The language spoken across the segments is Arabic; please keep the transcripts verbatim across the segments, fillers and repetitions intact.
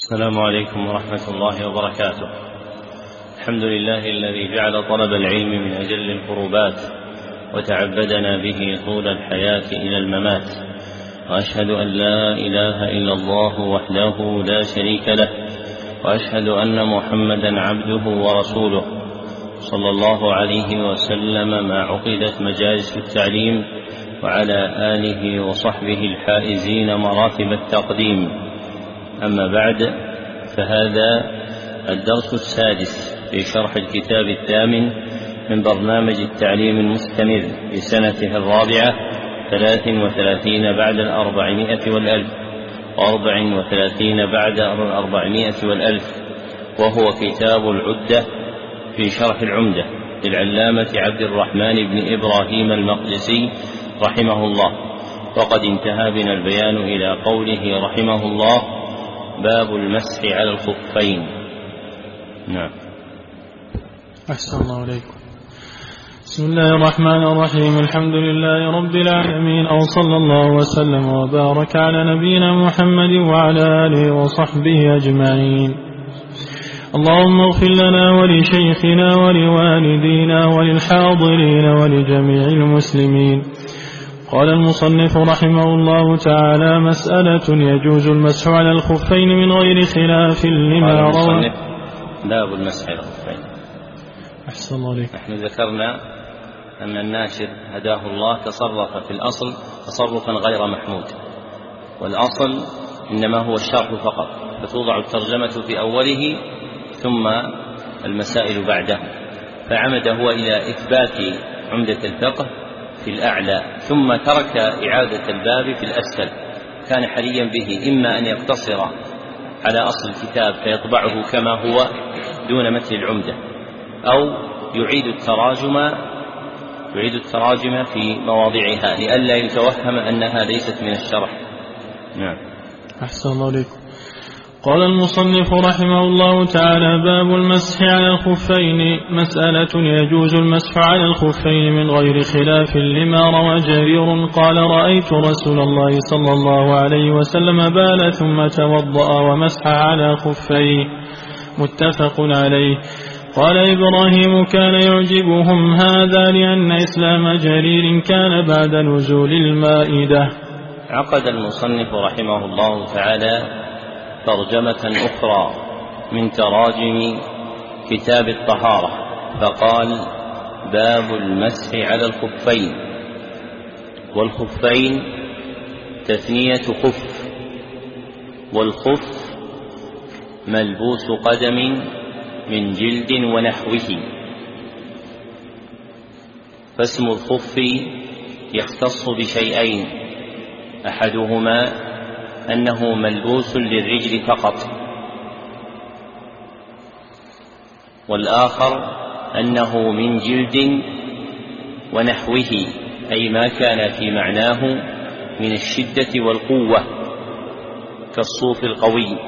السلام عليكم ورحمة الله وبركاته. الحمد لله الذي جعل طلب العلم من أجل القربات وتعبدنا به طول الحياة إلى الممات، وأشهد أن لا إله إلا الله وحده لا شريك له، وأشهد أن محمدا عبده ورسوله صلى الله عليه وسلم ما عقدت مجالس التعليم، وعلى آله وصحبه الحائزين مراتب التقديم. أما بعد، فهذا الدرس السادس في شرح الكتاب الثامن من برنامج التعليم المستمر لسنته الرابعة ثلاث وثلاثين بعد الأربعمائة والألف وأربع وثلاثين بعد الأربعمائة والألف، وهو كتاب العدة في شرح العمدة للعلامة عبد الرحمن بن إبراهيم المقدسي رحمه الله. وقد انتهى بنا البيان إلى قوله رحمه الله: باب المسح على الخفين. نعم. أحسن الله عليكم. بسم الله الرحمن الرحيم. الحمد لله رب العالمين، وصلى الله وسلم وبارك على نبينا محمد وعلى آله وصحبه أجمعين. اللهم اغفر لنا ولشيخنا ولوالدينا وللحاضرين ولجميع المسلمين. قال المصنف رحمه الله تعالى: مسألة يجوز المسح على الخفين من غير خلاف لما روى. باب المسح على الخفين. أحسن الله عليك. نحن ذكرنا أن الناشر هداه الله تصرف في الأصل تصرفا غير محمود، والأصل إنما هو الشرح فقط، فتوضع الترجمة في أوله ثم المسائل بعده، فعمد هو إلى إثبات عمدة الفقه في الأعلى ثم ترك إعادة الباب في الأسفل. كان حريا به إما أن يقتصر على أصل الكتاب فيطبعه كما هو دون متن العمدة، أو يعيد التراجم يعيد التراجم في مواضعها لئلا يتوهم أنها ليست من الشرح. نعم. أحسن الله عليكم. قال المصنف رحمه الله تعالى: باب المسح على الخفين. مسألة يجوز المسح على الخفين من غير خلاف لما روى جرير قال: رأيت رسول الله صلى الله عليه وسلم بال ثم توضأ ومسح على خفيه. متفق عليه. قال إبراهيم: كان يعجبهم هذا لأن إسلام جرير كان بعد نزول المائدة. عقد المصنف رحمه الله تعالى ترجمة أخرى من تراجم كتاب الطهارة، فقال: باب المسح على الخفين. والخفين تثنية خف، والخف ملبوس قدم من جلد ونحوه، فاسم الخف يختص بشيئين: أحدهما أنه ملبوس للرجل فقط، والآخر أنه من جلد ونحوه، أي ما كان في معناه من الشدة والقوة كالصوف القوي.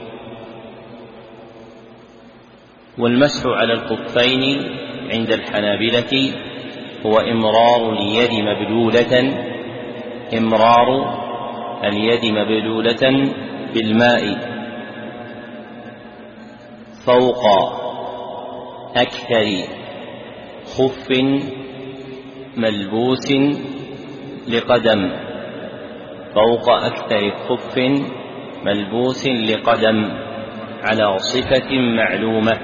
والمسح على الخفين عند الحنابلة هو إمرار اليد مبلولة إمرار اليد مبلولة بالماء فوق أكثر خف ملبوس لقدم فوق أكثر خف ملبوس لقدم على صفة معلومة.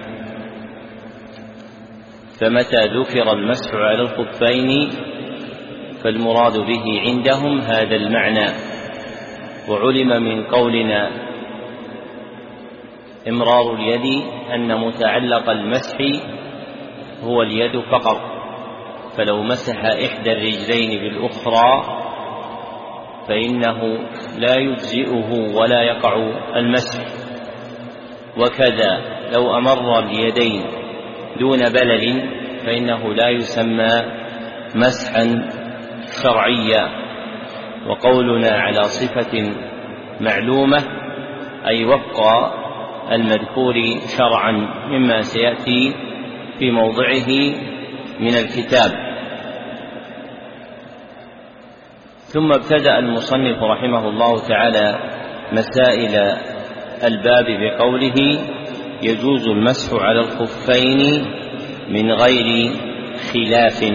فمتى ذكر المسح على الخفين فالمراد به عندهم هذا المعنى. وعلم من قولنا إمرار اليد أن متعلق المسح هو اليد فقط، فلو مسح إحدى الرجلين بالأخرى فإنه لا يجزئه ولا يقع المسح. وكذا لو أمر اليدين دون بلل فإنه لا يسمى مسحا شرعيا. وقولنا على صفة معلومة أي وفق المذكور شرعا مما سيأتي في موضعه من الكتاب. ثم ابتدأ المصنف رحمه الله تعالى مسائل الباب بقوله يجوز المسح على الخفين من غير خلاف،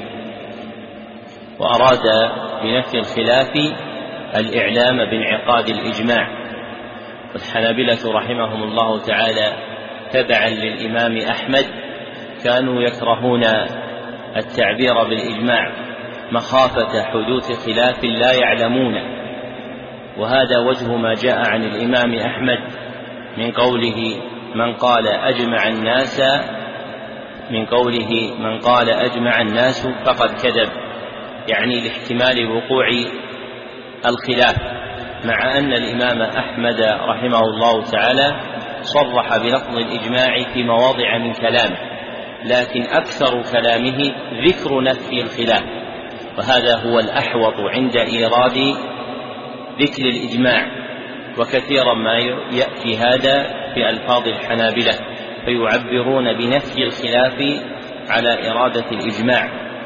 وأراد بنفي الخلاف الإعلام بانعقاد الإجماع. والحنابلة رحمهم الله تعالى تبعا للإمام أحمد كانوا يكرهون التعبير بالإجماع مخافة حدوث خلاف لا يعلمون، وهذا وجه ما جاء عن الإمام أحمد من قوله من قال أجمع الناس من قوله من قال أجمع الناس فقد كذب، يعني لاحتمال وقوع الخلاف، مع أن الإمام أحمد رحمه الله تعالى صرح بلفظ الإجماع في مواضع من كلامه، لكن أكثر كلامه ذكر نفي الخلاف، وهذا هو الأحوط عند إيراد ذكر الإجماع. وكثيرا ما يأتي هذا في ألفاظ الحنابلة فيعبرون بنفي الخلاف على إرادة الإجماع.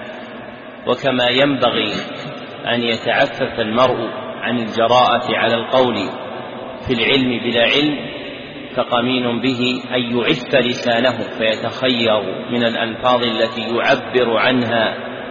وكما ينبغي أن يتعفف المرء عن الجراءة على القول في العلم بلا علم، فقمين به أن يعف لسانه فيتخير من الألفاظ التي يعبر عنها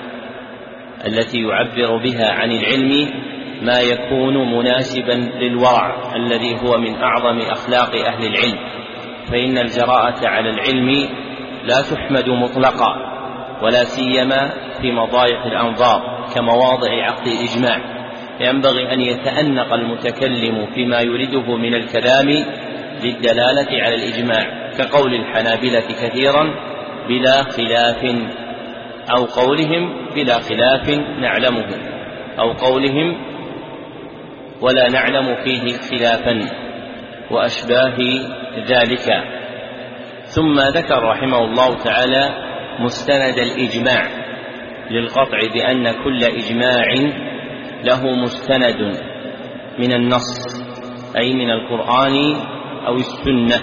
التي يعبر بها عن العلم ما يكون مناسبا للورع الذي هو من أعظم أخلاق أهل العلم. فإن الجراءة على العلم لا تحمد مطلقا، ولا سيما في مضايق الأنظار كمواضع عقد الإجماع. ينبغي أن يتأنق المتكلم فيما يريده من الكلام للدلالة على الإجماع، كقول الحنابلة كثيرا بلا خلاف، أو قولهم بلا خلاف نعلمه، أو قولهم ولا نعلم فيه خلافا، وأشباه ذلك. ثم ذكر رحمه الله تعالى مستند الإجماع للقطع بأن كل إجماع له مستند من النص، أي من القرآن أو السنة.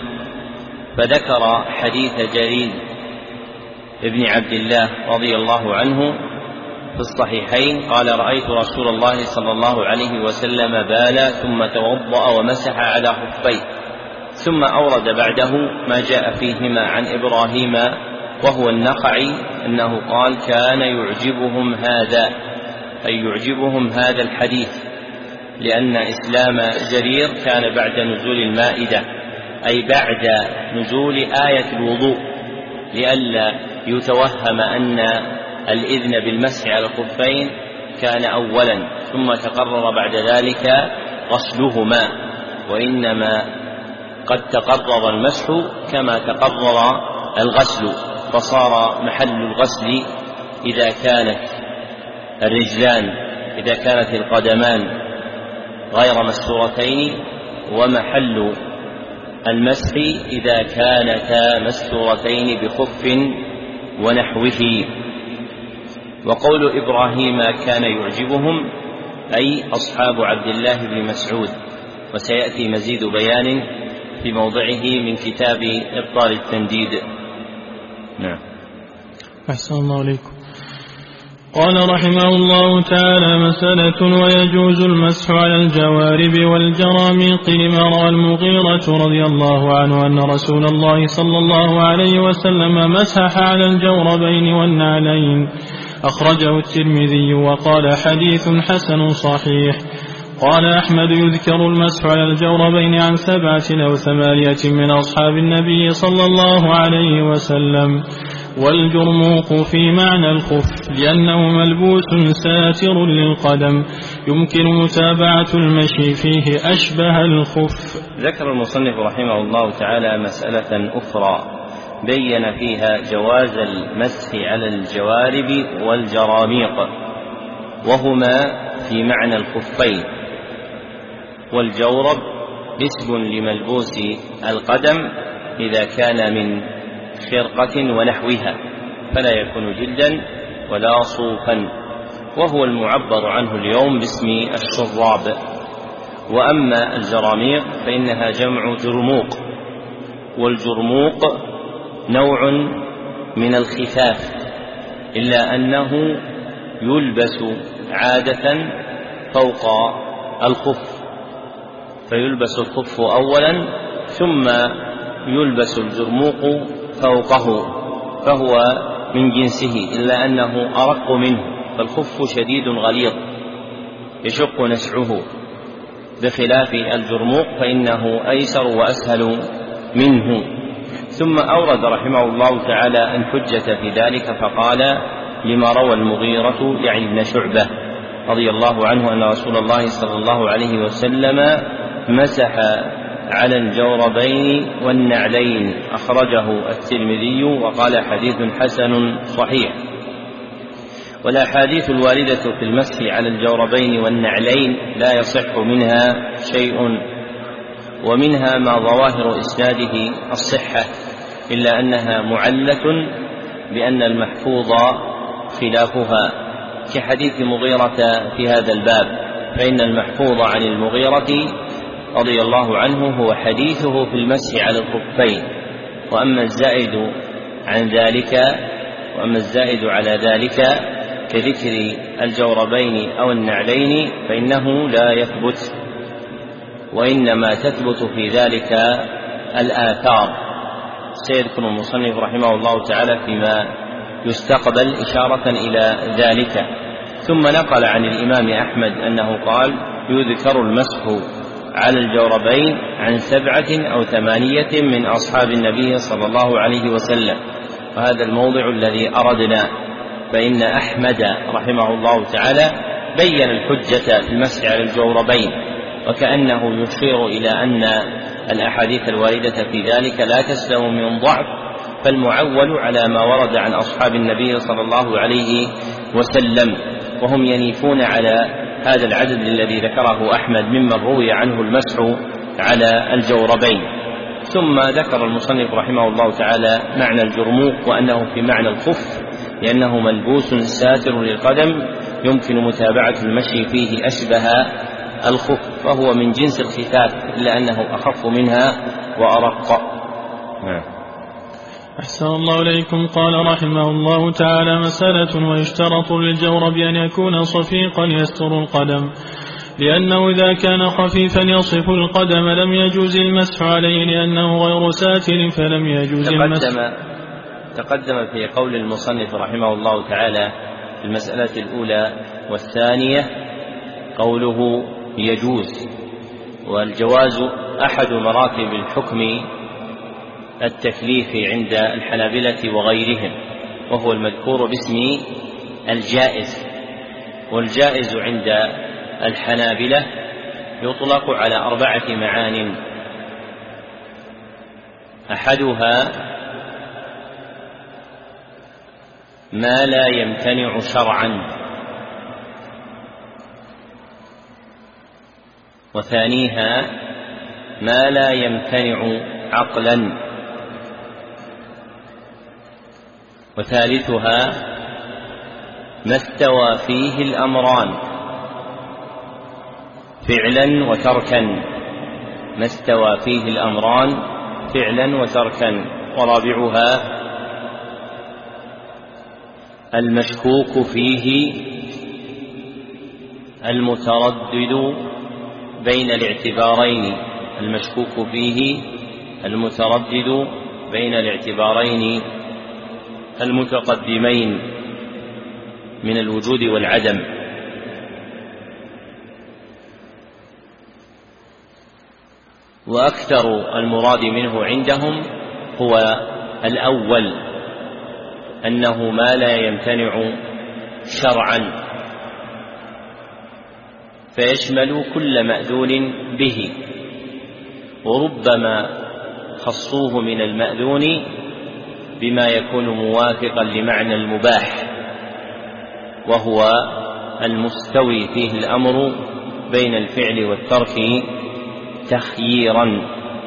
فذكر حديث جرير ابن عبد الله رضي الله عنه في الصحيحين قال رأيت رسول الله صلى الله عليه وسلم بالا ثم توضأ ومسح على خفيه، ثم أورد بعده ما جاء فيهما عن إبراهيم وهو النخعي أنه قال كان يعجبهم هذا، أي يعجبهم هذا الحديث، لأن إسلام جرير كان بعد نزول المائدة، أي بعد نزول آية الوضوء، لئلا يتوهم أن الإذن بالمسح على الخفين كان أولا ثم تقرر بعد ذلك غسلهما، وإنما قد تقرر المسح كما تقرر الغسل، فصار محل الغسل إذا كانت الرجلان إذا كانت القدمان غير مستورتين، ومحل المسح إذا كانتا مستورتين بخف ونحوه. وقول إبراهيم كان يعجبهم أي أصحاب عبد الله بن مسعود، وسيأتي مزيد بيان في موضعه من كتاب إبطال التنديد. نعم. أحسن الله عليكم. قال رحمه الله تعالى مسألة: ويجوز المسح على الجوارب والجراميق لما روى المغيرة رضي الله عنه أن رسول الله صلى الله عليه وسلم مسح على الجوربين والنعلين، أخرجه الترمذي وقال حديث حسن صحيح. قال أحمد: يذكر المسح على الجوربين عن سبعة أو ثمانية من أصحاب النبي صلى الله عليه وسلم، والجرموق في معنى الخف لأنه ملبوس ساتر للقدم يمكن متابعة المشي فيه أشبه الخف. ذكر المصنف رحمه الله تعالى مسألة أخرى بين فيها جواز المسح على الجوارب والجراميق، وهما في معنى الخفين. والجورب اسم لملبوس القدم إذا كان من خرقة ونحوها، فلا يكون جلدا ولا صوفا، وهو المعبر عنه اليوم باسم الشراب. وأما الجراميق فإنها جمع جرموق، والجرموق نوع من الخفاف، إلا أنه يلبس عادة فوق الخف، فيلبس الخف أولا ثم يلبس الجرموق فوقه فهو من جنسه إلا أنه أرق منه، فالخف شديد غليظ يشق نسعه، بخلاف الجرموق فإنه أيسر وأسهل منه. ثم أورد رحمه الله تعالى الحجة في ذلك فقال: لما روى المغيرة يعني ابن شعبة رضي الله عنه أن رسول الله صلى الله عليه وسلم مسح على الجوربين والنعلين، أخرجه الترمذي وقال: حديث حسن صحيح. والأحاديث الواردة في المسح على الجوربين والنعلين لا يصح منها شيء، ومنها ما ظواهر إسناده الصحة، إلا أنها معلة بأن المحفوظ خلافها، كحديث مغيرة في هذا الباب، فإن المحفوظ عن المغيرة رضي الله عنه هو حديثه في المسح على الخفين، وأما الزائد عن ذلك وأما الزائد على ذلك كذكر الجوربين أو النعلين فإنه لا يثبت، وإنما تثبت في ذلك الآثار. سيذكر المصنف رحمه الله تعالى فيما يستقبل إشارة إلى ذلك. ثم نقل عن الإمام أحمد أنه قال: يذكر المسح على الجوربين عن سبعة أو ثمانية من أصحاب النبي صلى الله عليه وسلم، وهذا الموضع الذي أردنا، فإن أحمد رحمه الله تعالى بين الحجة في المسح على الجوربين، وكأنه يشير إلى أن الأحاديث الواردة في ذلك لا تسلم من ضعف، فالمعول على ما ورد عن أصحاب النبي صلى الله عليه وسلم، وهم ينيفون على هذا العدد الذي ذكره أحمد ممن روي عنه المسح على الجوربين. ثم ذكر المصنف رحمه الله تعالى معنى الجرموق، وأنه في معنى الخف، لأنه ملبوس ساتر للقدم يمكن متابعة المشي فيه أشبه الخف، فهو من جنس الخفاف إلا أنه أخف منها وأرق. أحسن الله إليكم. قال رحمه الله تعالى: مسألة: ويشترط للجورب أن يكون صفيقا يستر القدم، لأنه إذا كان خفيفا يصف القدم لم يجوز المسح عليه، لأنه غير ساتر فلم يجوز المسح. تقدم في قول المصنف رحمه الله تعالى في المسألة الأولى والثانية قوله يجوز، والجواز أحد مراتب الحكم التكليفي عند الحنابلة وغيرهم، وهو المذكور باسم الجائز. والجائز عند الحنابلة يطلق على أربعة معان: أحدها ما لا يمتنع شرعا، وثانيها ما لا يمتنع عقلا، وثالثها ما استوى فيه الأمران فعلا وتركا ما استوى فيه الأمران فعلا وتركا ورابعها المشكوك فيه المتردد بين الاعتبارين المشكوك فيه المتردد بين الاعتبارين المتقدمين من الوجود والعدم. وأكثر المراد منه عندهم هو الأول، أنه ما لا يمتنع شرعا، فيشمل كل مأذون به، وربما خصوه من المأذون بما يكون موافقا لمعنى المباح، وهو المستوي فيه الأمر بين الفعل والترك تخييرا.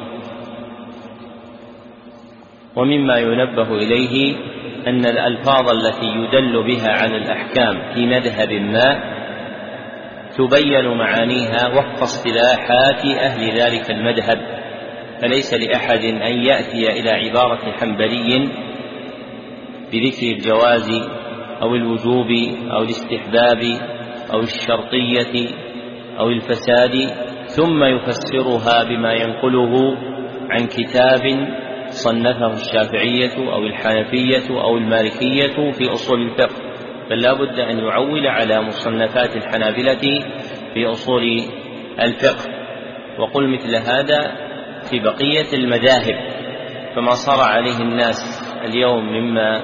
ومما ينبه إليه أن الألفاظ التي يدل بها على الأحكام في مذهب ما تبين معانيها وفق اصطلاحات أهل ذلك المذهب، فليس لأحد أن يأتي إلى عبارة حنبلي بذكر الجواز أو الوجوب أو الاستحباب أو الشرطية أو الفساد ثم يفسرها بما ينقله عن كتاب صنفه الشافعية أو الحنفية أو المالكية في أصول الفقه، بل لا بد أن يعول على مصنفات الحنابلة في أصول الفقه. وقل مثل هذا في بقية المذاهب، فما صار عليه الناس اليوم مما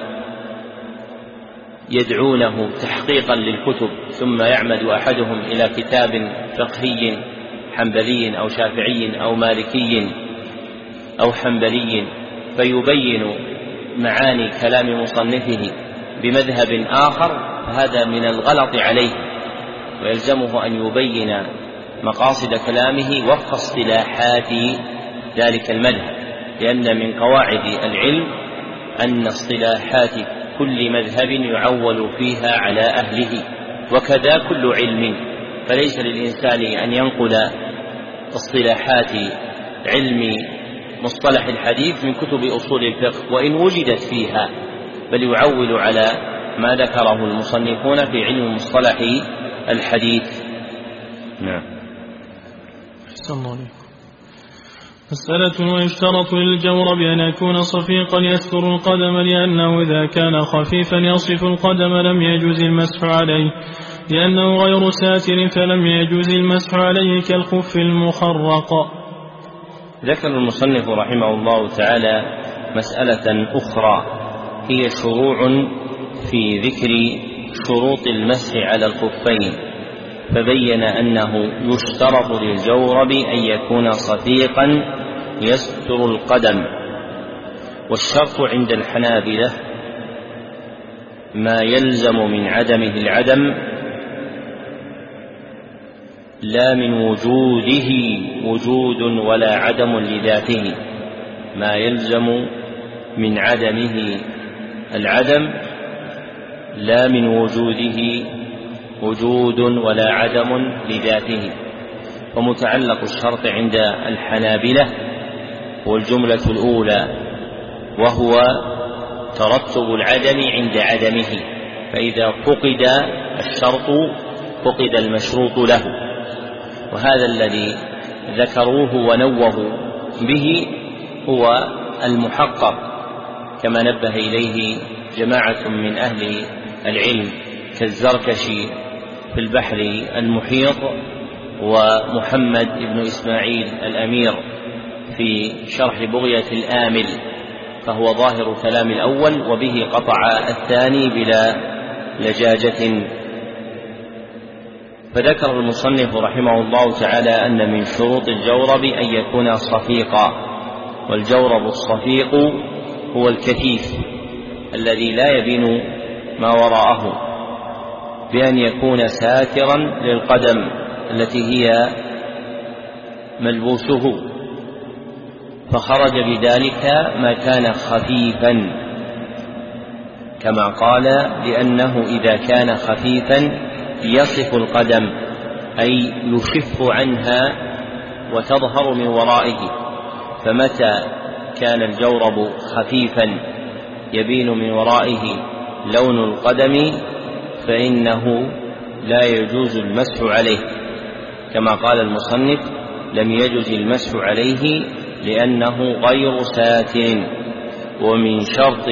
يدعونه تحقيقا للكتب ثم يعمد أحدهم إلى كتاب فقهي حنبلي أو شافعي أو مالكي أو حنبلي فيبين معاني كلام مصنفه بمذهب آخر، فهذا من الغلط عليه، ويلزمه أن يبين مقاصد كلامه وفق اصطلاحات ذلك المذهب، لأن من قواعد العلم أن اصطلاحات كل مذهب يعول فيها على أهله، وكذا كل علم، فليس للإنسان أن ينقل اصطلاحات علم مصطلح الحديث من كتب أصول الفقه وإن وجدت فيها، بل يعول على ما ذكره المصنفون في علم مصطلح الحديث. نعم. مسألة: ويشترط للجورب أن يكون صفيقا يستر القدم، لأنه إذا كان خفيفا يصف القدم لم يجوز المسح عليه، لأنه غير ساتر فلم يجوز المسح عليه كالخف المخرق. ذكر المصنف رحمه الله تعالى مسألة أخرى هي شروع في ذكر شروط المسح على الخفين، فبين أنه يشترط للجورب أن يكون صفيقا يستر القدم، والشرط عند الحنابلة ما يلزم من عدمه العدم لا من وجوده وجود ولا عدم لذاته، ما يلزم من عدمه العدم لا من وجوده وجود ولا عدم لذاته. ومتعلق الشرط عند الحنابلة والجملة الأولى، وهو ترتب العدم عند عدمه، فإذا فقد الشرط فقد المشروط له، وهذا الذي ذكروه ونوهوا به هو المحقق، كما نبه إليه جماعة من أهل العلم كالزركشي في البحر المحيط، ومحمد بن إسماعيل الأمير في شرح بغية الآمل، فهو ظاهر كلام الأول وبه قطع الثاني بلا لجاجة. فذكر المصنف رحمه الله تعالى أن من شروط الجورب أن يكون صفيقا، والجورب الصفيق هو الكثيف الذي لا يبين ما وراءه، بأن يكون ساترا للقدم التي هي ملبوسه، فخرج بذلك ما كان خفيفا، كما قال لأنه إذا كان خفيفا يصف القدم أي يشف عنها وتظهر من ورائه، فمتى كان الجورب خفيفا يبين من ورائه لون القدم فإنه لا يجوز المسح عليه، كما قال المصنف لم يجوز المسح عليه لأنه غير ساتر. ومن شرط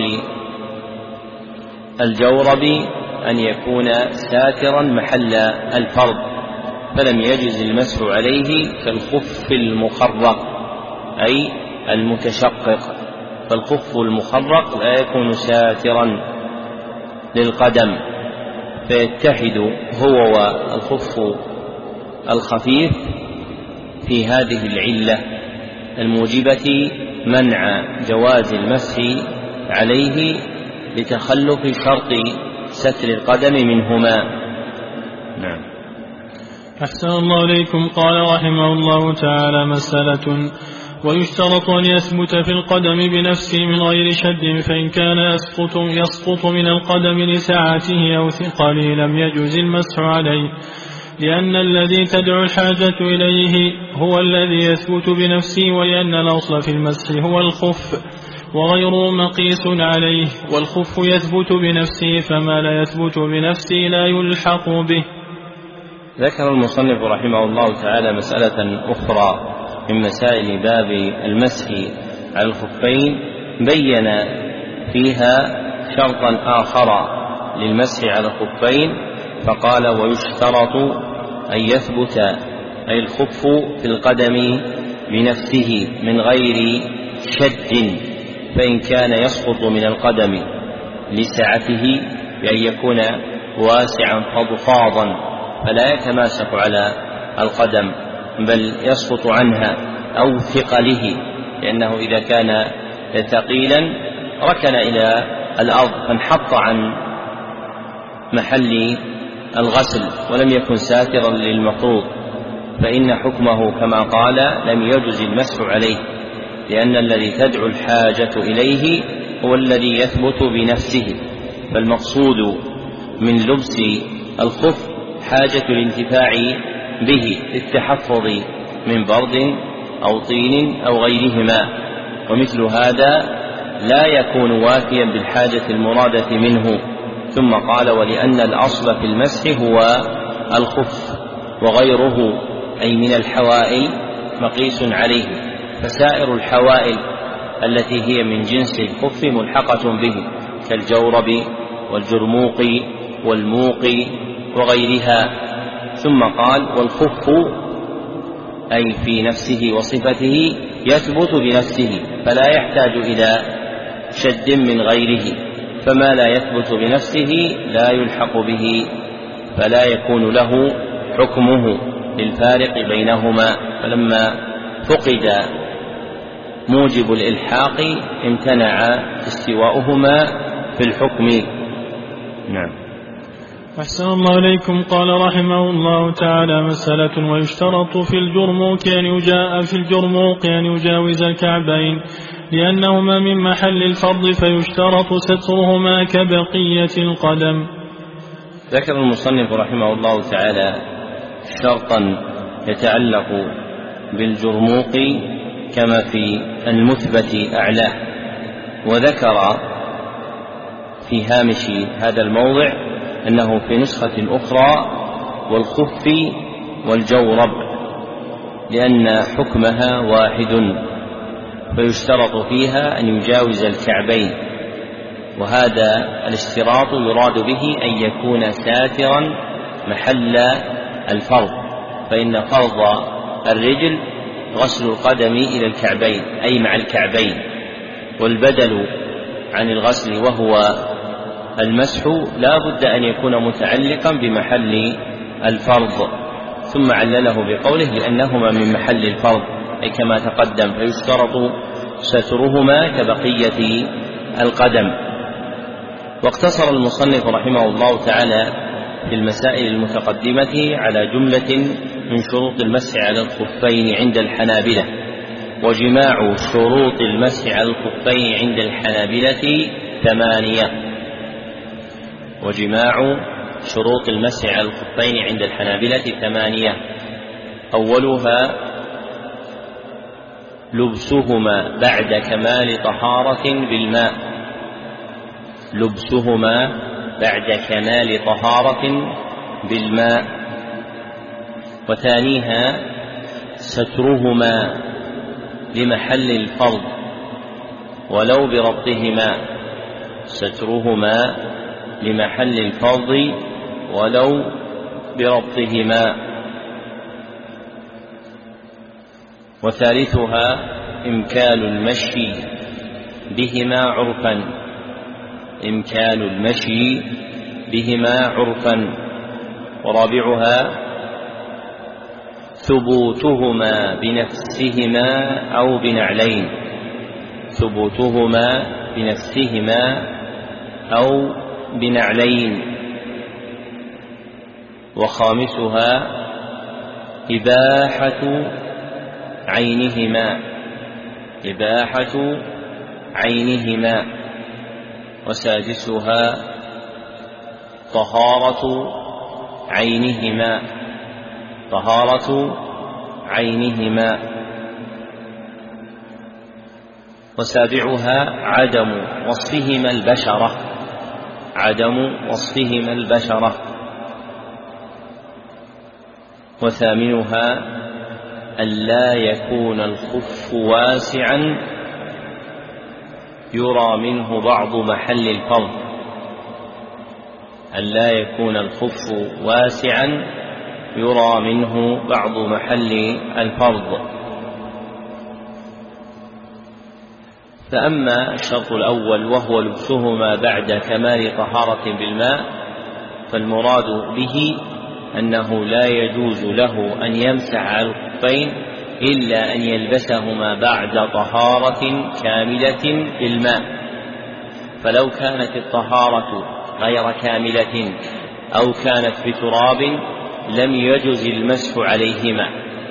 الجورب أن يكون ساترا محل الفرض، فلم يجوز المسح عليه كالخف المخرق أي المتشقق، فالخف المخرق لا يكون ساترا للقدم، فيتحد هو والخف الخفيف في هذه العلة الموجبة منع جواز المسح عليه لتخلف شرط ستر القدم منهما. نعم. أحسن الله إليكم. قال رحمه الله تعالى: مسألة: ويشترط أن يثبت في القدم بنفسه من غير شد، فإن كان يسقط, يسقط من القدم لساعته أو ثقله لم يجوز المسح عليه، لأن الذي تدعو الحاجة إليه هو الذي يثبت بنفسه، ولأن الأصل في المسح هو الخف وغيره مقيس عليه، والخف يثبت بنفسه، فما لا يثبت بنفسه لا يلحق به. ذكر المصنف رحمه الله تعالى مسألة أخرى من مسائل باب المسح على الخفين بين فيها شرطا آخر للمسح على الخفين فقال: ويشترط أن يثبت أي الخف في القدم بنفسه من غير شد، فإن كان يسقط من القدم لسعته بأن يكون واسعا فضفاضا فلا يتماسك على القدم بل يسقط عنها، أو ثقله لأنه إذا كان ثقيلا ركن إلى الأرض فانحط عن محل الغسل ولم يكن ساترا للمفروض، فإن حكمه كما قال: لم يجز المسح عليه، لأن الذي تدعو الحاجة إليه هو الذي يثبت بنفسه، فالمقصود من لبس الخف حاجة الانتفاع به للتحفظ من برد أو طين أو غيرهما، ومثل هذا لا يكون وافيا بالحاجة المرادة منه. ثم قال: ولأن الأصل في المسح هو الخف وغيره أي من الحوائل مقيس عليه، فسائر الحوائل التي هي من جنس الخف ملحقة به كالجورب والجرموق والموق وغيرها. ثم قال: والخف أي في نفسه وصفته يثبت بنفسه فلا يحتاج إلى شد من غيره، فما لا يثبت بنفسه لا يلحق به فلا يكون له حكمه للفارق بينهما، فلما فقد موجب الإلحاق امتنع استواؤهما في الحكم. نعم. أحسن الله إليكم. قال رحمه الله تعالى: مسألة: ويشترط في الجرموق أن يجاء في الجرموق أن يجاوز الكعبين لأنهما من محل الفرض فيشترط سترهما كبقية القدم. ذكر المصنف رحمه الله تعالى شرطا يتعلق بالجرموق كما في المثبت أعلاه، وذكر في هامش هذا الموضع أنه في نسخة أخرى والخف والجورب لأن حكمها واحد، فيشترط فيها أن يجاوز الكعبين، وهذا الاشتراط يراد به أن يكون ساترا محل الفرض، فإن فرض الرجل غسل القدم إلى الكعبين أي مع الكعبين، والبدل عن الغسل وهو المسح لا بد أن يكون متعلقا بمحل الفرض، ثم علله بقوله: لأنهما من محل الفرض أي كما تقدم، فيشترط سترهما كبقية القدم. واقتصر المصنف رحمه الله تعالى في المسائل المتقدمة على جملة من شروط المسح على الخفين عند الحنابلة، وجماع شروط المسح على الخفين عند الحنابلة ثمانية. وجماع شروط المسح على الخفين عند الحنابلة ثمانية: أولها لبسهما بعد كمال طهارة بالماء، لبسهما بعد كمال طهارة بالماء. وثانيها سترهما لمحل الفرض ولو بربطهما، سترهما لمحل الفرض ولو بربطهما. وثالثها إمكان المشي بهما عرفا، إمكان المشي بهما عرفا. ورابعها ثبوتهما بنفسهما أو بنعلين، ثبوتهما بنفسهما أو بنعلين. وخامسها إباحة عينهما، إباحة عينهما. وسادسها طهارة عينهما، طهارة عينهما. وسابعها عدم وصفهما البشرة، عدم وصفهما البشرة. وثامنها ألا يكون الخف واسعا يرى منه بعض محل الفرض، ألا يكون الخف واسعا يرى منه بعض محل الفرض. فأما الشرط الأول وهو لبسهما بعد كمال طهارة بالماء، فالمراد به أنه لا يجوز له أن يمسح على الخفين إلا أن يلبسهما بعد طهارة كاملة بالماء. فلو كانت الطهارة غير كاملة أو كانت بتراب لم يجز المسح عليهما.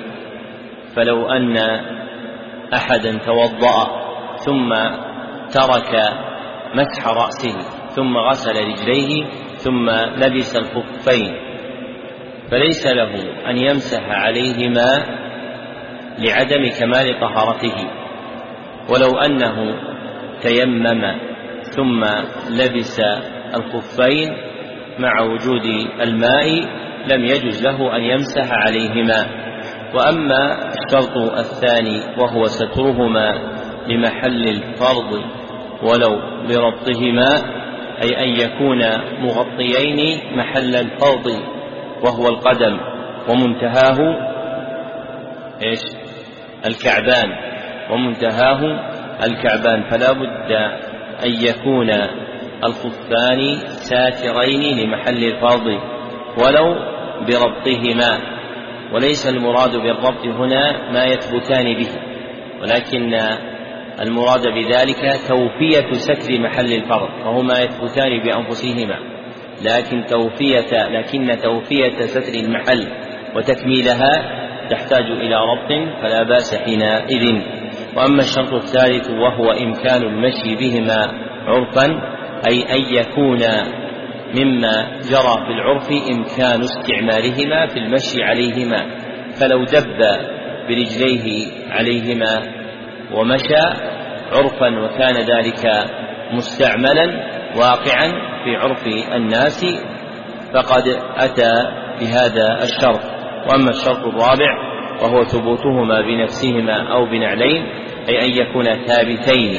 فلو أن أحدا توضأ ثم ترك مسح رأسه ثم غسل رجليه ثم لبس الخفين فليس له أن يمسح عليهما لعدم كمال طهارته. ولو أنه تيمم ثم لبس الخفين مع وجود الماء لم يجز له أن يمسح عليهما. وأما الشرط الثاني وهو سترهما لمحل الفرض ولو بربطهما، أي أن يكونا مغطيين محل الفرض وهو القدم ومنتهاه إيش؟ الكعبان، ومنتهاه الكعبان، فلا بد أن يكون الخفان ساترين لمحل الفرض ولو بربطهما. وليس المراد بالربط هنا ما يثبتان به، ولكن المراد بذلك توفية ستر محل الفرض، فهما يثبتان بأنفسهما، لكن توفية لكن توفية ستر المحل وتكميلها تحتاج إلى ربط، فلا بأس حينئذ. وأما الشرط الثالث وهو إمكان المشي بهما عرفا، أي أن يكون مما جرى في العرف إمكان استعمالهما في المشي عليهما. فلو دب برجليه عليهما ومشى عرفا وكان ذلك مستعملا واقعا في عرف الناس فقد أتى بهذا الشرط. وأما الشرط الرابع وهو ثبوتهما بنفسهما أو بنعلين، أي أن يكونا ثابتين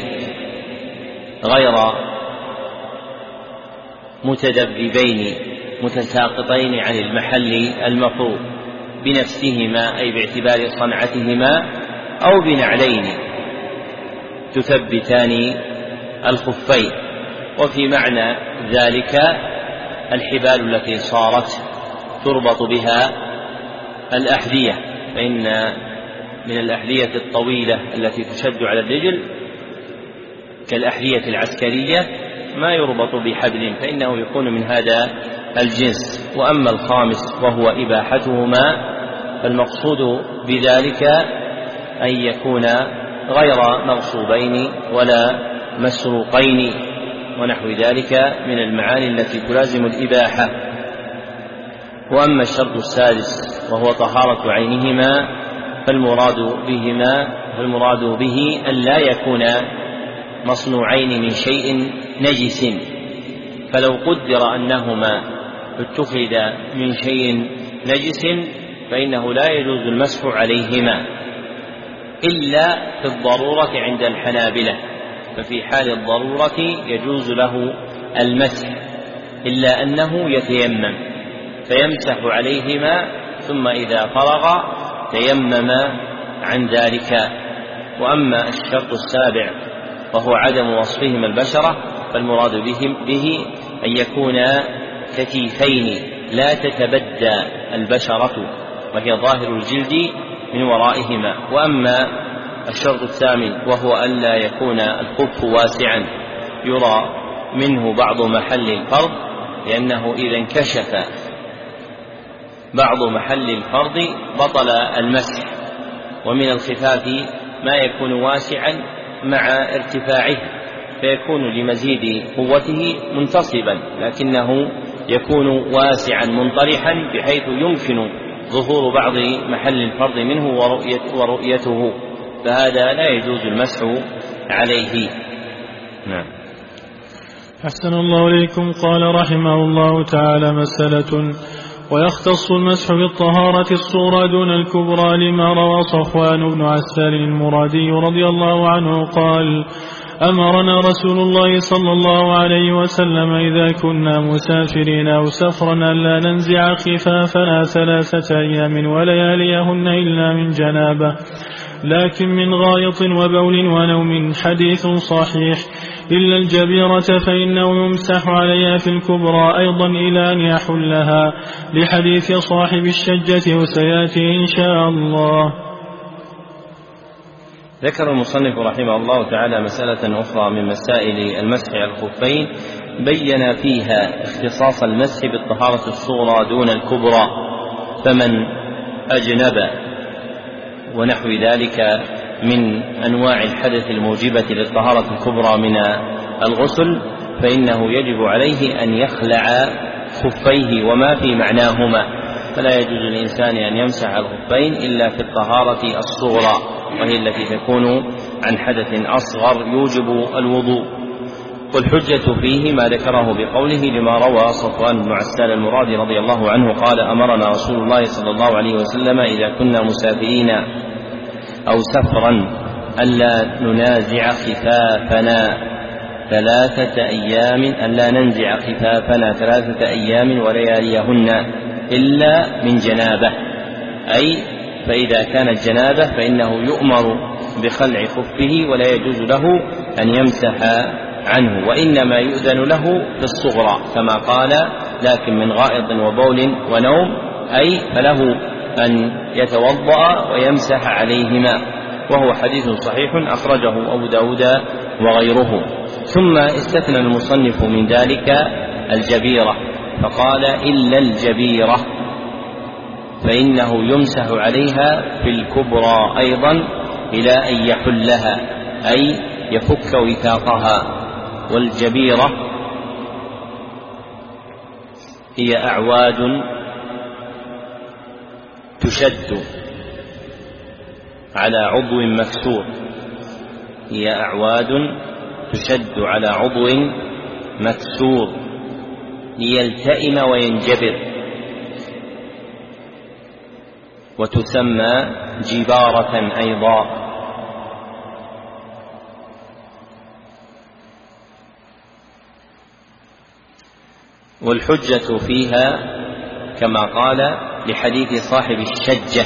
غير متدببين متساقطين عن المحل المفروض، بنفسهما أي باعتبار صنعتهما، أو بنعلين تثبتان الخفين. وفي معنى ذلك الحبال التي صارت تربط بها الأحذية، فإن من الأحذية الطويلة التي تشد على الرجل كالأحذية العسكرية ما يربط بحبل، فإنه يكون من هذا الجنس. وأما الخامس وهو إباحتهما، فالمقصود بذلك أن يكون غير مغصوبين ولا مسروقين ونحو ذلك من المعاني التي تلازم الإباحة. وأما الشرط السادس وهو طهارة عينهما، فالمراد بهما فالمراد به أن لا يكون مصنوعين من شيء نجس. فلو قدر أنهما اتخذ من شيء نجس فإنه لا يجوز المسح عليهما إلا في الضرورة عند الحنابلة، ففي حال الضرورة يجوز له المسح، إلا أنه يتيمم فيمسح عليهما ثم إذا فرغ تيمم عن ذلك. وأما الشرط السابع وهو عدم وصفهما البشرة، فالمراد بهم به أن يكونا كتيفين لا تتبدى البشرة وهي ظاهر الجلد من ورائهما. وأما الشرط الثامن وهو ألا يكون الخف واسعا يرى منه بعض محل الفرض، لأنه إذا انكشف بعض محل الفرض بطل المسح. ومن الخفاف ما يكون واسعا مع ارتفاعه فيكون لمزيد قوته منتصبا، لكنه يكون واسعا منطرحا بحيث يمكن ظهور بعض محل الفرض منه ورؤيته، فهذا لا يجوز المسح عليه. نعم. أحسن الله إليكم. قال رحمه الله تعالى: مسألة: ويختص المسح بالطهارة الصغرى دون الكبرى لما روى صفوان بن عسال المرادي رضي الله عنه قال: أمرنا رسول الله صلى الله عليه وسلم إذا كنا مسافرين أو سفرا ألا ننزع خفافنا ثلاثة أيام ولياليهن إلا من جنابة، لكن من غائط وبول ونوم. حديث صحيح. إلا الجبيرة فإنه يمسح عليها في الكبرى أيضا إلى أن يحلها، لحديث صاحب الشجة وسيأتي إن شاء الله. ذكر المصنف رحمه الله تعالى مسألة أخرى من مسائل المسح على الخفين بين فيها اختصاص المسح بالطهارة الصغرى دون الكبرى، فمن أجنب ونحو ذلك من أنواع الحدث الموجبة للطهارة الكبرى من الغسل فإنه يجب عليه أن يخلع خفيه وما في معناهما، فلا يجوز للإنسان أن يمسح الخفين إلا في الطهارة الصغرى، وهي التي تكون عن حدث أصغر يوجب الوضوء. والحجة فيه ما ذكره بقوله لما روى صفوان بن عسال المرادي رضي الله عنه قال: أمرنا رسول الله صلى الله عليه وسلم إذا كنا مسافرين أو سفرا ألا ننازع خفافنا ثلاثة أيام ألا ننزع خفافنا ثلاثة أيام ولياليهن إلا من جنابة، أي فإذا كانت جنابة فإنه يؤمر بخلع خفه ولا يجوز له أن يمسح عنه، وإنما يؤذن له في الصغرى كما قال: لكن من غائط وبول ونوم، أي فله أن يتوضأ ويمسح عليهما، وهو حديث صحيح أخرجه أبو داود وغيره. ثم استثنى المصنف من ذلك الجبيرة فقال: إلا الجبيرة فإنه يمسح عليها في الكبرى أيضا إلى أن يحلها، أي يفك وثاقها. والجبيرة هي أعواد تشد على عضو مكسور هي أعواد تشد على عضو مكسور ليلتئم وينجبر، وتسمى جبارة أيضا. والحجة فيها كما قال لحديث صاحب الشجة،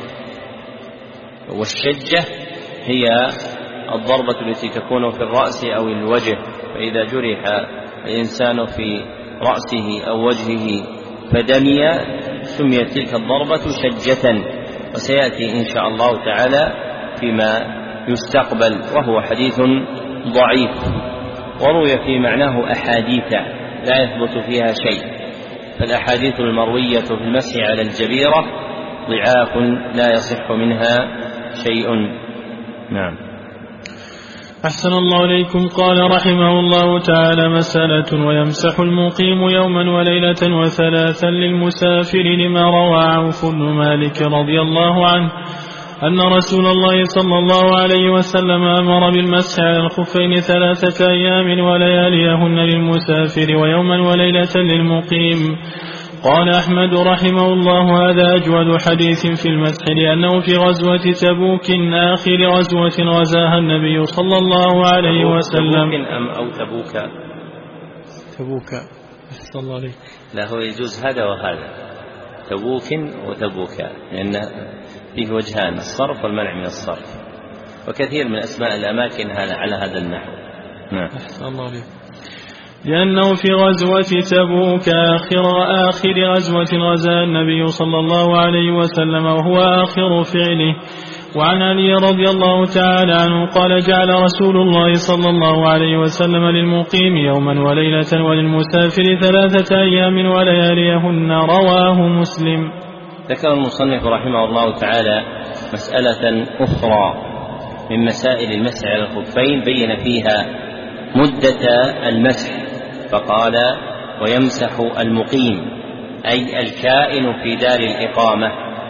والشجة هي الضربة التي تكون في الرأس أو الوجه، فإذا جرح الإنسان في رأسه أو وجهه فدمي سميت تلك الضربة شجة، وسيأتي إن شاء الله تعالى فيما يستقبل، وهو حديث ضعيف وروي في معناه أحاديث لا يثبت فيها شيء، فالأحاديث المروية في المسح على الجبيرة ضعاف لا يصح منها شيء. نعم. أحسن الله إليكم. قال رحمه الله تعالى: مسألة: ويمسح المقيم يوما وليلة وثلاثا للمسافر، لما روى عوف بن مالك رضي الله عنه أن رسول الله صلى الله عليه وسلم أمر بالمسح على الخفين ثلاثة أيام ولياليهن للمسافر ويوما وليلة للمقيم. قال أحمد رحمه الله: هذا أجود حديث في المسح، لأنه في غزوة تبوك آخر غزوة غزاها النبي صلى الله عليه وسلم. تبوك أم أو تبوك؟ تبوك. أحسن الله عليك. لا، هو يجوز هذا وهذا، تبوك وتبوك، لأن فيه وجهان: الصرف والمنع من الصرف، وكثير من أسماء الأماكن على هذا النحو. نعم. أحسن الله عليك. لأنه في غزوة تبوك آخر آخر غزوة غزاها النبي صلى الله عليه وسلم، وهو آخر فعله. وعن علي رضي الله تعالى عنه قال: جعل رسول الله صلى الله عليه وسلم للمقيم يوما وليلة وللمسافر ثلاثة أيام ولياليهن، رواه مسلم. ذكر المصنف رحمه الله تعالى مسألة أخرى من مسائل المسح على الخفين بين فيها مدة المسح، فقال: ويمسح المقيم، أي الكائن في دار الإقامة،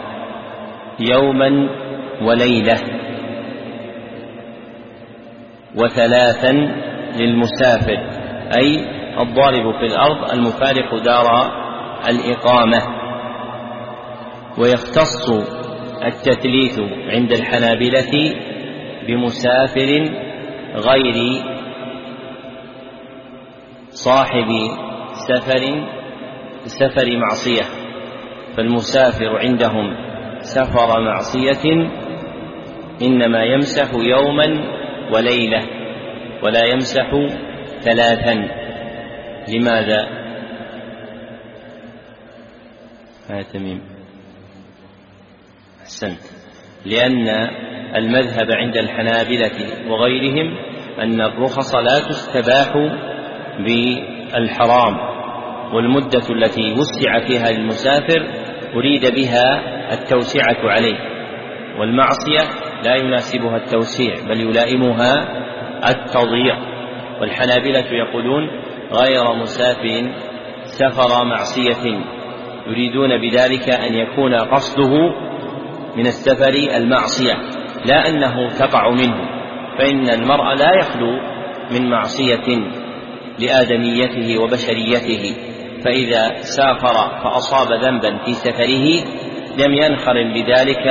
يوما وليلة، وثلاثا للمسافر، أي الضارب في الأرض المفارق دار الإقامة، ويختص التثليث عند الحنابلة بمسافر غير صاحب سفر سفر معصية، فالمسافر عندهم سفر معصية إنما يمسح يوما وليلة ولا يمسح ثلاثا. لماذا؟ آه تميم أحسنت. لأن المذهب عند الحنابلة وغيرهم أن الرخص لا تستباح بالحرام، والمدة التي وسع فيها للمسافر أريد بها التوسعة عليه، والمعصية لا يناسبها التوسيع بل يلائمها التضييق. والحنابلة يقولون غير مسافر سفر معصية، يريدون بذلك أن يكون قصده من السفر المعصية لا أنه تقع منه، فإن المرء لا يخلو من معصية لآدميته وبشريته، فإذا سافر فأصاب ذنبا في سفره لم ينخرم بذلك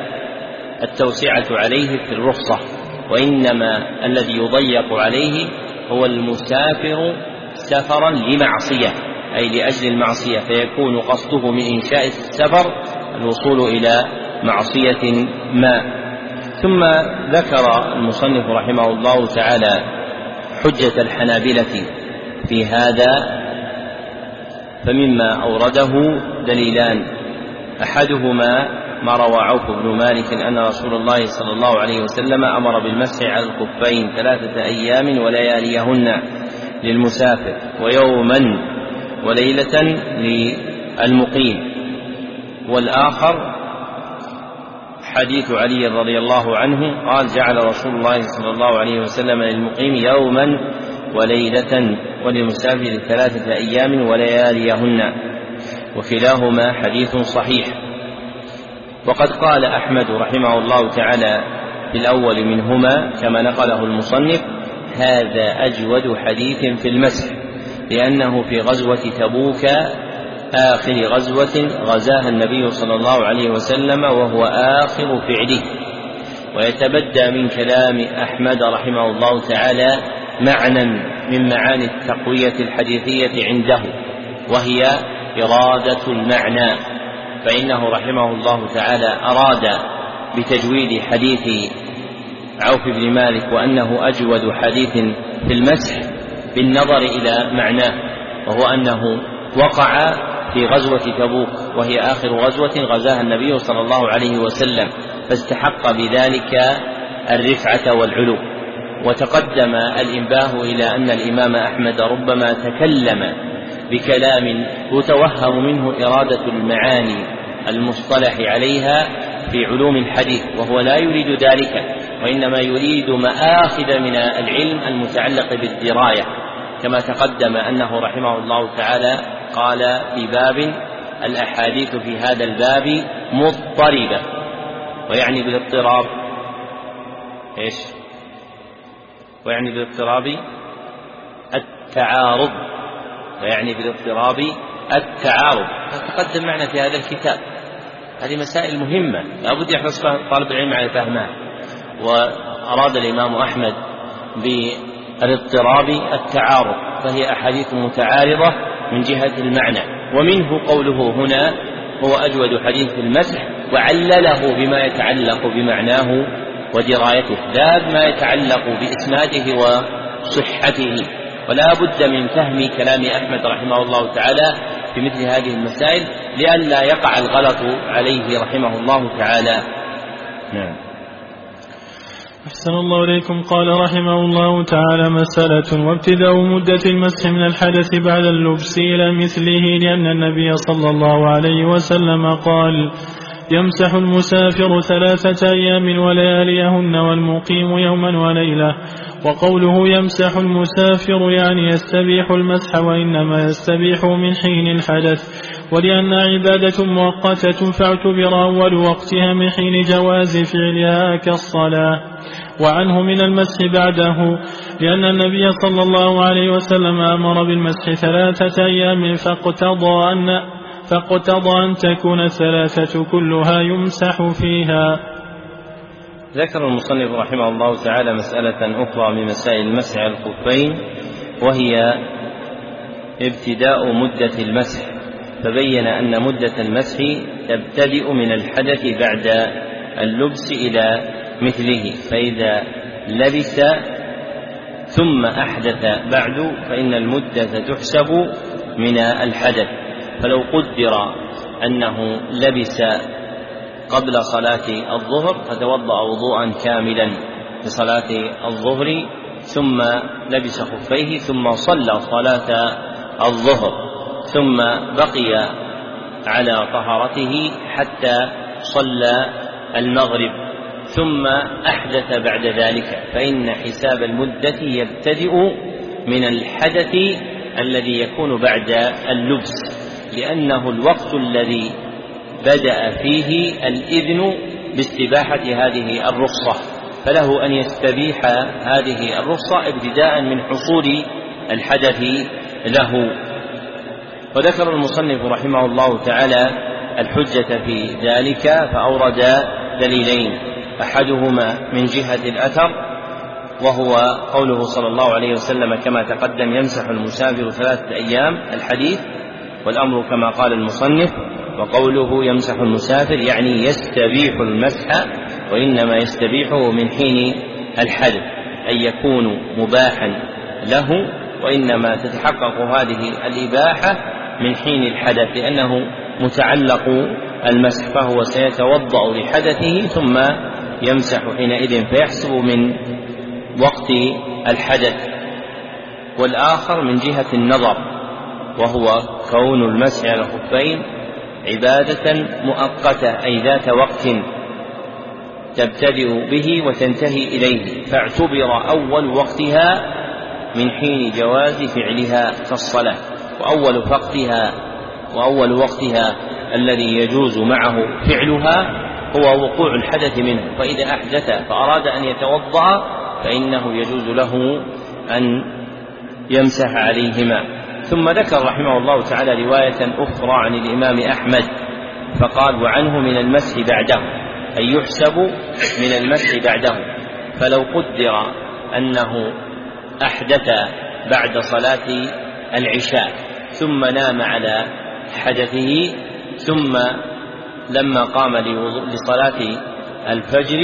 التوسعة عليه في الرخصة، وإنما الذي يضيق عليه هو المسافر سفرا لمعصية أي لأجل المعصية، فيكون قصده من إنشاء السفر الوصول إلى معصية ما. ثم ذكر المصنف رحمه الله تعالى حجة الحنابلة في هذا، فمما أورده دليلان، أحدهما ما روى عوف بن مالك أن رسول الله صلى الله عليه وسلم أمر بالمسح على الخفين ثلاثة أيام ولياليهن للمسافر ويوما وليلة للمقيم. والآخر حديث علي رضي الله عنه قال جعل رسول الله صلى الله عليه وسلم للمقيم يوما وليلة وللمسافر ثلاثة أيام ولياليهن، وكلاهما حديث صحيح. وقد قال أحمد رحمه الله تعالى في الأول منهما كما نقله المصنف هذا أجود حديث في المسح، لأنه في غزوة تبوك آخر غزوة غزاها النبي صلى الله عليه وسلم وهو آخر فعله. ويتبدى من كلام أحمد رحمه الله تعالى معنى من معاني التقوية الحديثية عنده، وهي إرادة المعنى، فإنه رحمه الله تعالى أراد بتجويد حديث عوف بن مالك وأنه أجود حديث في المسح بالنظر إلى معناه، وهو أنه وقع في غزوة تبوك وهي آخر غزوة غزاها النبي صلى الله عليه وسلم، فاستحق بذلك الرفعة والعلو. وتقدم الإنباه إلى أن الإمام أحمد ربما تكلم بكلام يتوهم منه إرادة المعاني المصطلح عليها في علوم الحديث، وهو لا يريد ذلك، وإنما يريد مآخذ من العلم المتعلق بالدراية، كما تقدم أنه رحمه الله تعالى قال في باب الأحاديث في هذا الباب مضطربة، ويعني بالاضطراب إيش؟ ويعني بالاضطراب التعارض، ويعني بالاضطراب التعارض. فتقدم معنا في هذا الكتاب هذه مسائل مهمة لا بد يحرص طالب العلم على فهمها. وأراد الإمام أحمد بالاضطراب التعارض، فهي أحاديث متعارضة من جهة المعنى، ومنه قوله هنا هو أجود حديث في المسح، وعلله بما يتعلق بمعناه ودرايته لا بما يتعلق بإسناده وصحته. ولا بد من فهم كلام أحمد رحمه الله تعالى في مثل هذه المسائل لئلا يقع الغلط عليه رحمه الله تعالى. نعم. أحسن الله إليكم. قال رحمه الله تعالى مسألة وابتداء مدة المسح من الحدث بعد اللبس إلى مثله، لأن النبي صلى الله عليه وسلم قال يمسح المسافر ثلاثة أيام ولياليهن والمقيم يوما وليلة. وقوله يمسح المسافر يعني يستبيح المسح، وإنما يستبيح من حين الحدث، ولأن عبادة مؤقتة فاعتبر أول وقتها من حين جواز فعلها كالصلاة. وعنه من المسح بعده، لأن النبي صلى الله عليه وسلم أمر بالمسح ثلاثة أيام فاقتضى أن فاقتضى أن تكون الثلاثة كلها يمسح فيها. ذكر المصنف رحمه الله تعالى مسألة أخرى من مسائل المسح على الخفين، وهي ابتداء مدة المسح، فبين أن مدة المسح تبتدئ من الحدث بعد اللبس إلى مثله، فإذا لبس ثم أحدث بعد فإن المدة تحسب من الحدث. فلو قدر أنه لبس قبل صلاة الظهر فتوضأ وضوءا كاملا لصلاة الظهر ثم لبس خفيه ثم صلى صلاة الظهر ثم بقي على طهارته حتى صلى المغرب ثم أحدث بعد ذلك، فإن حساب المدة يبتدئ من الحدث الذي يكون بعد اللبس، لأنه الوقت الذي بدأ فيه الإذن باستباحة هذه الرخصة، فله أن يستبيح هذه الرخصة ابتداء من حصول الحدث له. وذكر المصنف رحمه الله تعالى الحجة في ذلك، فأورد دليلين، أحدهما من جهة الأثر وهو قوله صلى الله عليه وسلم كما تقدم يمسح المسافر ثلاثة أيام الحديث، والأمر كما قال المصنف، وقوله يمسح المسافر يعني يستبيح المسح، وإنما يستبيحه من حين الحدث أن يكون مباحا له، وإنما تتحقق هذه الإباحة من حين الحدث لأنه متعلق المسح، فهو سيتوضأ لحدثه ثم يمسح حينئذ فيحسب من وقت الحدث. والآخر من جهة النظر، وهو كون المسح على الخفين عبادة مؤقتة أي ذات وقت تبتدئ به وتنتهي إليه، فاعتبر أول وقتها من حين جواز فعلها كالصلاة، وأول وقتها وأول وقتها الذي يجوز معه فعلها هو وقوع الحدث منه، فإذا أحدث فأراد أن يتوضأ فإنه يجوز له أن يمسح عليهما. ثم ذكر رحمه الله تعالى رواية أخرى عن الإمام أحمد فقال وعنه من المسح بعده، أي يحسب من المسح بعده، فلو قدر أنه أحدث بعد صلاة العشاء ثم نام على حدثه ثم لما قام لصلاة الفجر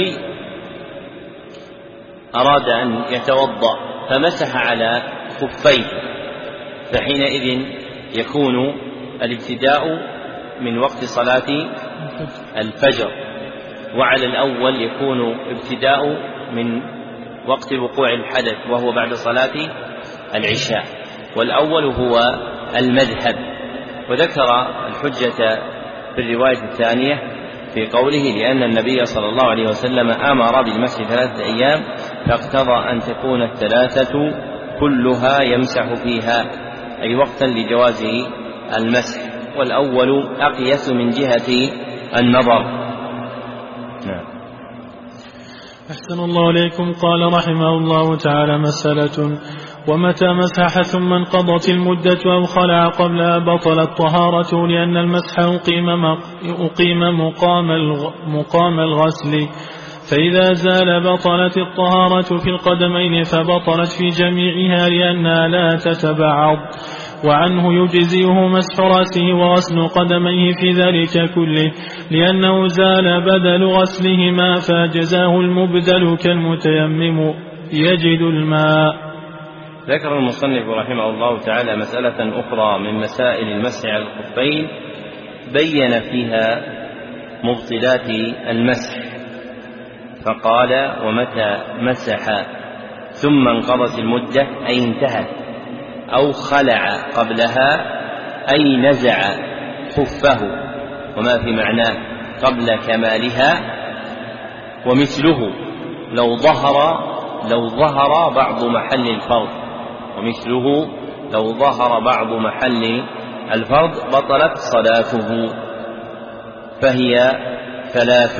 أراد أن يتوضأ فمسح على خفيه، فحينئذ يكون الابتداء من وقت صلاة الفجر، وعلى الأول يكون ابتداء من وقت وقوع الحدث وهو بعد صلاة العشاء، والأول هو المذهب. وذكر الحجة في الرواية الثانية في قوله لأن النبي صلى الله عليه وسلم أمر بالمسح ثلاثة أيام فاقتضى أن تكون الثلاثة كلها يمسح فيها، أي وقتا لجواز المسح، والأول أقيس من جهة النظر. نعم. أحسن الله إليكم. قال رحمه الله تعالى مسألة: ومتى مسح ثم انقضت المدة أو خلع قبلها بطلت طهارته، لأن المسح أقيم مقام مقام الغسل، فإذا زال بطلت الطهارة في القدمين فبطلت في جميعها لأنها لا تتبعض. وعنه يجزئه مسح رأسه وغسل قدميه في ذلك كله، لأنه زال بدل غسلهما فأجزاه المبدل كالمتيمم يجد الماء. ذكر المصنف رحمه الله تعالى مسألة أخرى من مسائل المسح على الخفين بين فيها مبطلات المسح، فقال: ومتى مسح ثم انقضت المدة أي انتهت أو خلع قبلها أي نزع خفه، وما في معناه قبل كمالها، ومثله لو ظهر لو ظهر بعض محل الفرض ومثله لو ظهر بعض محل الفرض بطلت صلاته، فهي ثلاث: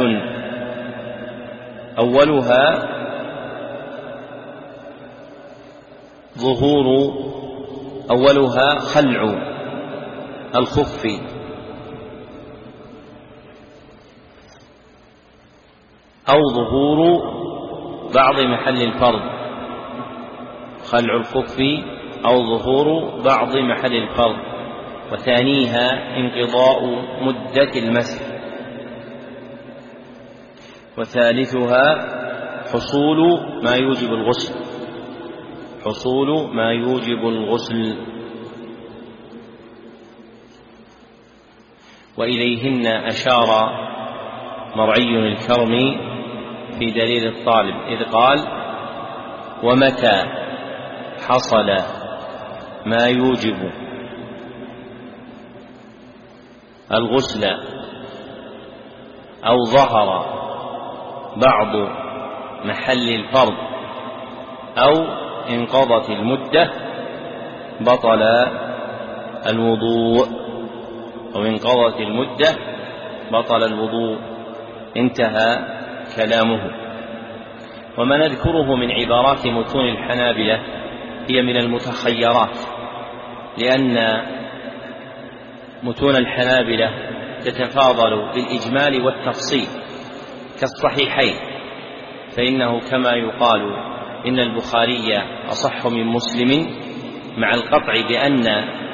أولها ظهور أولها خلع الخف أو ظهور بعض محل الفرض، خلع الخف أو ظهور بعض محل الفرض. وثانيها انقضاء مدة المسح. وثالثها حصول ما يوجب الغسل، حصول ما يوجب الغسل. وإليهن أشار مرعي الكرم في دليل الطالب إذ قال: ومتى حصل ما يوجب الغسل أو ظهر بعض محل الفرض أو انقضت المدة بطل الوضوء، أو انقضت المدة بطل الوضوء. انتهى كلامه. وما نذكره من عبارات متون الحنابلة هي من المتخيرات، لأن متون الحنابلة تتفاضل بالإجمال والتفصيل كالصحيحين، فإنه كما يقال إن البخاري أصح من مسلم، مع القطع بأن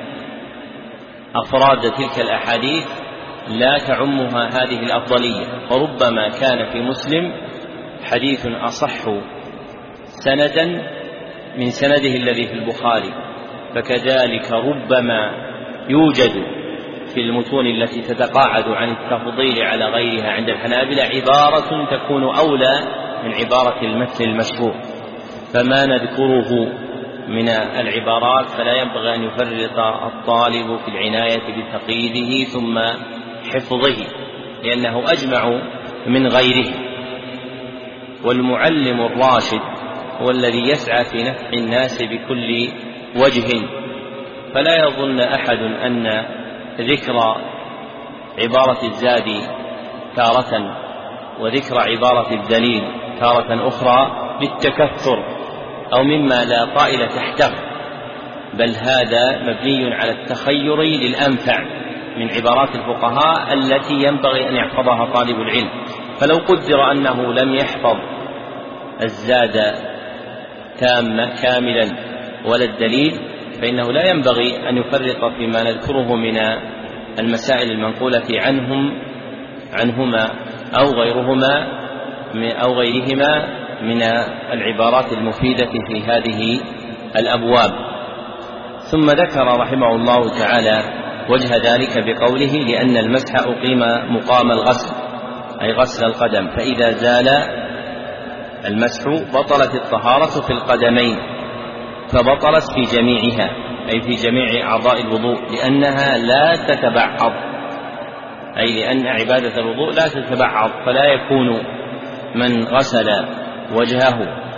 أفراد تلك الأحاديث لا تعمها هذه الأفضلية، وربما كان في مسلم حديث أصح سندا من سنده الذي في البخاري، فكذلك ربما يوجد في المتون التي تتقاعد عن التفضيل على غيرها عند الحنابلة عبارة تكون أولى من عبارة المتن المشهور. فما نذكره من العبارات فلا ينبغي أن يفرط الطالب في العناية بتقييده ثم حفظه، لأنه أجمع من غيره. والمعلم الراشد هو الذي يسعى في نفع الناس بكل وجه، فلا يظن أحد أن ذكر عبارة الزاد تارة وذكر عبارة الدليل تارة أخرى بالتكثر أو مما لا طائل تحته، بل هذا مبني على التخير للأنفع من عبارات الفقهاء التي ينبغي أن يحفظها طالب العلم. فلو قدر أنه لم يحفظ الزاد تام كاملا ولا الدليل، فإنه لا ينبغي أن يفرط فيما نذكره من المسائل المنقولة عنهم عنهما أو غيرهما أو غيرهما من العبارات المفيدة في هذه الأبواب. ثم ذكر رحمه الله تعالى وجه ذلك بقوله: لأن المسح أقيم مقام الغسل، أي غسل القدم، فإذا زال المسح بطلت الطهارة في القدمين، فبطلت في جميعها، أي في جميع أعضاء الوضوء، لأنها لا تتبعض، أي لأن عبادة الوضوء لا تتبعض، فلا يكون من غسل وجهه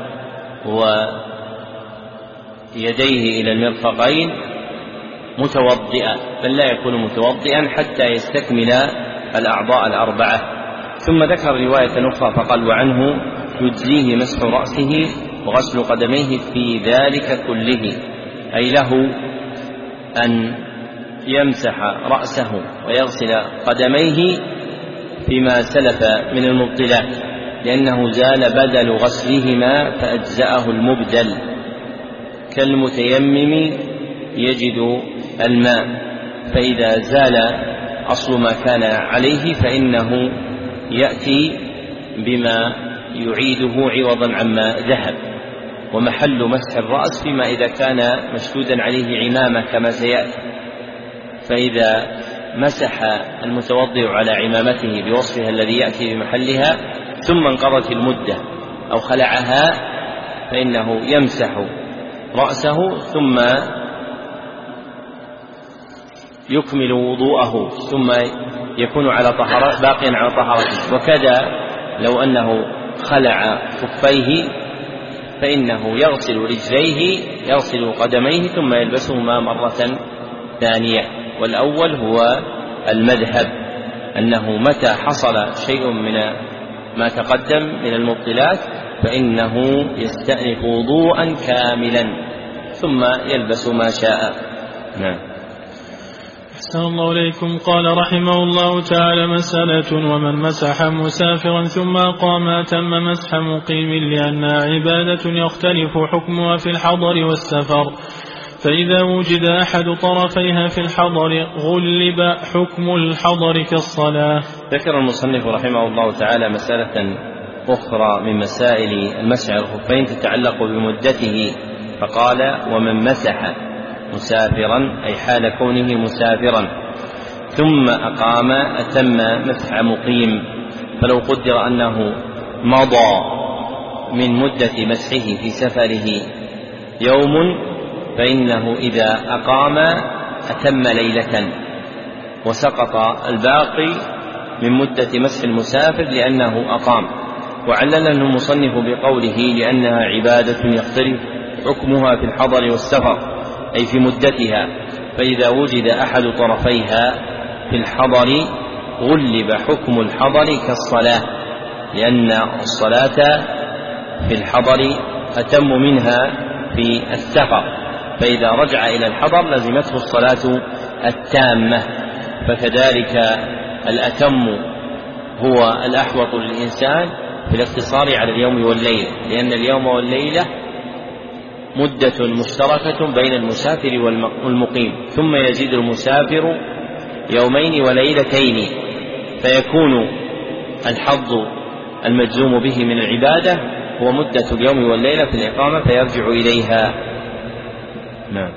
ويديه إلى المرفقين متوضئا، بل لا يكون متوضئا حتى يستكمل الأعضاء الأربعة. ثم ذكر رواية أخرى فقال: وعنه يجزيه مسح رأسه وغسل قدميه في ذلك كله، أي له أن يمسح رأسه ويغسل قدميه فيما سلف من المبطلات، لأنه زال بدل غسلهما فأجزأه المبدل، كالمتيمم يجد الماء، فإذا زال أصل ما كان عليه فإنه يأتي بما يعيده عوضا عما ذهب. ومحل مسح الرأس فيما إذا كان مشدودا عليه عمامة كما سيأتي، فإذا مسح المتوضئ على عمامته بوصفها الذي يأتي بمحلها ثم انقضت المدة أو خلعها فإنه يمسح رأسه ثم يكمل وضوءه ثم يكون على طهارة باقيا على طهارته. وكذا لو أنه خلع خفيه فإنه يغسل رجليه يغسل قدميه ثم يلبسهما مرة ثانية. والأول هو المذهب أنه متى حصل شيء من ما تقدم من المبطلات فإنه يستأنف وضوءا كاملا ثم يلبس ما شاء. نعم. أحسن الله إليكم. قال رحمه الله تعالى: مسألة: ومن مسح مسافرا ثم أقام أتم مسح مقيم، لأنها عبادة يختلف حكمها في الحضر والسفر، فإذا وجد أحد طرفيها في الحضر غلب حكم الحضر كالصلاة. ذكر المصنف رحمه الله تعالى مسألة أخرى من مسائل المسح الخفين تتعلق بمدته، فقال: ومن مسح مسافرا، أي حال كونه مسافرا، ثم أقام أتم مسح مقيم. فلو قدر أنه مضى من مدة مسحه في سفره يوم، فإنه إذا أقام أتم ليلة، وسقط الباقي من مدة مسح المسافر لأنه أقام. وعلل المصنف بقوله: لأنها عبادة يختلف حكمها في الحضر والسفر، أي في مدتها، فإذا وجد أحد طرفيها في الحضر غلب حكم الحضر كالصلاة، لأن الصلاة في الحضر أتم منها في السفر، فإذا رجع إلى الحضر لزمته الصلاة التامة. فكذلك الأتم هو الأحوط للإنسان في الاقتصار على اليوم والليلة، لأن اليوم والليلة مدة مشتركة بين المسافر والمقيم، ثم يزيد المسافر يومين وليلتين، فيكون الحظ المجزوم به من العبادة هو مدة اليوم والليلة في الإقامة، فيرجع إليها. نعم.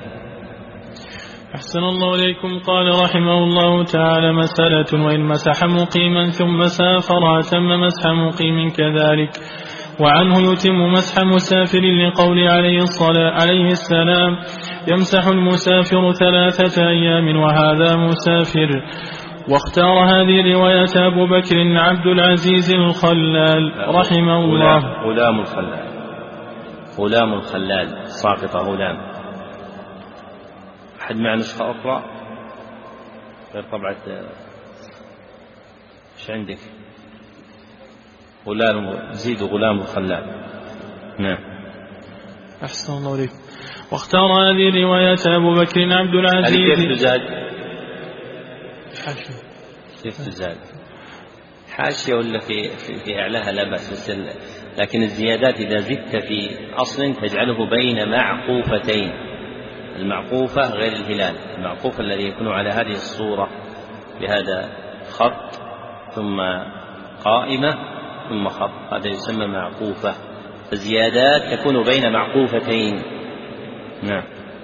أحسن الله إليكم. قال رحمه الله تعالى: مسألة: وإن مسح مقيما ثم سافر أتم مسح مقيم كذلك، وعنه يتم مسح مسافر لقول عليه الصلاة عليه السلام: يمسح المسافر ثلاثة أيام وهذا مسافر. واختار هذه الرواية أبو بكر عبد العزيز الخلال رحمه الله. غلام الخلال، غلام الخلال ساقط غلام. أحد مع نسخة أخرى غير طبعة؟ إيش عندك؟ غلام، زيد غلام الخلال. نعم. أحسن الله عليك. واختار هذه الرواية أبو بكر عبد العزيز. كيف تزاد؟ كيف تزاد؟ حاشية ولا في في, في أعلاها لا بأس، لكن الزيادات إذا زدت في أصل تجعله بين معقوفتين. المعقوفة غير الهلال، المعقوف الذي يكون على هذه الصورة بهذا خط ثم قائمة ثم خط، هذا يسمى معقوفة. فالزيادات تكون بين معقوفتين. نعم.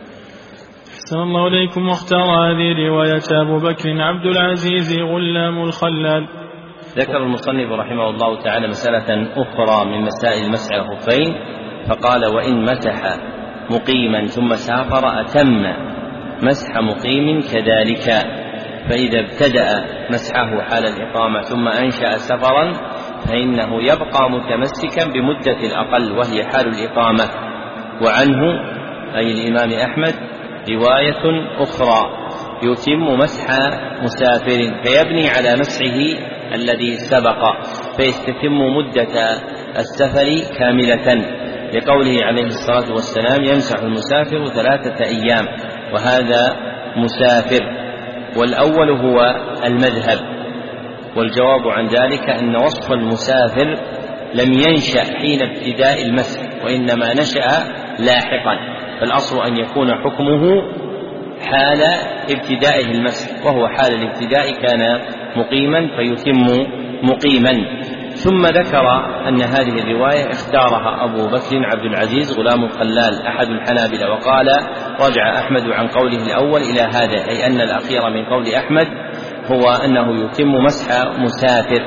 أحسن الله إليكم. واختار هذه رواية أبو بكر عبد العزيز غلام الخلال. ذكر المصنف رحمه الله تعالى مسألة أخرى من مسائل مسح الخفين، فقال: وإن مسح مقيما ثم سافر أتم مسح مقيم كذلك، فإذا ابتدأ مسحه حال الإقامة ثم أنشأ سفرا فإنه يبقى متمسكا بمدة الأقل وهي حال الإقامة. وعنه أي الإمام أحمد رواية أخرى: يتم مسح مسافر، فيبني على مسحه الذي سبق، فيستتم مدة السفر كاملة، لقوله عليه الصلاة والسلام: يمسح المسافر ثلاثة أيام وهذا مسافر. والأول هو المذهب، والجواب عن ذلك أن وصف المسافر لم ينشأ حين ابتداء المسح، وإنما نشأ لاحقا، فالأصل أن يكون حكمه حال ابتدائه المسح، وهو حال الابتداء كان مقيما فيتم مقيما. ثم ذكر أن هذه الرواية اختارها أبو بكر عبد العزيز غلام الخلال أحد الحنابلة، وقال: رجع أحمد عن قوله الأول إلى هذا، أي أن الأخير من قول أحمد هو أنه يتم مسح مسافر.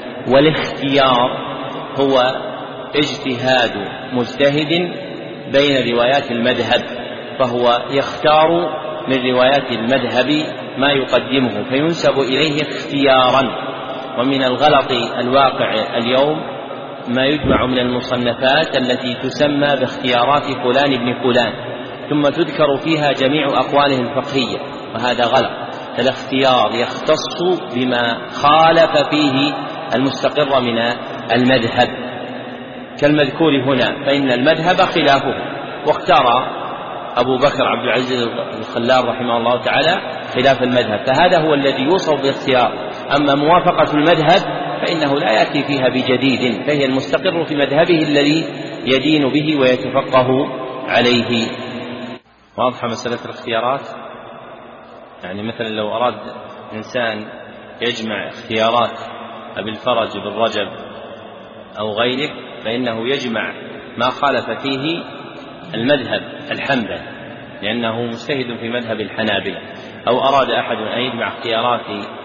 والاختيار هو اجتهاد مجتهد بين روايات المذهب، فهو يختار من روايات المذهب ما يقدمه فينسب إليه اختيارا. ومن الغلط الواقع اليوم ما يجمع من المصنفات التي تسمى باختيارات فلان ابن فلان، ثم تذكر فيها جميع أقواله الفقهية، وهذا غلط. الاختيار يختص بما خالف فيه المستقر من المذهب كالمذكور هنا، فإن المذهب خلافه، واختار أبو بكر عبد العزيز الخلال رحمه الله تعالى خلاف المذهب، فهذا هو الذي يوصف باختيار. أما موافقة المذهب فإنه لا يأتي فيها بجديد، فهي المستقر في مذهبه الذي يدين به ويتفقه عليه. واضحة مسألة الاختيارات؟ يعني مثلا لو أراد إنسان يجمع اختيارات أبي الفرج بن رجب أو غيره فإنه يجمع ما خالف فيه المذهب الحنبلي لأنه مجتهد في مذهب الحنابلة، أو أراد أحد أن يجمع اختيارات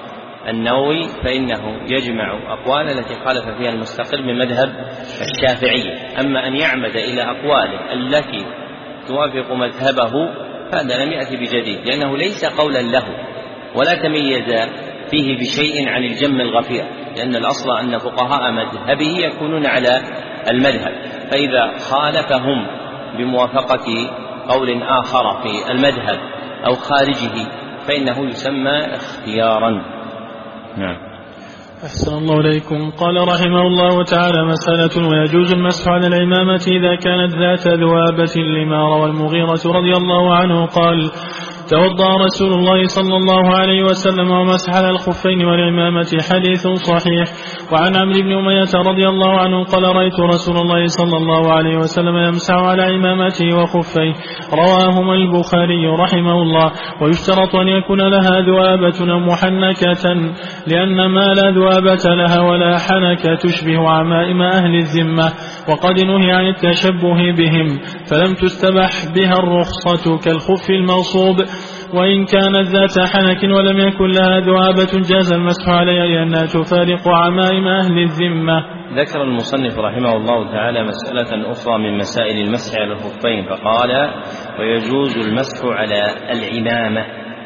النووي فإنه يجمع أقوال التي خالف فيها المستقل من مذهب الشافعية. أما أن يعمد إلى أقواله التي توافق مذهبه فهذا لم يأتي بجديد، لأنه ليس قولا له ولا تميز فيه بشيء عن الجم الغفير، لأن الأصل أن فقهاء مذهبه يكونون على المذهب، فإذا خالفهم بموافقة قول آخر في المذهب أو خارجه فإنه يسمى اختيارا. نعم. أحسن الله إليكم. قال رحمه الله تعالى: مسألة: ويجوز المسح على العمامة إذا كانت ذات ذوابة، لما روى المغيرة رضي الله عنه قال: توضأ رسول الله صلى الله عليه وسلم ومسح على الخفين والعمامة، حديث صحيح. وعن عمرو بن أمية رضي الله عنه قال: رأيت رسول الله صلى الله عليه وسلم يمسح على عمامته وخفيه، رواهما البخاري رحمه الله. ويشترط أن يكون لها ذوابة محنكة، لأن ما لا ذوابة لها ولا حنكة تشبه عمائم أهل الذمة، وقد نهي عن التشبه بهم، فلم تستبح بها الرخصة كالخف المغصوب، وإن كانت ذات حنك ولم يكن لها ذوابة جاز المسح عليها لأنها تفارق عمائم أهل الذمة. ذكر المصنف رحمه الله تعالى مسألة أخرى من مسائل المسح على الخفين فقال: ويجوز المسح على العمامة.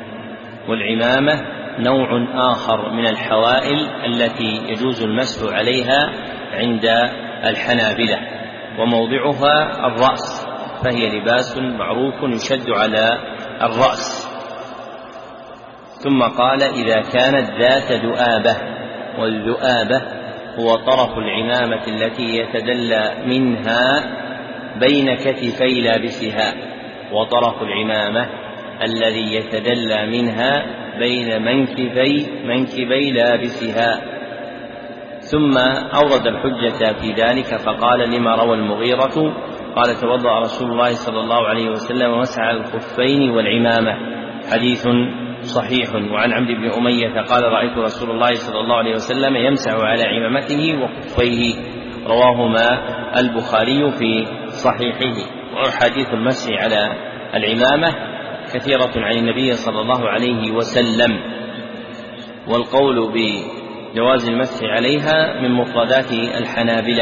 والعمامة نوع آخر من الحوائل التي يجوز المسح عليها عند الحنابلة، وموضعها الرأس، فهي لباس معروف يشد على الرأس. ثم قال: إذا كانت ذات ذؤابة. والذؤابة هو طرف العمامة التي يتدلى منها بين كتفي لابسها، وطرف العمامة الذي يتدلى منها بين منكبي منكبي لابسها. ثم أورد الحجة في ذلك فقال: لما روى المغيرة قال: توضأ رسول الله صلى الله عليه وسلم ومسح على الخفين والعمامة، حديث صحيح. وعن عمرو بن أمية قال: رأيت رسول الله صلى الله عليه وسلم يمسح على عمامته وخفيه، رواهما البخاري في صحيحه. وحديث المسح على العمامة كثيرة عن النبي صلى الله عليه وسلم، والقول بجواز المسح عليها من مفردات الحنابلة،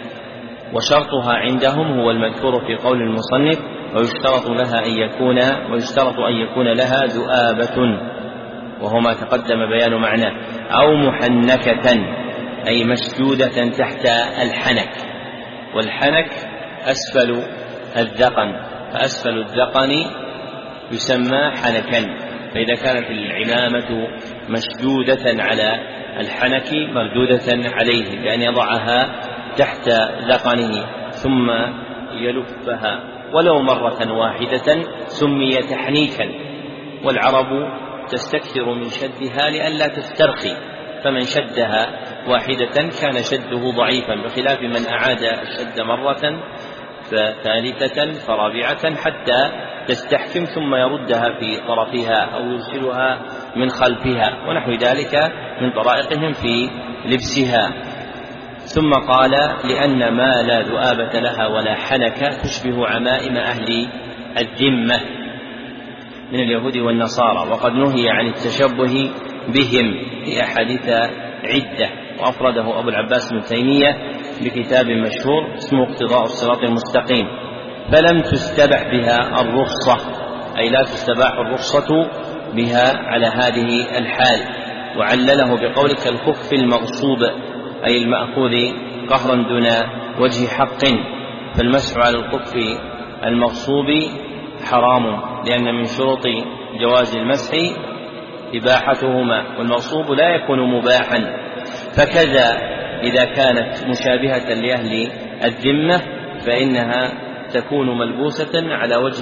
وشرطها عندهم هو المذكور في قول المصنف: ويشترط لها أن يكون ويشترط أن يكون لها ذؤابة، وهو ما تقدم بيان معناه، أو محنكة أي مشدودة تحت الحنك، والحنك أسفل الذقن، فأسفل الذقن يسمى حنكا. فإذا كانت العمامة مشدودة على الحنك مردودة عليه بأن يضعها تحت ذقنه ثم يلفها ولو مرة واحدة سمي تحنيكا، والعرب تستكثر من شدها لئلا تسترخي، فمن شدها واحدة كان شده ضعيفا، بخلاف من أعاد الشد مرة فثالثة فرابعة حتى تستحكم ثم يردها في طرفها أو يرسلها من خلفها، ونحو ذلك من طرائقهم في لبسها. ثم قال: لأن ما لا ذؤابة لها ولا حنك تشبه عمائم أهل الذمة من اليهود والنصارى، وقد نهي عن التشبه بهم في أحاديث عدة، وأفرده أبو العباس ابن تيمية بكتاب مشهور اسمه اقتضاء الصراط المستقيم. فلم تستبح بها الرخصة، أي لا تستباح الرخصة بها على هذه الحال. وعلله بقولك الخف المغصوب، أي المأخوذ قهرا دون وجه حق، فالمسح على الخف المغصوب حرام، لأن من شروط جواز المسح إباحتهما، والمغصوب لا يكون مباحا. فكذا إذا كانت مشابهة لأهل الذمة فإنها تكون ملبوسة على وجه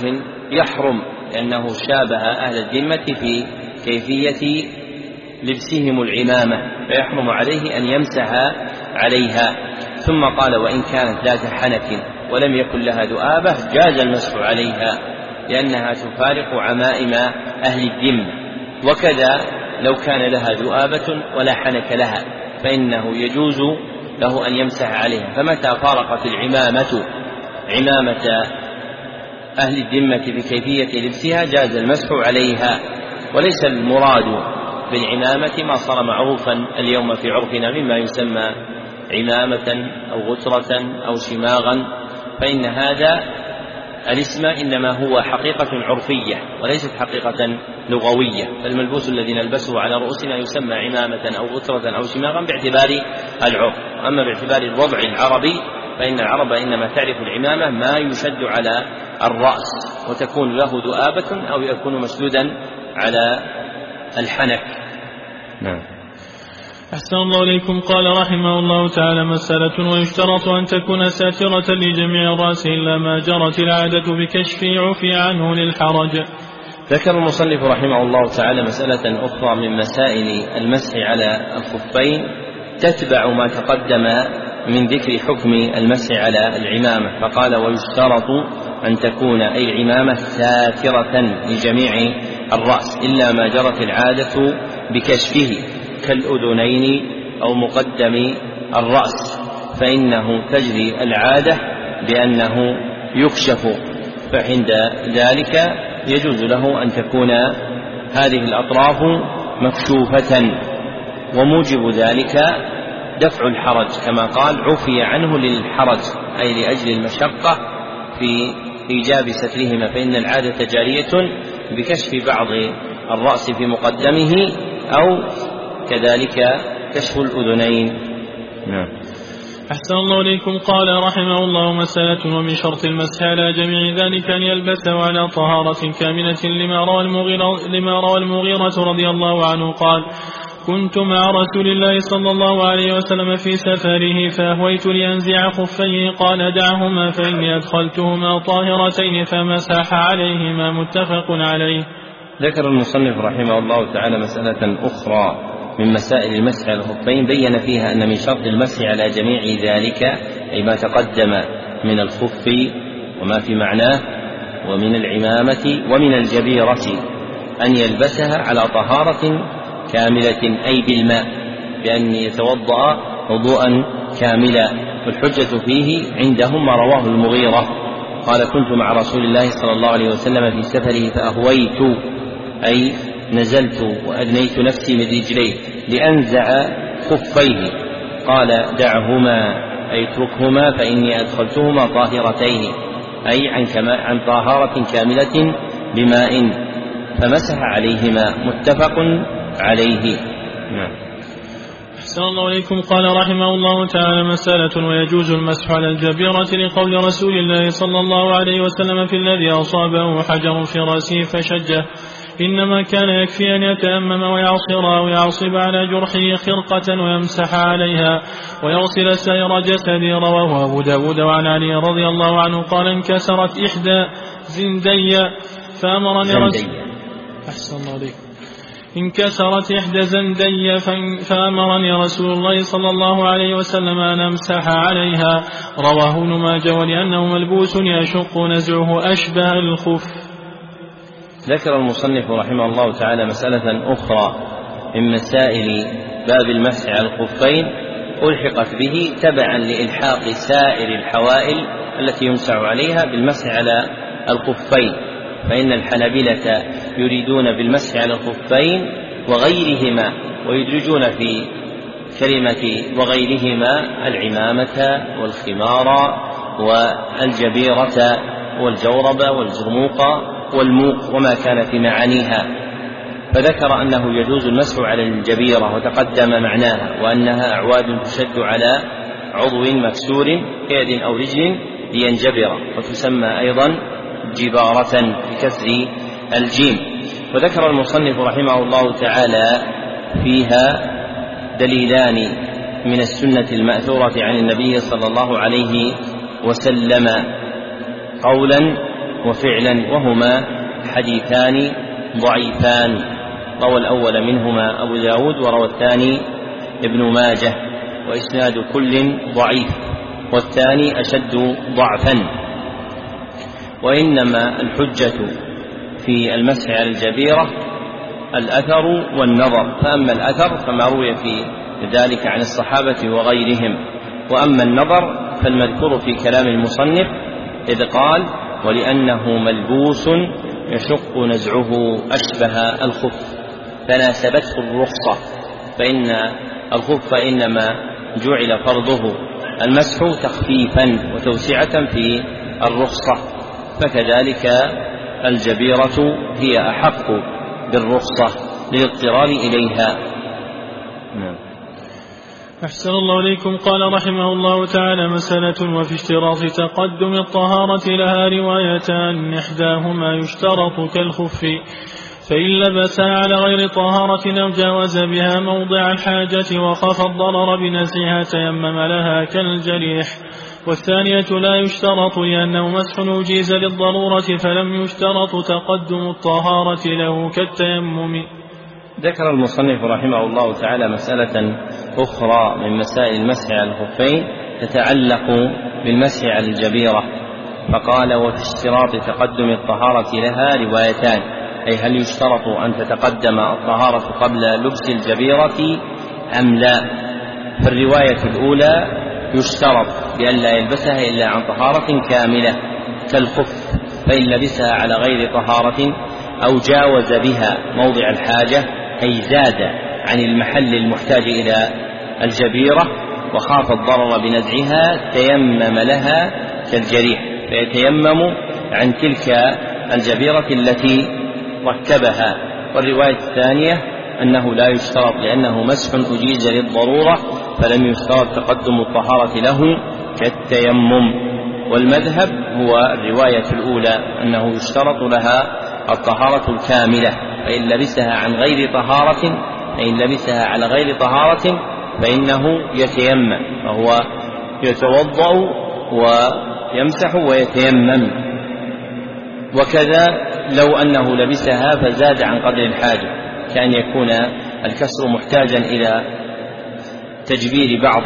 يحرم لأنه شابه أهل الذمة في كيفية لبسهم العمامة، فيحرم عليه أن يمسح عليها. ثم قال: وإن كانت ذات حنك ولم يكن لها ذؤابة جاز المسح عليها لأنها تفارق عمائم أهل الذمة. وكذا لو كان لها ذؤابة ولا حنك لها فإنه يجوز له أن يمسح عليها. فمتى فارقت العمامة عمامة أهل الذمة بكيفية لبسها جاز المسح عليها. وليس المراد بالعمامة ما صار معروفا اليوم في عرفنا مما يسمى عمامة أو غترة أو شماغا، فإن هذا الاسم إنما هو حقيقة عرفية وليست حقيقة لغوية، فالملبوس الذي نلبسه على رؤوسنا يسمى عمامة أو غترة أو شماغا باعتبار العرف. أما باعتبار الوضع العربي فإن العرب إنما تعرف العمامة ما يشد على الرأس وتكون له ذؤابة أو يكون مسدودا على الحنك. نعم. أحسن الله إليكم. قال رحمه الله تعالى: مسألة: ويشترط أن تكون ساترة لجميع الرأس إلا ما جرت العادة بكشف عفي عنه للحرج. ذكر المصنف رحمه الله تعالى مسألة أخرى من مسائل المسح على الخفين تتبع ما تقدم من ذكر حكم المسح على العمامة، فقال: ويشترط أن تكون أي العمامة ساترة لجميع الرأس إلا ما جرت العادة بكشفه كالأذنين أو مقدم الرأس، فإنه تجري العادة بأنه يكشف، فعند ذلك يجوز له أن تكون هذه الأطراف مكشوفة. وموجب ذلك دفع الحرج كما قال: عفي عنه للحرج، أي لأجل المشقة في إيجاب سترهما، فإن العادة جارية بكشف بعض الرأس في مقدمه أو كذلك كشف الأذنين. نعم. أحسن الله إليكم. قال رحمه الله: مسألة: ومن شرط المسح على جميع ذلك أن يلبسه على طهارة كاملة لما روى المغيرة, لما روى المغيرة رضي الله عنه قال: كنت مع رسول الله صلى الله عليه وسلم في سفره فأهويت لأنزع خفيه قال: دعهما فإني أدخلتهما طاهرتين فمسح عليهما. متفق عليه. ذكر المصنف رحمه الله تعالى مسألة أخرى من مسائل المسح على الخفين بين فيها أن من شرط المسح على جميع ذلك أي ما تقدم من الخف وما في معناه ومن العمامة ومن الجبيرة أن يلبسها على طهارة كاملة أي بالماء، بأن يتوضأ وضوءا كاملا. والحجة فيه عندهم ما رواه المغيرة قال: كنت مع رسول الله صلى الله عليه وسلم في سفره فأهويت أي نزلت وأدنيت نفسي من رجليه لأنزع خفيه قال: دعهما أي اتركهما فإني أدخلتهما طاهرتين أي عن, كما عن طهارة كاملة بماء، فمسح عليهما. متفق عليه. نعم. أحسن الله إليكم. قال رحمه الله تعالى: مسألة: ويجوز المسح على الجبيرة لقول رسول الله صلى الله عليه وسلم في الذي أصابه حجر في رأسه فشجه: إنما كان يكفي أن يتأمم ويعصر أو يعصب على جرحه خرقة ويمسح عليها ويغسل سائر جسده. رواه أبو داود وعن علي رضي الله عنه قال: انكسرت إحدى زندي فأمرني رسول أحسن الله عليكم انكسرت إحدى زندي فأمرني رسول الله صلى الله عليه وسلم أن أمسح عليها. رواه ابن ماجه ولأنه ملبوس يشق نزعه أشبه الخف. ذكر المصنف رحمه الله تعالى مسألة أخرى من مسائل باب المسح على الخفين ألحقت به تبعا لإلحاق سائر الحوائل التي يمسح عليها بالمسح على الخفين، فإن الحنابلة يريدون بالمسح على الخفين وغيرهما، ويدرجون في كلمة وغيرهما العمامة والخمار والجبيرة والجورب والجرموق والموق وما كان في معانيها، فذكر أنه يجوز المسح على الجبيرة وتقدم معناها وأنها أعواد تشد على عضو مكسور كيد أو رجل لينجبر، وتسمى أيضا جبارة بكسر الجيم. وذكر المصنف رحمه الله تعالى فيها دليلان من السنة المأثورة عن النبي صلى الله عليه وسلم: قولا وفعلا، وهما حديثان ضعيفان، روى الأول منهما أبو داود وروى الثاني ابن ماجه، وإسناد كل ضعيف والثاني أشد ضعفا. وإنما الحجة في المسح على الجبيرة الأثر والنظر، فأما الأثر فما روي في ذلك عن الصحابة وغيرهم، وأما النظر فالمذكور في كلام المصنف إذ قال ولأنه ملبوس يشق نزعه أشبه الخف فناسبته الرخصة، فإن الخف إنما جعل فرضه المسح تخفيفا وتوسعة في الرخصة، فكذلك الجبيرة هي أحق بالرخصة للاضطرار إليها. نعم. أحسن الله إليكم. قال رحمه الله تعالى: مسألة وفي اشتراط تقدم الطهارة لها روايتان، إحداهما يشترط كالخف، فإن لبسها على غير طهارة أو جاوز بها موضع الحاجة وخاف الضرر بنزعها تيمم لها كالجريح، والثانية لا يشترط لأنه مسح أجيز للضرورة فلم يشترط تقدم الطهارة له كالتيمم. ذكر المصنف رحمه الله تعالى مسألة أخرى من مسائل المسح على الخفين تتعلق بالمسح على الجبيرة، فقال: وفي اشتراط تقدم الطهارة لها روايتان، أي هل يشترط أن تتقدم الطهارة قبل لبس الجبيرة أم لا؟ فالرواية الأولى يشترط بأن لا يلبسها إلا عن طهارة كاملة كالخف، فإن لبسها على غير طهارة أو جاوز بها موضع الحاجة أي زاد عن المحل المحتاج إلى الجبيرة وخاف الضرر بنزعها تيمم لها كالجريح، فيتيمم عن تلك الجبيرة التي ركبها. والرواية الثانية أنه لا يشترط لأنه مسح أجيز للضرورة فلم يشترط تقدم الطهارة له كالتيمم. والمذهب هو الرواية الأولى أنه يشترط لها الطهارة الكاملة، فإن لبسها عن غير طهارة فإن لبسها على غير طهارة فإنه يتيمم، فهو يتوضأ ويمسح ويتيمم. وكذا لو أنه لبسها فزاد عن قدر الحاجة، كأن يكون الكسر محتاجا إلى تجبير بعض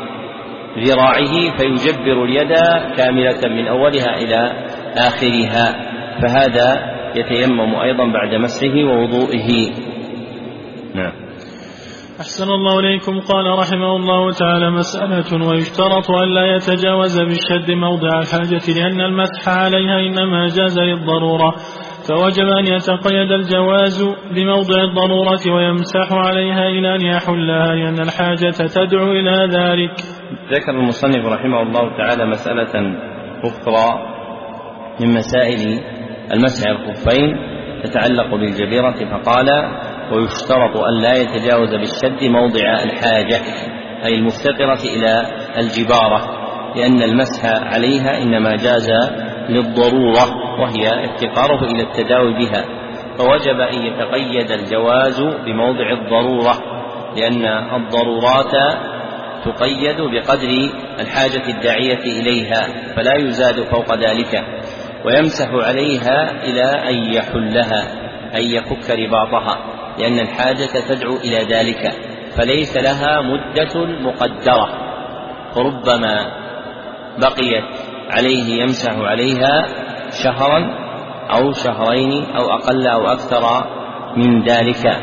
ذراعه فيجبر اليد كاملة من أولها إلى آخرها، فهذا يتيمم أيضا بعد مسحه ووضوئه. نعم. أحسن الله إليكم. قال رحمه الله تعالى: مسألة ويشترط أن لا يتجاوز بالشد موضع الحاجة لأن المسح عليها إنما جاز للضرورة، فوجب أن يتقيد الجواز بموضع الضرورة ويمسح عليها إلى أن يحلها لأن الحاجة تدعو إلى ذلك. ذكر المصنف رحمه الله تعالى مسألة أخرى من مسائل المسح على الخفين تتعلق بالجبيرة، فقال: ويشترط أن لا يتجاوز بالشد موضع الحاجة أي المفتقرة إلى الجبارة، لأن المسح عليها إنما جاز للضرورة وهي افتقاره إلى التداوي بها، فوجب أن يتقيد الجواز بموضع الضرورة، لأن الضرورات تقيد بقدر الحاجة الداعية إليها فلا يزاد فوق ذلك، ويمسح عليها إلى أن يحلها أي يفك رباطها، لأن الحاجة تدعو إلى ذلك، فليس لها مدة مقدرة، فربما بقيت عليه يمسح عليها شهرا أو شهرين أو أقل أو أكثر من ذلك.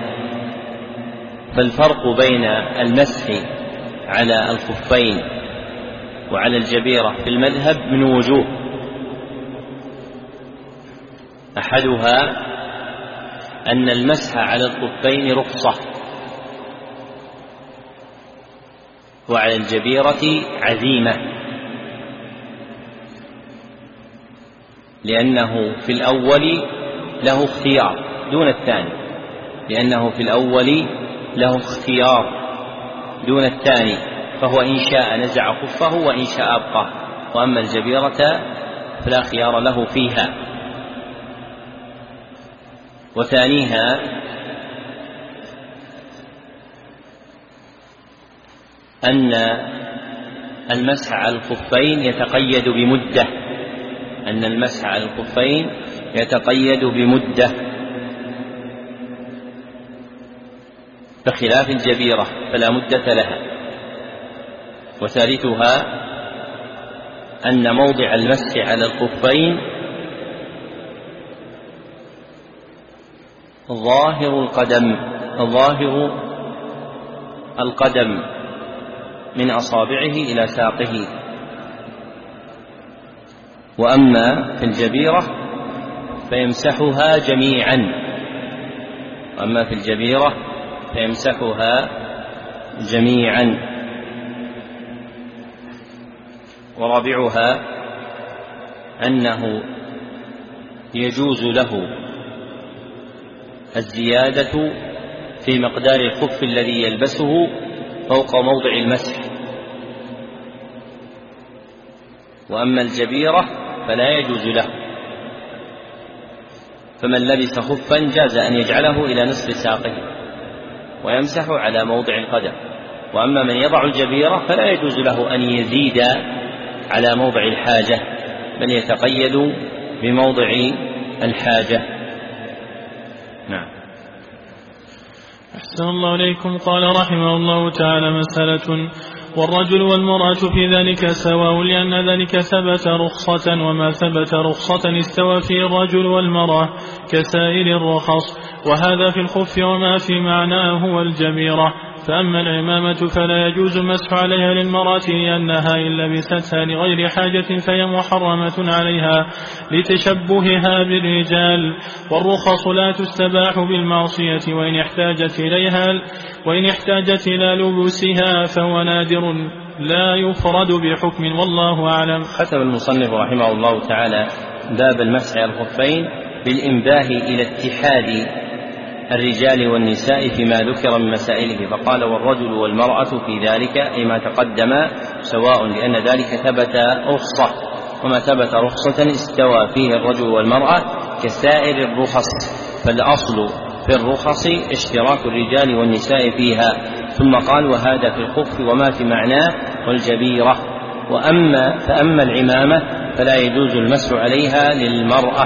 فالفرق بين المسح على الخفين وعلى الجبيرة في المذهب من وجوه: أحدها أن المسح على الخفين رخصة، وعلى الجبيرة عزيمة، لأنه في الأول له اختيار دون الثاني، لأنه في الأول له اختيار دون الثاني، فهو إن شاء نزع خفه وإن شاء أبقى، وأما الجبيرة فلا خيار له فيها. وثانيها أن المسح على الخفين يتقيد بمدة، أن المسح على الخفين يتقيد بمدة بخلاف الجبيرة فلا مدة لها. وثالثها أن موضع المسح على الخفين ظاهر القدم ظاهر القدم من أصابعه إلى ساقه. وأما في الجبيرة فيمسحها جميعا وأما في الجبيرة فيمسحها جميعا. ورابعها أنه يجوز له الزيادة في مقدار الخف الذي يلبسه فوق موضع المسح. وأما الجبيرة فلا يجوز له، فمن لبس خفا جاز أن يجعله إلى نصف ساقه ويمسح على موضع القدم. وأما من يضع الجبيرة فلا يجوز له أن يزيد على موضع الحاجة بل يتقيد بموضع الحاجة. نعم. أحسن الله إليكم. قال رحمه الله تعالى: مسألة: والرجل والمرأة في ذلك سواء، لأن ذلك ثبت رخصة، وما ثبت رخصة استوى فيه الرجل والمرأة كسائر الرخص، وهذا في الخف وما في معناه هو الجبيرة. فأما العمامة فلا يجوز المسح عليها للمرأة، لأنها إن لبستها لغير حاجة فهي محرمة عليها لتشبهها بالرجال. والرخص لا تستباح بالمعصية، وإن احتاجت إليها وإن احتاجت إلى لبسها فهو نادر لا يفرد بحكم، والله أعلم. ختم المصنف رحمه الله تعالى باب المسح على الخفين بالإنباه إلى اتحاد الرجال والنساء فيما ذكر من مسائله، فقال: والرجل والمرأة في ذلك أي ما تقدم سواء، لأن ذلك ثبت رخصة، وما ثبت رخصة استوى فيه الرجل والمرأة كسائر الرخص، فالأصل في الرخص اشتراك الرجال والنساء فيها. ثم قال: وهذا في الخف وما في معناه والجبيرة. وأما فأما العمامة فلا يجوز المسح عليها للمرأة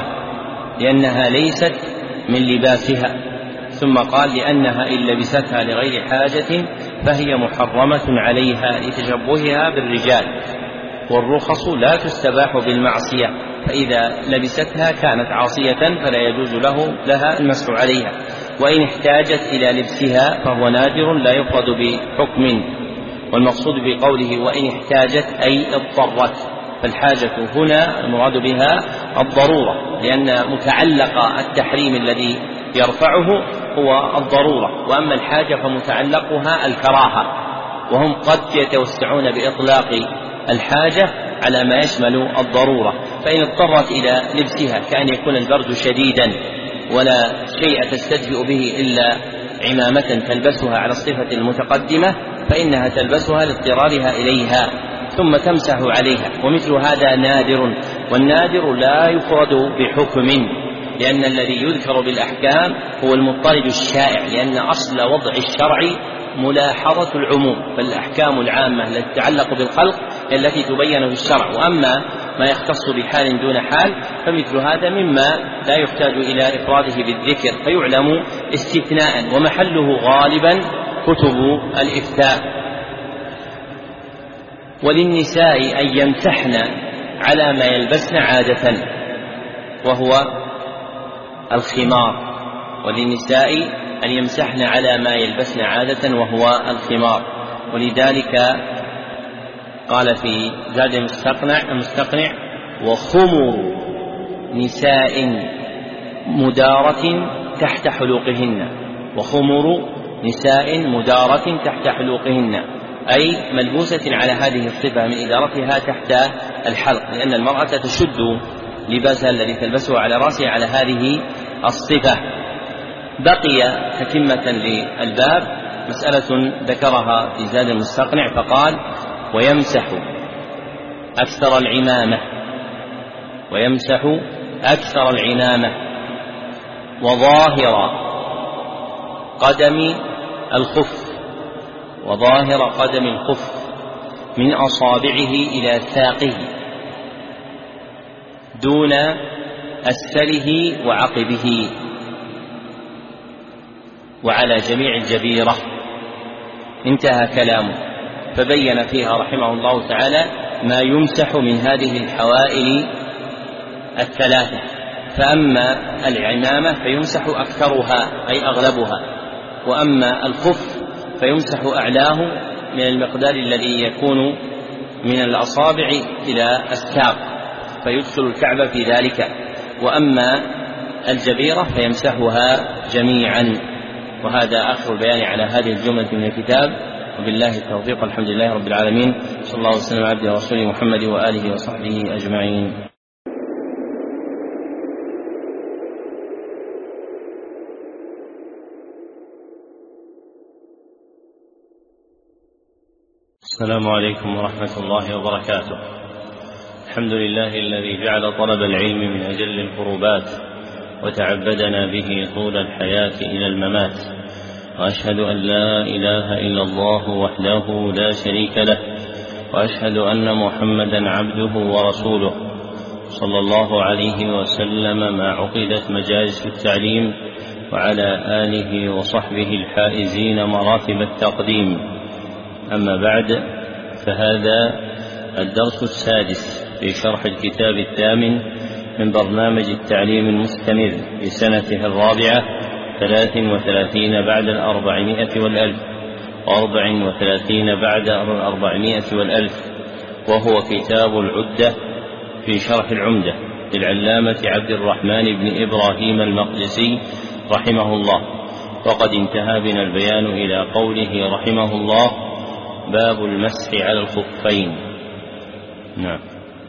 لأنها ليست من لباسها. ثم قال: لأنها إن لبستها لغير حاجة فهي محرمة عليها لتشبهها بالرجال. والرخص لا تستباح بالمعصية، فإذا لبستها كانت عاصية فلا يجوز له لها المسح عليها. وإن احتاجت إلى لبسها فهو نادر لا يفرد بحكم. والمقصود بقوله وإن احتاجت أي اضطرت، فالحاجة هنا المراد بها الضرورة، لأن متعلق التحريم الذي يرفعه هو الضرورة، وأما الحاجة فمتعلقها الكراهة، وهم قد يتوسعون بإطلاق الحاجة على ما يشمل الضرورة. فإن اضطرت إلى لبسها كأن يكون البرد شديدا ولا شيء تستدفئ به إلا عمامة تلبسها على الصفة المتقدمة، فإنها تلبسها لاضطرارها إليها ثم تمسح عليها. ومثل هذا نادر، والنادر لا يفرد بحكم، لأن الذي يذكر بالأحكام هو المضطرد الشائع، لأن أصل وضع الشرع ملاحظة العموم، فالأحكام العامة التي تتعلق بالخلق التي تبين في الشرع. وأما ما يختص بحال دون حال فمثل هذا مما لا يحتاج إلى إفراده بالذكر فيعلم استثناء، ومحله غالبا كتب الإفتاء. وللنساء أن يمسحن على ما يلبسن عادة وهو الخمار، وللنساء أن يمسحن على ما يلبسن عادة وهو الخمار. ولذلك قال في زاد المستقنع, المستقنع وخمر نساء مدارة تحت حلوقهن، وخمر نساء مدارة تحت حلوقهن أي ملبوسة على هذه الصفة من إدارتها تحت الحلق، لأن المرأة تشد لباسها الذي تلبسه على رأسها على هذه الصفة. بقي تتمة للباب مسألة ذكرها في زاد المستقنع فقال: ويمسح أكثر العمامة ويمسح أكثر العمامة وظاهر قدم الخف وظاهر قدم الخف من أصابعه إلى ساقه دون أسفله وعقبه، وعلى جميع الجبيرة. انتهى كلامه، فبين فيها رحمه الله تعالى ما يمسح من هذه الحوائل الثلاثة. فأما العمامة فيمسح أكثرها أي أغلبها، وأما الخف فيمسح أعلاه من المقدار الذي يكون من الأصابع إلى الساق، فيدخل الكعب في ذلك. وأما الجبيرة فيمسحها جميعا. وهذا آخر البيان على هذه الجملة من الكتاب، وبالله التوفيق. الحمد لله رب العالمين، صلى الله وسلم على عبده ورسوله محمد وآله وصحبه أجمعين. السلام عليكم ورحمة الله وبركاته. الحمد لله الذي جعل طلب العلم من أجل القربات وتعبدنا به طول الحياة إلى الممات، وأشهد أن لا إله إلا الله وحده لا شريك له، وأشهد أن محمدا عبده ورسوله صلى الله عليه وسلم ما عقدت مجالس التعليم، وعلى آله وصحبه الحائزين مراتب التقديم. أما بعد، فهذا الدرس السادس في شرح الكتاب الثامن من برنامج التعليم المستمر لسنته الرابعة ثلاث وثلاثين بعد الأربعمائة والألف وأربع وثلاثين بعد الأربعمائة والألف، وهو كتاب العدة في شرح العمدة للعلامة عبد الرحمن بن إبراهيم المقدسي رحمه الله. وقد انتهى بنا البيان إلى قوله رحمه الله: باب المسح على الخفين. نعم.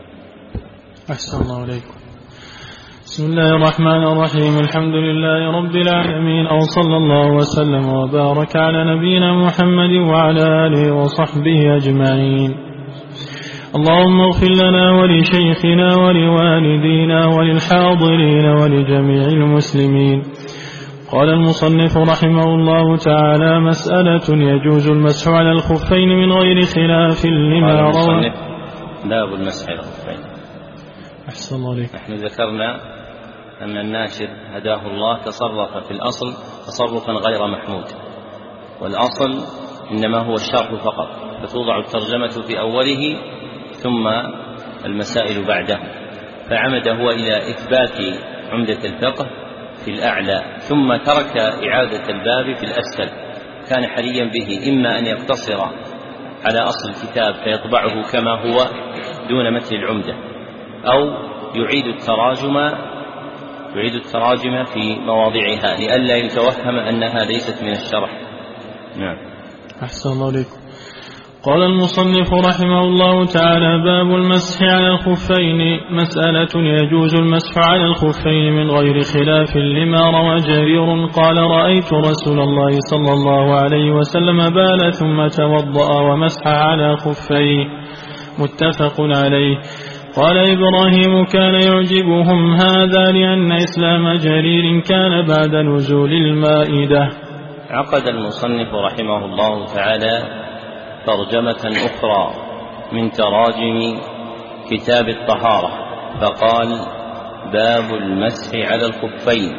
أحسن الله عليكم. بسم الله الرحمن الرحيم. الحمد لله رب العالمين، أو صلى الله وسلم وبارك على نبينا محمد وعلى آله وصحبه أجمعين. اللهم اغفر لنا ولشيخنا ولوالدينا وللحاضرين ولجميع المسلمين. قال المصنف رحمه الله تعالى: مسألة يجوز المسح على الخفين من غير خلاف لما روى. باب المسح على الخفين. أحسن الله عليك. نحن ذكرنا أن الناشر هداه الله تصرف في الأصل تصرفا غير محمود، والأصل إنما هو الشرح فقط، فتوضع الترجمة في أوله ثم المسائل بعده. فعمد هو إلى إثبات عمدة الفقه في الأعلى، ثم ترك إعادة الباب في الأسفل. كان حريا به إما أن يقتصر على أصل الكتاب فيطبعه كما هو دون متن العمدة، أو يعيد التراجم يعيد التراجم في مواضعها لئلا يتوهم أنها ليست من الشرح. نعم. أحسن الله عليكم. قال المصنف رحمه الله تعالى: باب المسح على الخفين. مسألة يجوز المسح على الخفين من غير خلاف لما روى جرير قال: رأيت رسول الله صلى الله عليه وسلم بال ثم توضأ ومسح على خفيه. متفق عليه. قال إبراهيم: كان يعجبهم هذا لأن إسلام جرير كان بعد نزول المائدة. عقد المصنف رحمه الله تعالى ترجمة أخرى من تراجم كتاب الطهارة، فقال: باب المسح على الخفين.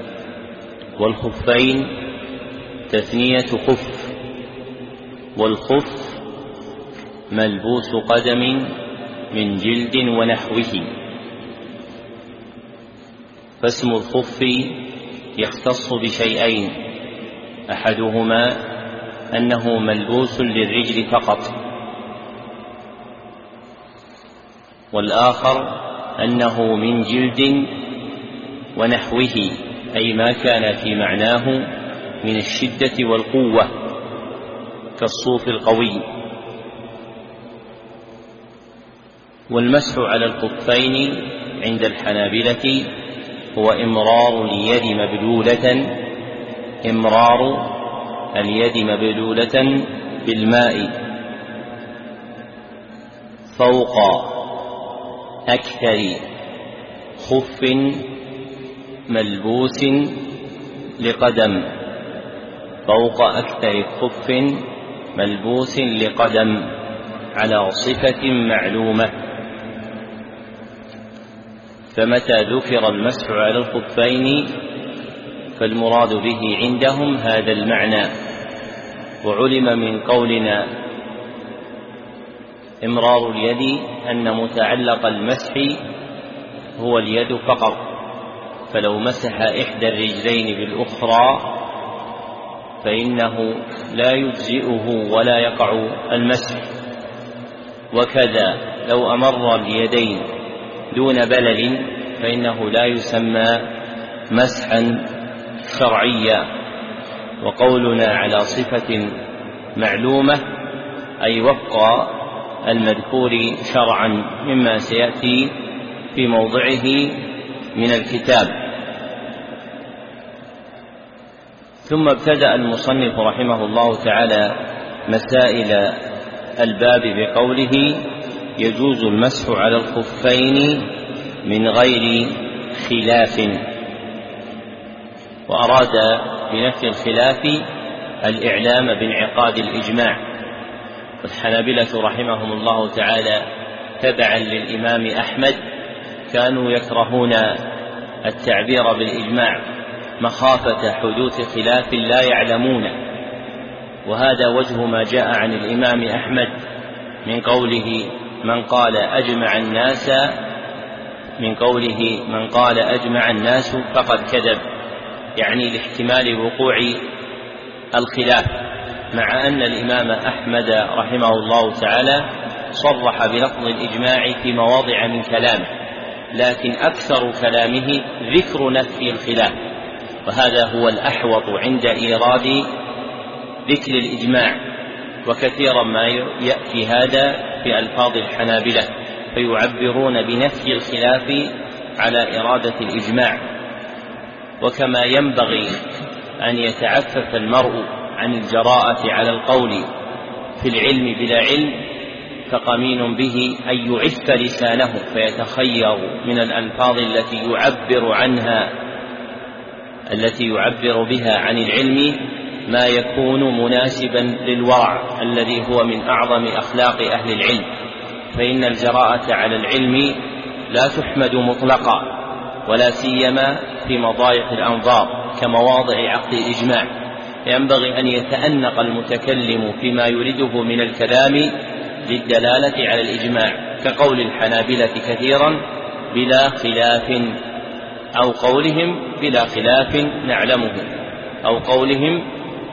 والخفين تثنية خف، والخف ملبوس قدم من جلد ونحوه. فاسم الخف يختص بشيئين: أحدهما أنه ملبوس للرجل فقط، والآخر أنه من جلد ونحوه، أي ما كان في معناه من الشدة والقوة كالصوف القوي. والمسح على الخفين عند الحنابلة هو إمرار اليد مبلولة إمرار اليد مبلولة بالماء فوق أكثر خف ملبوس لقدم فوق أكثر خف ملبوس لقدم على صفة معلومة. فمتى ذكر المسح على الخفين فالمراد به عندهم هذا المعنى. وعلم من قولنا إمرار اليد أن متعلق المسح هو اليد فقط، فلو مسح إحدى الرجلين بالأخرى فإنه لا يجزئه ولا يقع المسح. وكذا لو أمر اليدين دون بلل فإنه لا يسمى مسحا شرعيا. وقولنا على صفة معلومة أي وفق المذكور شرعا مما سيأتي في موضعه من الكتاب. ثم ابتدأ المصنف رحمه الله تعالى مسائل الباب بقوله يجوز المسح على الخفين من غير خلاف. وأراد بنفي الخلاف الإعلام بانعقاد الإجماع. والحنابلة رحمهم الله تعالى تبعا للإمام أحمد كانوا يكرهون التعبير بالإجماع مخافة حدوث خلاف لا يعلمون، وهذا وجه ما جاء عن الإمام أحمد من قوله من قال أجمع الناس من قوله من قال أجمع الناس فقد كذب، يعني لاحتمال وقوع الخلاف، مع أن الإمام أحمد رحمه الله تعالى صرح بلفظ الإجماع في مواضع من كلامه، لكن أكثر كلامه ذكر نفي الخلاف، وهذا هو الأحوط عند إيراد ذكر الإجماع. وكثيرا ما يأتي هذا في ألفاظ الحنابلة فيعبرون بنفي الخلاف على إرادة الإجماع. وكما ينبغي أن يتعفف المرء عن الجراءة على القول في العلم بلا علم، فقمين به أن يعف لسانه فيتخير من الألفاظ التي يعبر عنها التي يعبر بها عن العلم ما يكون مناسبا للورع الذي هو من أعظم أخلاق أهل العلم. فإن الجراءة على العلم لا تحمد مطلقا، ولا سيما في مضايق الأنظار كمواضع عقد الإجماع. ينبغي أن يتأنق المتكلم فيما يريده من الكلام للدلالة على الإجماع، كقول الحنابلة كثيرا بلا خلاف، أو قولهم بلا خلاف نعلمه، أو قولهم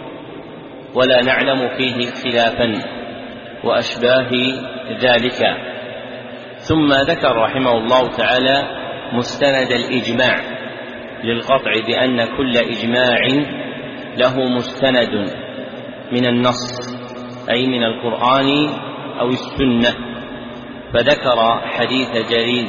ولا نعلم فيه خلافا، وأشباه ذلك. ثم ذكر رحمه الله تعالى مستند الإجماع للقطع بأن كل إجماع له مستند من النص، أي من القرآن أو السنة. فذكر حديث جرير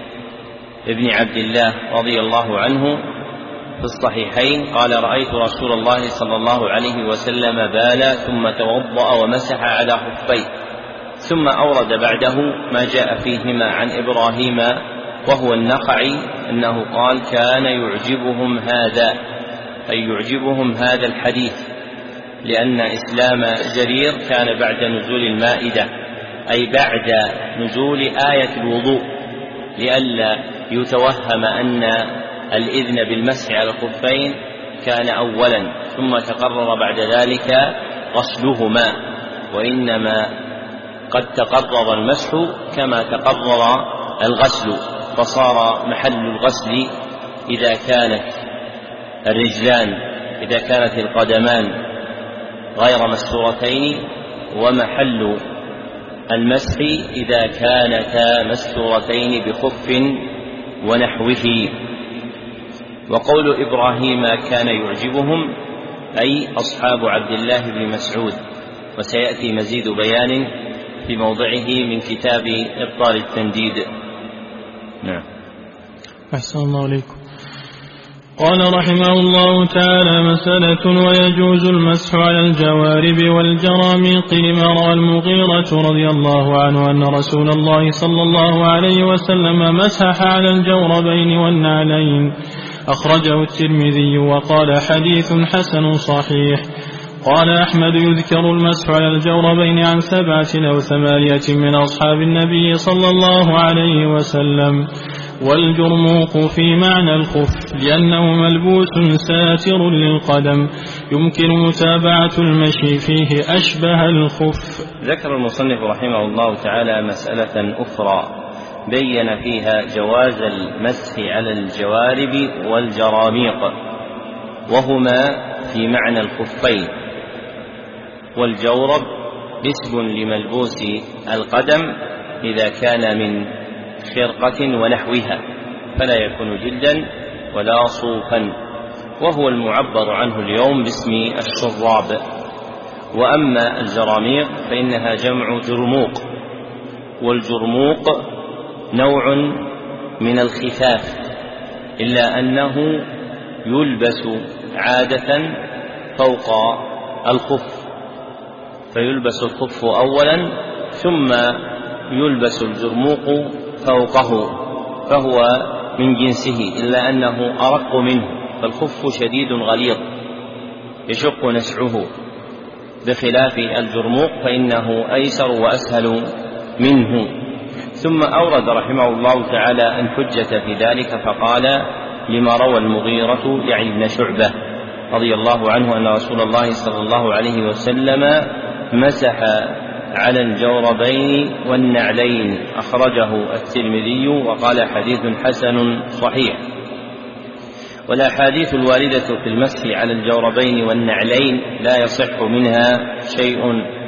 ابن عبد الله رضي الله عنه في الصحيحين قال رأيت رسول الله صلى الله عليه وسلم بالا ثم توضأ ومسح على خفيه، ثم أورد بعده ما جاء فيهما عن إبراهيم وهو النخعي أنه قال كان يعجبهم هذا، أي يعجبهم هذا الحديث، لأن إسلام جرير كان بعد نزول المائدة، أي بعد نزول آية الوضوء، لئلا يتوهم أن الإذن بالمسح على الخفين كان أولا ثم تقرر بعد ذلك غسلهما، وإنما قد تقرر المسح كما تقرر الغسل، فصار محل الغسل إذا كانت الرجلان إذا كانت القدمان غير مستورتين، ومحل المسح إذا كانتا مستورتين بخف ونحوه. وقول إبراهيم كان يعجبهم أي أصحاب عبد الله بن مسعود، وسيأتي مزيد بيان في موضعه من كتاب إبطال التنديد. نعم. أحسن الله عليكم. قال رحمه الله تعالى مسألة ويجوز المسح على الجوارب والجراميق لما روى المغيرة رضي الله عنه أن رسول الله صلى الله عليه وسلم مسح على الجوربين والنعلين، أخرجه الترمذي وقال حديث حسن صحيح. قال أحمد يذكر المسح على الجوربين عن سبعة أو ثمانية من أصحاب النبي صلى الله عليه وسلم، والجرموق في معنى الخف لأنه ملبوس ساتر للقدم يمكن متابعة المشي فيه أشبه الخف. ذكر المصنف رحمه الله تعالى مسألة أخرى بين فيها جواز المسح على الجوارب والجراميق وهما في معنى الخفين. والجورب اسم لملبوس القدم إذا كان من خرقة ونحوها فلا يكون جلدا ولا صوفا، وهو المعبر عنه اليوم باسم الشراب. وأما الجراميق فإنها جمع جرموق، والجرموق نوع من الخفاف إلا أنه يلبس عادة فوق الخف، فيلبس الخف أولا ثم يلبس الجرموق فوقه، فهو من جنسه إلا أنه أرق منه، فالخف شديد غليظ يشق نسعه، بخلاف الجرموق فإنه أيسر وأسهل منه. ثم أورد رحمه الله تعالى الحجة في ذلك فقال لما روى المغيرة يعني ابن شعبة رضي الله عنه أن رسول الله صلى الله عليه وسلم مسح على الجوربين والنعلين، أخرجه الترمذي وقال حديث حسن صحيح. والأحاديث الواردة في المسح على الجوربين والنعلين لا يصح منها شيء،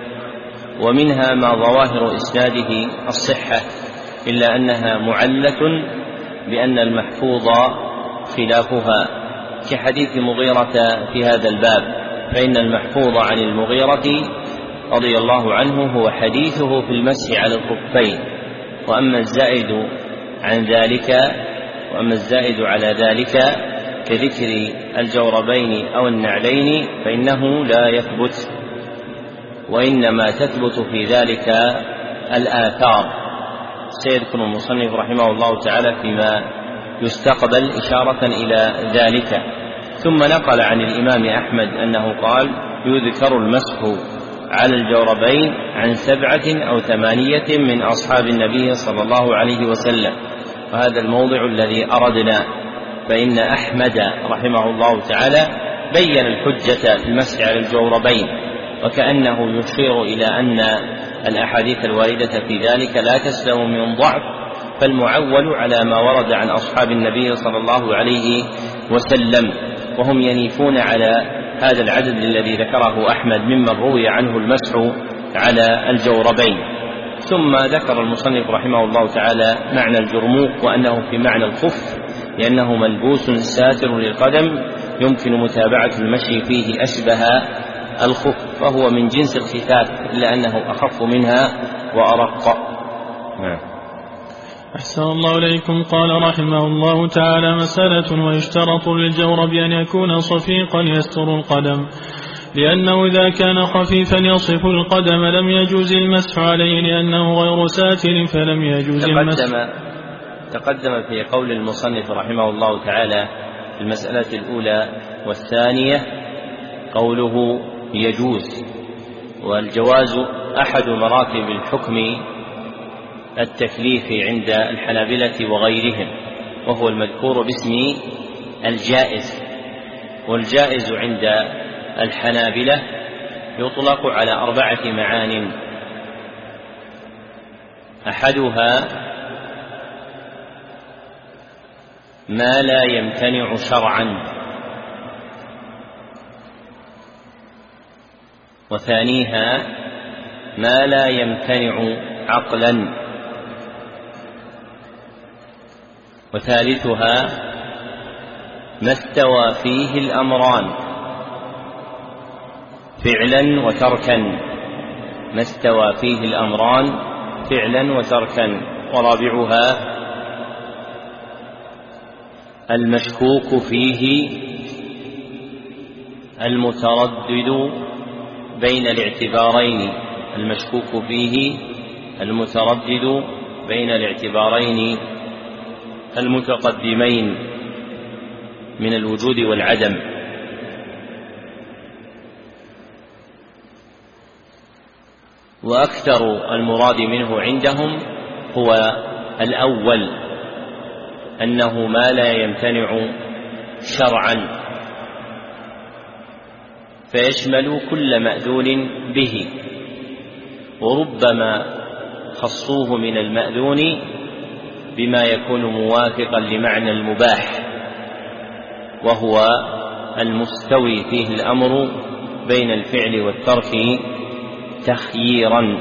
ومنها ما ظواهر إسناده الصحة إلا أنها معلة بأن المحفوظ خلافها، كحديث مغيرة في هذا الباب، فإن المحفوظ عن المغيرة رضي الله عنه هو حديثه في المسح على الخفين، وأما الزائد عن ذلك وأما الزائد على ذلك كذكر الجوربين أو النعلين فإنه لا يثبت، وإنما تثبت في ذلك الآثار. سيذكر المصنف رحمه الله تعالى فيما يستقبل إشارة إلى ذلك. ثم نقل عن الإمام أحمد أنه قال يذكر المسح على الجوربين عن سبعة أو ثمانية من أصحاب النبي صلى الله عليه وسلم، وهذا الموضع الذي أردنا، فإن أحمد رحمه الله تعالى بين الحجة في المسح على الجوربين، وكأنه يشير إلى أن الأحاديث الواردة في ذلك لا تسلم من ضعف، فالمعول على ما ورد عن أصحاب النبي صلى الله عليه وسلم، وهم ينيفون على هذا العدد الذي ذكره أحمد ممن روي عنه المسح على الجوربين. ثم ذكر المصنف رحمه الله تعالى معنى الجرموق وأنه في معنى الخف لأنه ملبوس ساتر للقدم يمكن متابعة المشي فيه أشبه الخف، فهو من جنس الخفاف إلا أنه أخف منها وأرق. أحسن الله إليكم. قال رحمه الله تعالى مسألة: ويشترط للجورب أن يكون صفيقا يستر القدم، لأنه إذا كان خفيفا يصف القدم لم يجوز المسح عليه لأنه غير ساتر فلم يجوز المسح. تقدم في قول المصنف رحمه الله تعالى في المسألة الأولى والثانية قوله يجوز، والجواز أحد مراتب الحكم التكليفي عند الحنابلة وغيرهم، وهو المذكور باسم الجائز. والجائز عند الحنابلة يطلق على أربعة معان: أحدها ما لا يمتنع شرعا، وثانيها ما لا يمتنع عقلا، وثالثها ما استوى فيه الأمران فعلا وتركا ما استوى فيه الأمران فعلا وتركا ورابعها المشكوك فيه المتردد بين الاعتبارين المشكوك فيه المتردد بين الاعتبارين المتقدمين من الوجود والعدم. وأكثر المراد منه عندهم هو الأول، أنه ما لا يمتنع شرعا، فيشمل كل مأذون به، وربما خصوه من المأذون بما يكون موافقا لمعنى المباح، وهو المستوي فيه الأمر بين الفعل والترك تخييرا.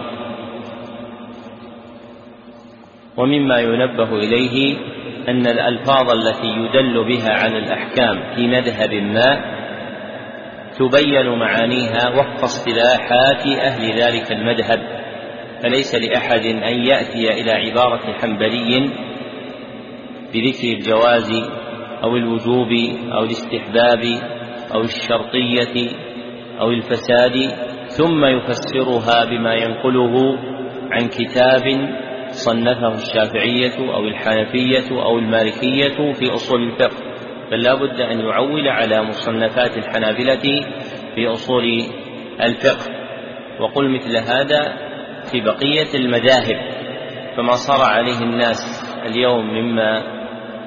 ومما ينبه إليه أن الألفاظ التي يدل بها على الأحكام في مذهب ما تبين معانيها وفق اصطلاحات أهل ذلك المذهب، فليس لأحد أن يأتي إلى عبارة حنبلي بذكر الجواز أو الوجوب أو الاستحباب أو الشرطية أو الفساد ثم يفسرها بما ينقله عن كتاب صنفه الشافعية أو الحنفية أو المالكية في أصول الفقه، بل لا بد أن يعول على مصنفات الحنابلة في أصول الفقه. وقل مثل هذا في بقية المذاهب، فما صار عليه الناس اليوم مما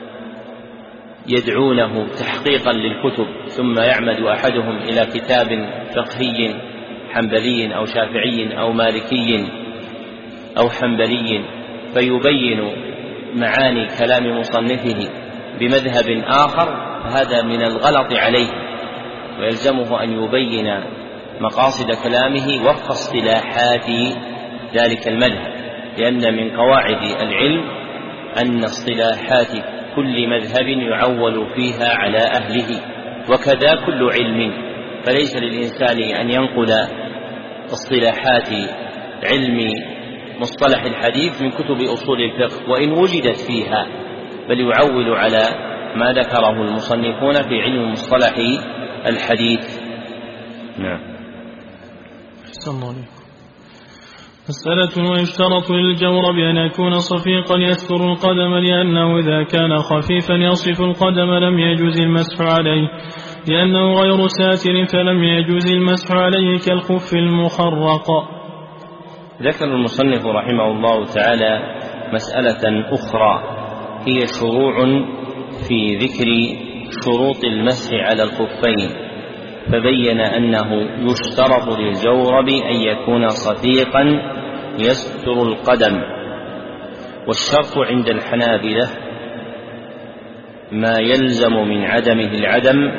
يدعونه تحقيقا للكتب ثم يعمد أحدهم إلى كتاب فقهي حنبلي أو شافعي أو مالكي أو حنبلي فيبين معاني كلام مصنفه بمذهب آخر، فهذا من الغلط عليه، ويلزمه أن يبين مقاصد كلامه وفق اصطلاحات ذلك المذهب، لأن من قواعد العلم أن اصطلاحات كل مذهب يعول فيها على أهله، وكذا كل علم، فليس للإنسان أن ينقل اصطلاحات علم مصطلح الحديث من كتب أصول الفقه وإن وجدت فيها، بل يعول على ما ذكره المصنفون في علم مصطلح الحديث. نعم. مسألة: ويشترط للجورب أن يكون صفيقا يستر القدم، لأنه إذا كان خفيفا يصف القدم لم يجوز المسح عليه، لأنه غير ساتر فلم يجوز المسح عليه كالخف المخرق. ذكر المصنف رحمه الله تعالى مسألة أخرى هي شروع في ذكر شروط المسح على الخفين، فبين أنه يشترط للجورب أن يكون صفيقا يستر القدم، والشرط عند الحنابلة ما يلزم من عدمه العدم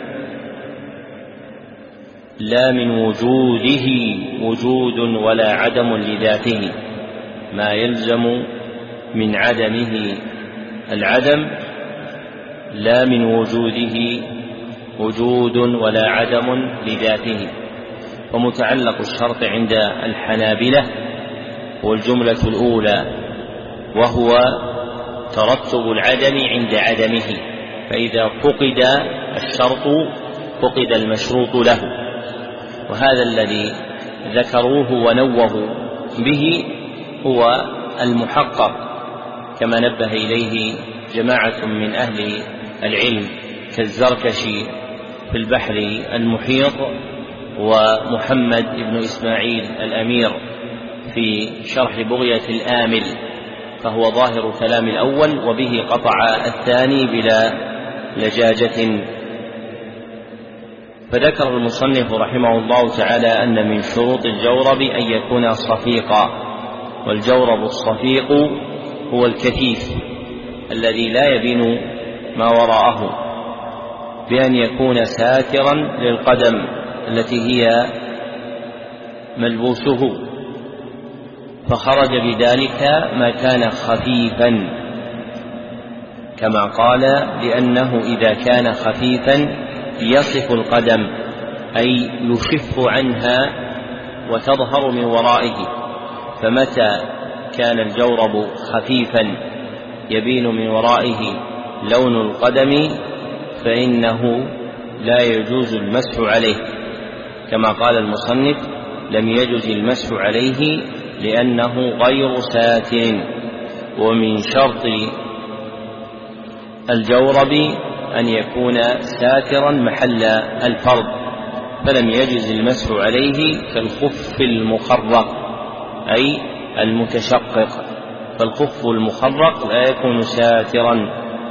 لا من وجوده وجود ولا عدم لذاته، ما يلزم من عدمه العدم لا من وجوده وجود ولا عدم لذاته. ومتعلق الشرط عند الحنابلة هو الجملة الأولى، وهو ترتب العدم عند عدمه، فإذا فقد الشرط فقد المشروط له، وهذا الذي ذكروه ونوهوا به هو المحقق كما نبه إليه جماعة من أهل العلم كالزركشي في البحر المحيط، ومحمد بن إسماعيل الأمير في شرح بغية الآمل، فهو ظاهر كلام الأول وبه قطع الثاني بلا لجاجة. فذكر المصنف رحمه الله تعالى أن من شروط الجورب أن يكون صفيقا، والجورب الصفيق هو الكثيف الذي لا يبين ما وراءه، بأن يكون ساترا للقدم التي هي ملبوسه، فخرج بذلك ما كان خفيفا، كما قال لأنه إذا كان خفيفا يصف القدم أي يشف عنها وتظهر من ورائه، فمتى كان الجورب خفيفا يبين من ورائه لون القدم فإنه لا يجوز المسح عليه، كما قال المصنف لم يجوز المسح عليه لأنه غير ساتر. ومن شرط الجورب أن يكون ساترا محل الفرض، فلم يجوز المسح عليه كالخف المخرق أي المتشقق، فالخف المخرق لا يكون ساترا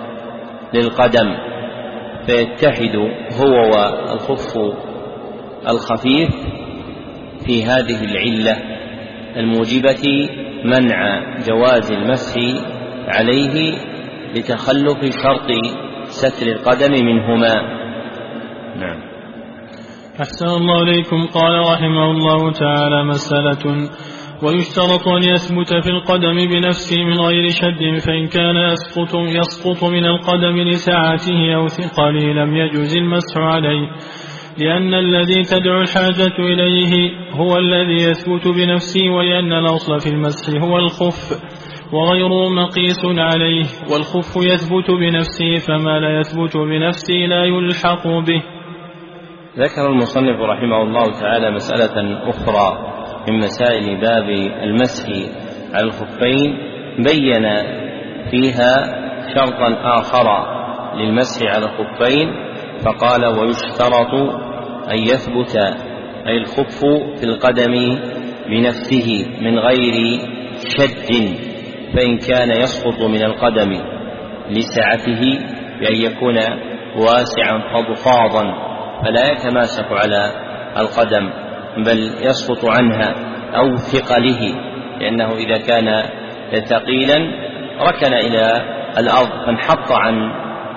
للقدم فيتحد هو والخف الخفيف في هذه العلة الموجبة منع جواز المسح عليه لتخلف شرط ستر القدم منهما. نعم. أحسن الله إليكم. قال رحمه الله تعالى: مسألة: ويشترط أن يثبت في القدم بنفسه من غير شد، فإن كان يسقط, يسقط من القدم لسعته أو ثقله لم يجوز المسح عليه، لأن الذي تدعو الحاجة إليه هو الذي يثبت بنفسه، ولأن الأصل في المسح هو الخف وغيره مقيس عليه، والخف يثبت بنفسه، فما لا يثبت بنفسه لا يلحق به. ذكر المصنف رحمه الله تعالى مسألة أخرى من مسائل باب المسح على الخفين، بين فيها شرطا آخر للمسح على الخفين، فقال: ويشترط أن يثبت أي الخف في القدم بنفسه من غير شد، فإن كان يسقط من القدم لسعته بأن يكون واسعا فضفاضا فلا يتماسك على القدم بل يسقط عنها، أو ثقله، لأنه إذا كان ثقيلا ركن إلى الأرض فانحط عن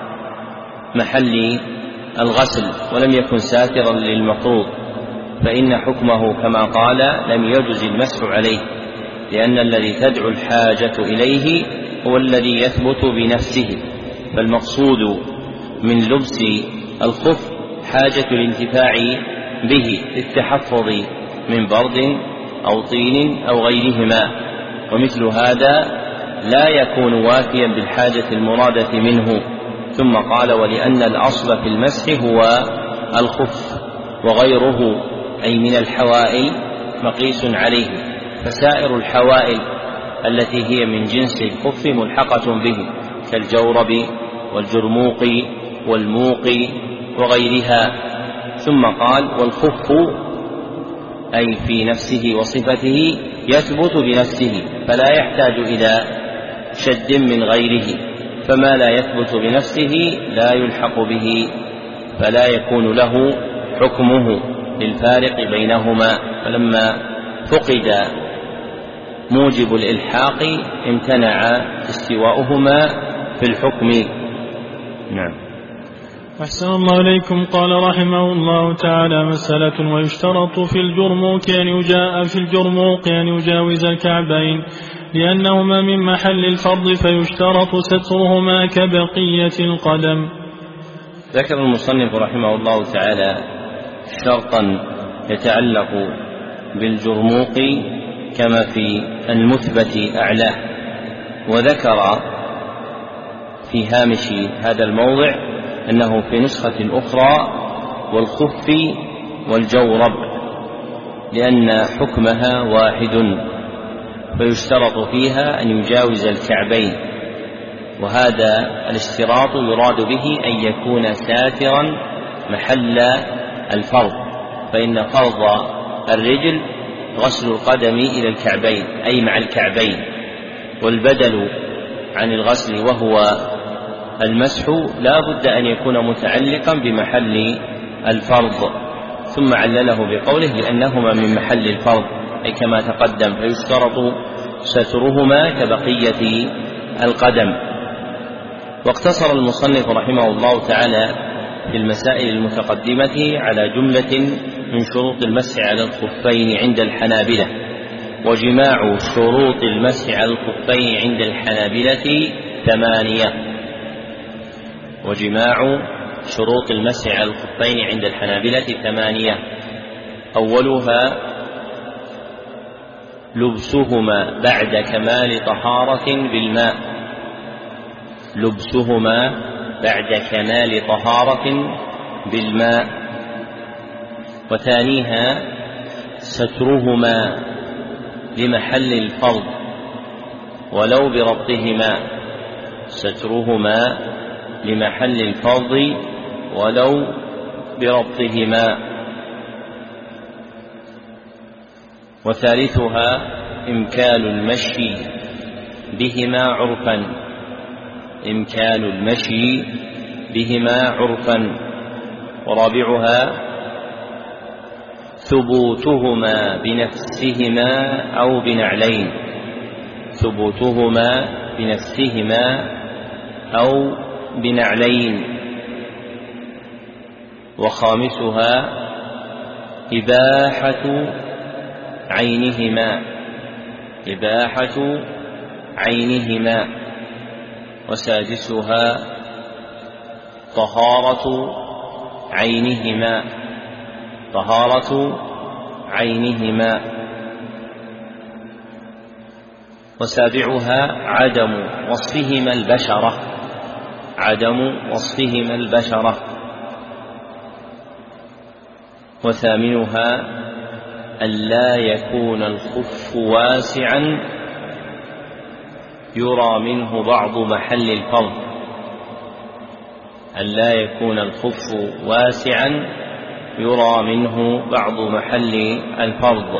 محل الغسل ولم يكن ساترا للمفروض، فإن حكمه كما قال: لم يجز المسح عليه، لأن الذي تدعو الحاجة إليه هو الذي يثبت بنفسه، فالمقصود من لبس الخف حاجة الانتفاع به للتحفظ من برد أو طين أو غيرهما، ومثل هذا لا يكون وافيا بالحاجة المرادة منه. ثم قال: ولأن الأصل في المسح هو الخف وغيره أي من الحوائل مقيس عليه، فسائر الحوائل التي هي من جنس الخف ملحقة به كالجورب والجرموق والموق وغيرها. ثم قال: والخف أي في نفسه وصفته يثبت بنفسه فلا يحتاج إلى شد من غيره، فما لا يثبت بنفسه لا يلحق به فلا يكون له حكمه للفارق بينهما، فلما فقد موجب الإلحاق امتنع استواؤهما في الحكم. نعم. أحسن الله إليكم. قال رحمه الله تعالى: مسألة: ويشترط في الجرموق أن يجاء في الجرموق أن يجاوز الكعبين، لأنهما من محل الفرض، فيشترط سترهما كبقية القدم. ذكر المصنف رحمه الله تعالى شرطا يتعلق بالجرموق كما في المثبت أعلاه، وذكر في هامش هذا الموضع أنه في نسخة أخرى والخف والجورب، لأن حكمها واحد، فيشترط فيها أن يجاوز الكعبين، وهذا الاشتراط يراد به أن يكون ساترا محل الفرض، فإن فرض الرجل غسل القدم إلى الكعبين أي مع الكعبين، والبدل عن الغسل وهو المسح لا بد أن يكون متعلقا بمحل الفرض، ثم علله بقوله: لأنهما من محل الفرض، أي كما تقدم، فيشترط سترهما كبقية القدم. واقتصر المصنف رحمه الله تعالى في المسائل المتقدمة على جملة من شروط المسح على الخفين عند الحنابلة، وجماع شروط المسح على الخفين عند الحنابلة ثمانية. وجماع شروط المسح على الخفين عند الحنابلة ثمانية: أولها لبسهما بعد كمال طهارة بالماء، لبسهما بعد كمال طهارة بالماء. وثانيها سترهما لمحل الفرض ولو بربطهما، سترهما لمحل الفرض ولو بربطهما. وثالثها إمكان المشي بهما عرفا، إمكان المشي بهما عرفا. ورابعها ثبوتهما بنفسهما أو بنعلين، ثبوتهما بنفسهما أو بنعلين. وخامسها إباحة عينهما، إباحة عينهما. وسادسها طهارة عينهما، طهارة عينهما. وسابعها عدم وصفهما البشرة، عدم وصفهما البشرة. وثامنها ألا يكون الخف واسعا يرى منه بعض محل الفرض، ألا يكون الخف واسعا يرى منه بعض محل الفرض.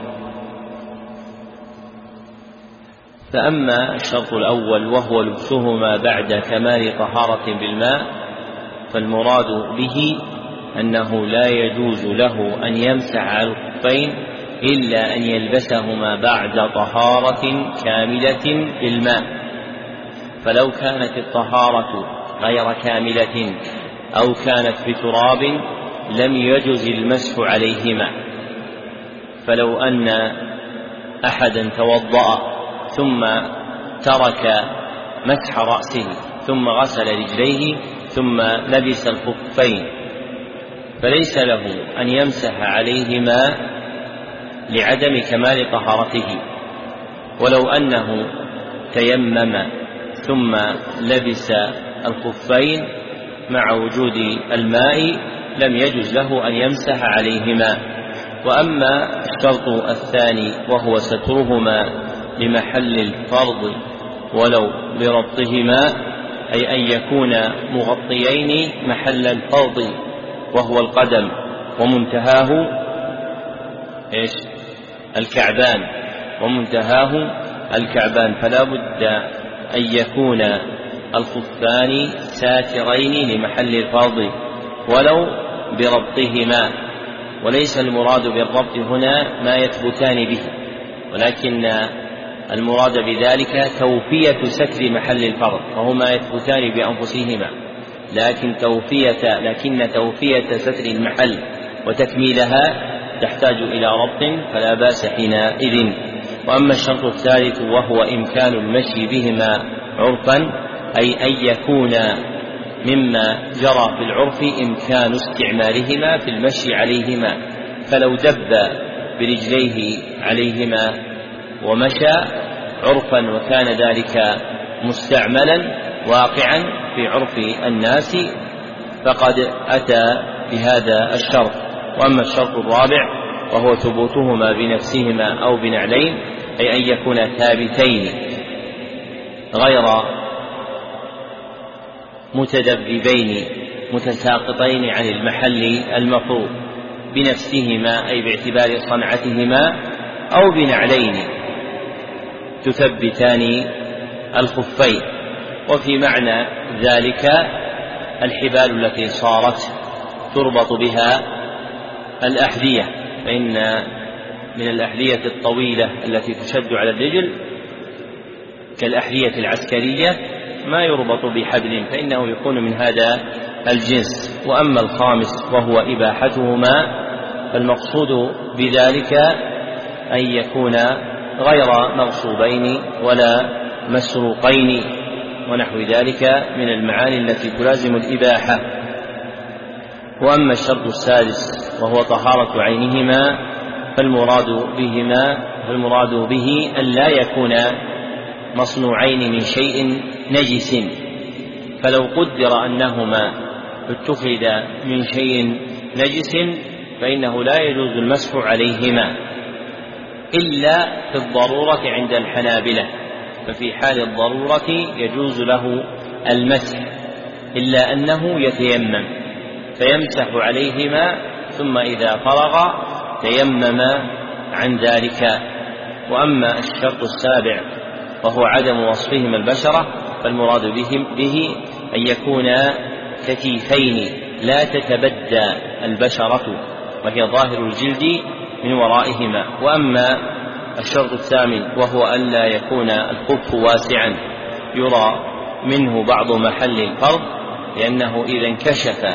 فأما الشرط الأول وهو لبسهما بعد كمال طهارة بالماء، فالمراد به أنه لا يجوز له أن يمسح على الخفين إلا أن يلبسهما بعد طهارة كاملة بالماء. فلو كانت الطهارة غير كاملة أو كانت بتراب لم يجز المسح عليهما. فلو أن أحدا توضأ ثم ترك مسح رأسه ثم غسل رجليه ثم لبس الخفين فليس له أن يمسح عليهما لعدم كمال طهارته. ولو أنه تيمم ثم لبس الخفين مع وجود الماء لم يجز له أن يمسح عليهما. وأما الشرط الثاني وهو سترهما لمحل الفرض ولو بربطهما، أي أن يكونا مغطيين محل الفرض وهو القدم ومنتهاه إيش؟ الكعبان، ومنتهاه الكعبان. فلا بد أن يكون الخفان ساترين لمحل الفرض ولو بربطهما. وليس المراد بالربط هنا ما يثبتان به، ولكن المراد بذلك توفية ستر محل الفرض، فهما يثبتان بأنفسهما، لكن توفية لكن توفية ستر المحل وتكميلها تحتاج إلى ربط، فلا بأس حينئذ. وأما الشرط الثالث وهو إمكان المشي بهما عرفا، أي أن يكون مما جرى في العرف إمكان استعمالهما في المشي عليهما. فلو دب برجليه عليهما ومشى عرفا وكان ذلك مستعملا واقعا في عرف الناس فقد أتى بهذا الشرط. وأما الشرط الرابع وهو ثبوتهما بنفسهما أو بنعلين، أي أن يكونا ثابتين غير متدببين متساقطين عن المحل المفروض، بنفسهما أي باعتبار صنعتهما، أو بنعلين تثبتان الخفين. وفي معنى ذلك الحبال التي صارت تربط بها الأحذية، فإن من الأحذية الطويلة التي تشد على الرجل كالأحذية العسكرية ما يربط بحبل، فإنه يكون من هذا الجنس. وأما الخامس وهو إباحتهما، فالمقصود بذلك أن يكون غير مغصوبين ولا مسروقين ونحو ذلك من المعاني التي تلازم الإباحة. وأما الشرط السادس وهو طهارة عينهما، فالمراد بهما فالمراد به أن لا يكون مصنوعين من شيء نجس. فلو قدر أنهما اتخذ من شيء نجس فإنه لا يجوز المسح عليهما إلا في الضرورة عند الحنابلة، ففي حال الضرورة يجوز له المسح، إلا أنه يتيمم فيمسح عليهما ثم إذا فرغ تيمم عن ذلك. وأما الشرط السابع وهو عدم وصفهما البشرة، فالمراد به, به أن يكون كتيفين لا تتبدى البشرة وهي ظاهر الجلد من ورائهما. وأما الشرط الثامن وهو ألا يكون الخف واسعا يرى منه بعض محل الفرض، لأنه إذا انكشف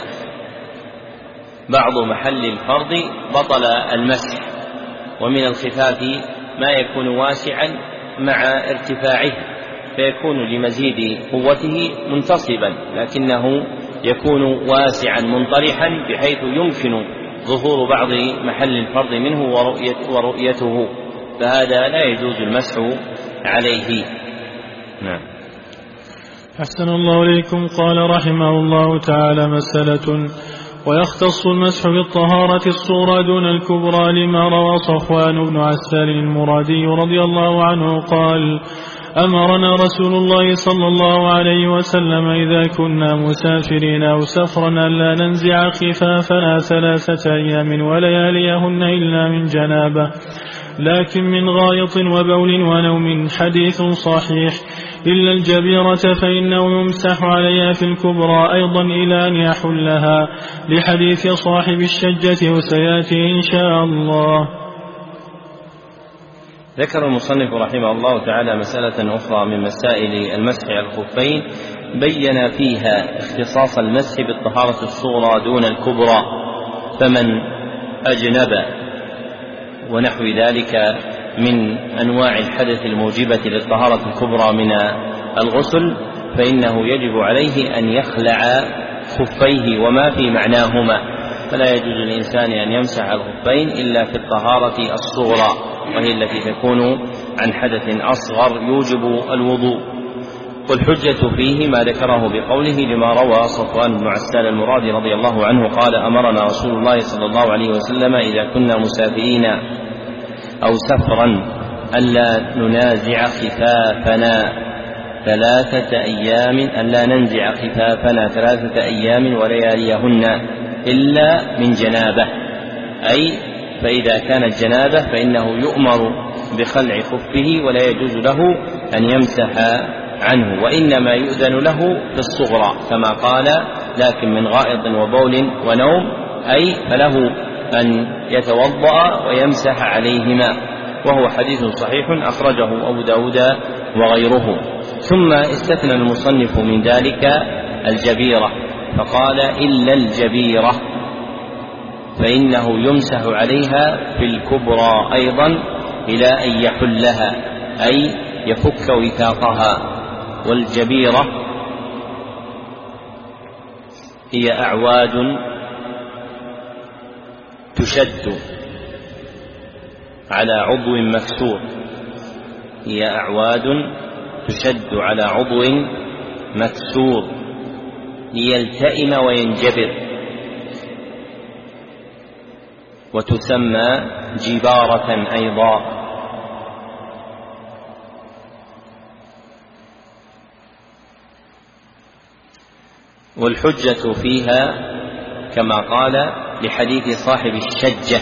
بعض محل الفرض بطل المسح. ومن الخفاف ما يكون واسعا مع ارتفاعه فيكون لمزيد قوته منتصبا، لكنه يكون واسعا منطرحا بحيث يمكن ظهور بعض محل الفرض منه ورؤيته، فهذا لا يجوز المسح عليه. نعم. أحسن الله إليكم. قال رحمه الله تعالى: مسألة: ويختص المسح بالطهارة الصغرى دون الكبرى، لما روى صفوان بن عسال المرادي رضي الله عنه قال: أمرنا رسول الله صلى الله عليه وسلم إذا كنا مسافرين أو سفرا ألا ننزع خفافنا ثلاثة أيام ولياليهن إلا من جنابة، لكن من غائط وبول ونوم. حديث صحيح. إلا الجبيرة فإنه يمسح عليها في الكبرى أيضا إلى أن يحلها، لحديث صاحب الشجة وسيأتي إن شاء الله. ذكر المصنف رحمه الله تعالى مسألة أخرى من مسائل المسح على الخفين بين فيها اختصاص المسح بالطهارة الصغرى دون الكبرى، فمن أجنب ونحو ذلك من أنواع الحدث الموجبة للطهارة الكبرى من الغسل فإنه يجب عليه أن يخلع خفيه وما في معناهما، فلا يجوز للإنسان أن يمسح الخفين إلا في الطهارة الصغرى، وهي التي تكون عن حدث أصغر يوجب الوضوء. والحجة فيه ما ذكره بقوله لما روى صفوان بن عسال المرادي رضي الله عنه قال: أمرنا رسول الله صلى الله عليه وسلم إذا كنا مسافرين أو سفرا ألا ننازع خفافنا ثلاثة أيام ألا ننزع خفافنا ثلاثة أيام ولياليهن إلا من جنابة، أي فإذا كانت جنابة فإنه يؤمر بخلع خفه ولا يجوز له أن يمسح عنه، وإنما يؤذن له في الصغرى كما قال: لكن من غائط وبول ونوم، أي فله أن يتوضأ ويمسح عليهما، وهو حديث صحيح أخرجه أبو داود وغيره. ثم استثنى المصنف من ذلك الجبيرة فقال: إلا الجبيرة فإنه يمسح عليها في الكبرى أيضا إلى أن يحلها، أي يفك وثاقها. والجبيرة هي أعواد تشد على عضو مكسور هي أعواد تشد على عضو مكسور ليلتئم وينجبر، وتسمى جبارة أيضا. والحجة فيها كما قال لحديث صاحب الشجة،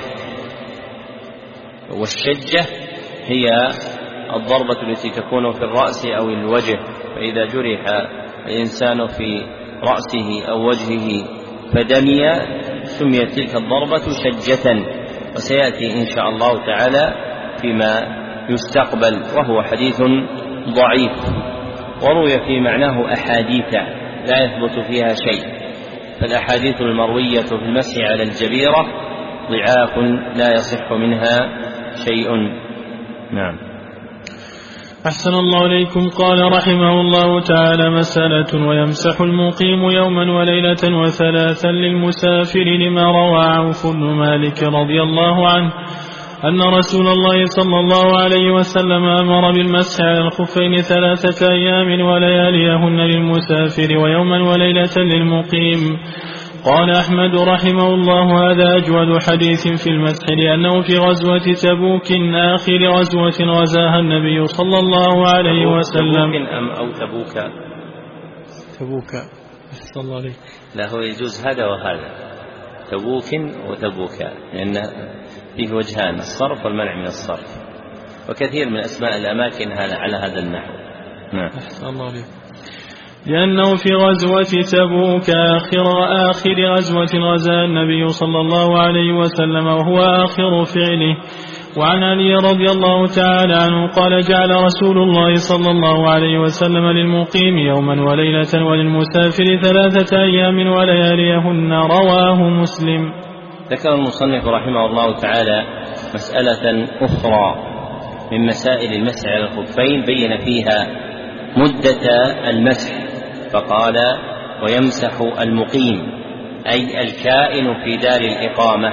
والشجة هي الضربة التي تكون في الرأس أو الوجه، فإذا جرح الإنسان في رأسه أو وجهه فدمي سميت تلك الضربة شجة، وسيأتي إن شاء الله تعالى فيما يستقبل، وهو حديث ضعيف وروي في معناه أحاديث لا يثبت فيها شيء، فالأحاديث المروية في المسح على الجبيرة ضعاف لا يصح منها شيء. نعم. أحسن الله إليكم. قال رحمه الله تعالى: مسألة: ويمسح المقيم يوما وليلة وثلاثا للمسافر، لما روى عوف بن مالك رضي الله عنه أن رسول الله صلى الله عليه وسلم أمر بالمسح على الخفين ثلاثة أيام ولياليهن للمسافر ويوما وليلة للمقيم. قال أحمد رحمه الله: هذا أجود حديث في المسح، لأنه في غزوة تبوك آخر غزوة غزاها النبي صلى الله عليه وسلم. تبوك أم أو تبوك؟ تبوك. صلى الله عليه. لا، هو يجوز هذا وهذا، تبوك وتبوك، لأن فيه وجهان: الصرف والمنع من الصرف، وكثير من أسماء الأماكن على هذا النحو. نعم. أحسن الله عليه. لأنه في غزوة تبوك آخر آخر غزوة غزاها النبي صلى الله عليه وسلم وهو آخر فعله. وعن علي رضي الله تعالى عنه قال جعل رسول الله صلى الله عليه وسلم للمقيم يوما وليلة وللمسافر ثلاثة أيام ولياليهن. رواه مسلم. ذكر المصنف رحمه الله تعالى مسألة أخرى من مسائل المسح على الخفين بين فيها مدة المسح فقال ويمسح المقيم أي الكائن في دار الإقامة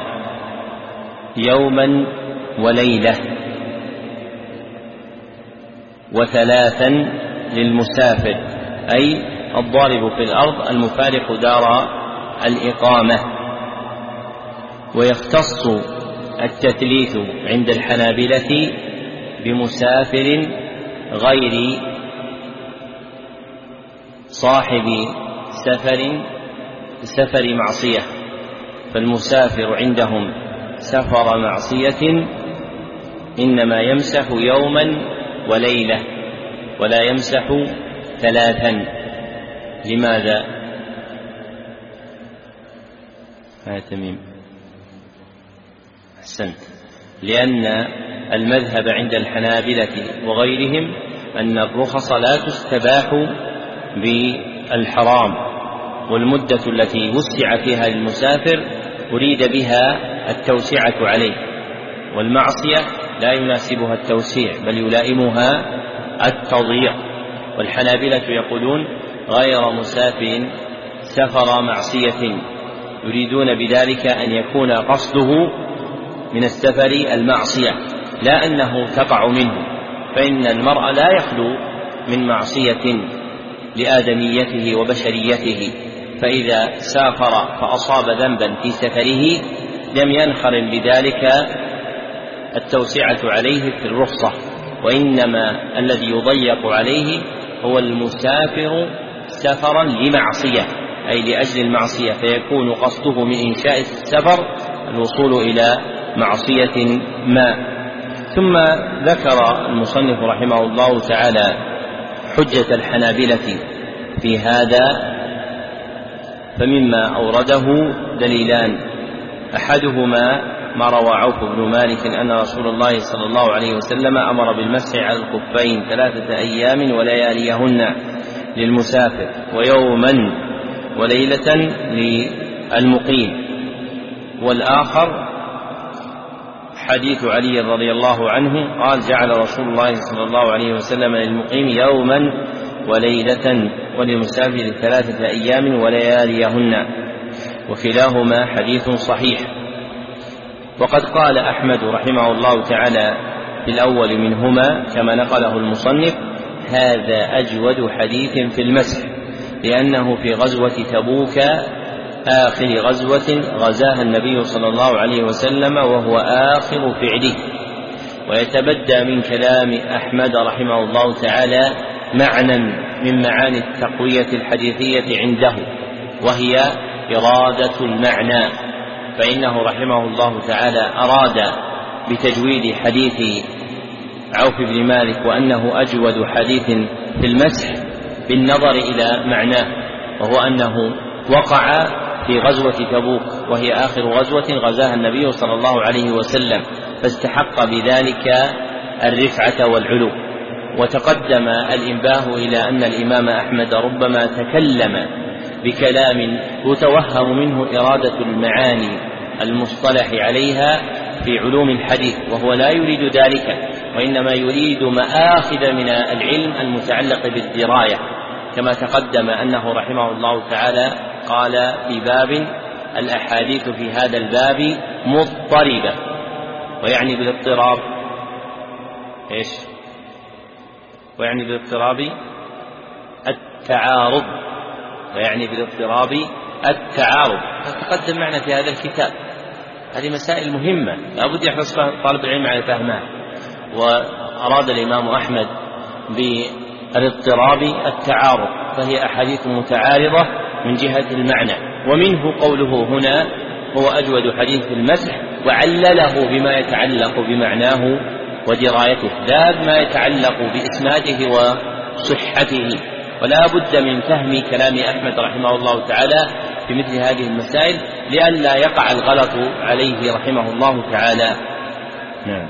يوما وليلة وثلاثا للمسافر أي الضارب في الأرض المفارق دار الإقامة. ويختص التثليث عند الحنابلة بمسافر غير صاحب سفر سفر معصية، فالمسافر عندهم سفر معصية إنما يمسح يوما وليلة ولا يمسح ثلاثا. لماذا؟ آه تميم أحسنت. لأن المذهب عند الحنابلة وغيرهم أن الرخص لا تستباح بالحرام، والمدة التي وسع فيها للمسافر أريد بها التوسعة عليه، والمعصية لا يناسبها التوسيع بل يلائمها التضييق. والحنابلة يقولون غير مسافر سفر معصية، يريدون بذلك أن يكون قصده من السفر المعصية لا أنه تقع منه، فإن المرء لا يخلو من معصية لآدميته وبشريته، فإذا سافر فأصاب ذنبا في سفره لم ينخرم بذلك التوسعة عليه في الرخصة، وإنما الذي يضيق عليه هو المسافر سفرا لمعصية أي لأجل المعصية، فيكون قصده من إنشاء السفر الوصول إلى معصية ما. ثم ذكر المصنف رحمه الله تعالى حجة الحنابلة في هذا، فمما أورده دليلان، أحدهما ما روى عوف بن مالك أن رسول الله صلى الله عليه وسلم أمر بالمسح على الخفين ثلاثة أيام ولياليهن للمسافر ويوما وليلة للمقيم. والآخر حديث علي رضي الله عنه قال جعل رسول الله صلى الله عليه وسلم للمقيم يوما وليلة وللمسافر ثلاثة أيام ولياليهن، وكلاهما حديث صحيح. وقد قال أحمد رحمه الله تعالى في الأول منهما كما نقله المصنف هذا أجود حديث في المسح، لأنه في غزوة تبوك آخر غزوة غزاها النبي صلى الله عليه وسلم وهو آخر فعله. ويتبدى من كلام أحمد رحمه الله تعالى معنى من معاني التقوية الحديثية عنده، وهي إرادة المعنى، فإنه رحمه الله تعالى أراد بتجويد حديث عوف بن مالك وأنه أجود حديث في المسح بالنظر إلى معناه، وهو أنه وقع في غزوة تبوك وهي آخر غزوة غزاها النبي صلى الله عليه وسلم، فاستحق بذلك الرفعة والعلو. وتقدم الإنباه إلى أن الإمام أحمد ربما تكلم بكلام يتوهم منه إرادة المعاني المصطلح عليها في علوم الحديث، وهو لا يريد ذلك، وإنما يريد مآخذ من العلم المتعلق بالدراية، كما تقدم أنه رحمه الله تعالى قال في باب الأحاديث في هذا الباب مضطربة، ويعني بالاضطراب إيش؟ ويعني بالاضطراب التعارض، ويعني بالاضطراب التعارض. تقدم معنا في هذا الكتاب، هذه مسائل مهمة لا بد يحرص طالب العلم على فهمها. وأراد الإمام أحمد بالاضطراب التعارض، فهي أحاديث متعارضة من جهة المعنى، ومنه قوله هنا هو أجود حديث في المسح، وعلله بما يتعلق بمعناه ودرايته لا بما يتعلق بإسناده وصحته، ولا بد من فهم كلام أحمد رحمه الله تعالى في مثل هذه المسائل لئلا يقع الغلط عليه رحمه الله تعالى. نعم.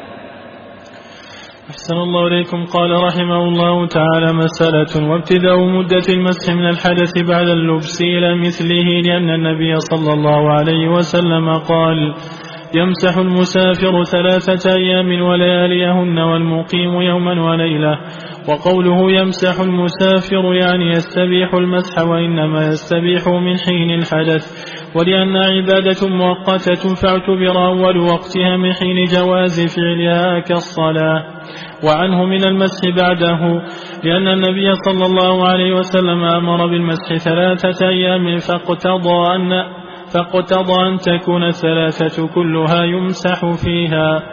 أحسن الله إليكم. قال رحمه الله تعالى: مسألة: وابتداء مدة المسح من الحدث بعد اللبس إلى مثله، لأن النبي صلى الله عليه وسلم قال: يمسح المسافر ثلاثة أيام ولياليهن والمقيم يوما وليلة. وقوله يمسح المسافر يعني يستبيح المسح، وإنما يستبيح من حين الحدث، ولأن عبادة مؤقتة فاعتبر أول وقتها من حين جواز فعلها كالصلاة. وعنه من المسح بعده، لأن النبي صلى الله عليه وسلم أمر بالمسح ثلاثة أيام فاقتضى أن, فاقتضى أن تكون الثلاثة كلها يمسح فيها.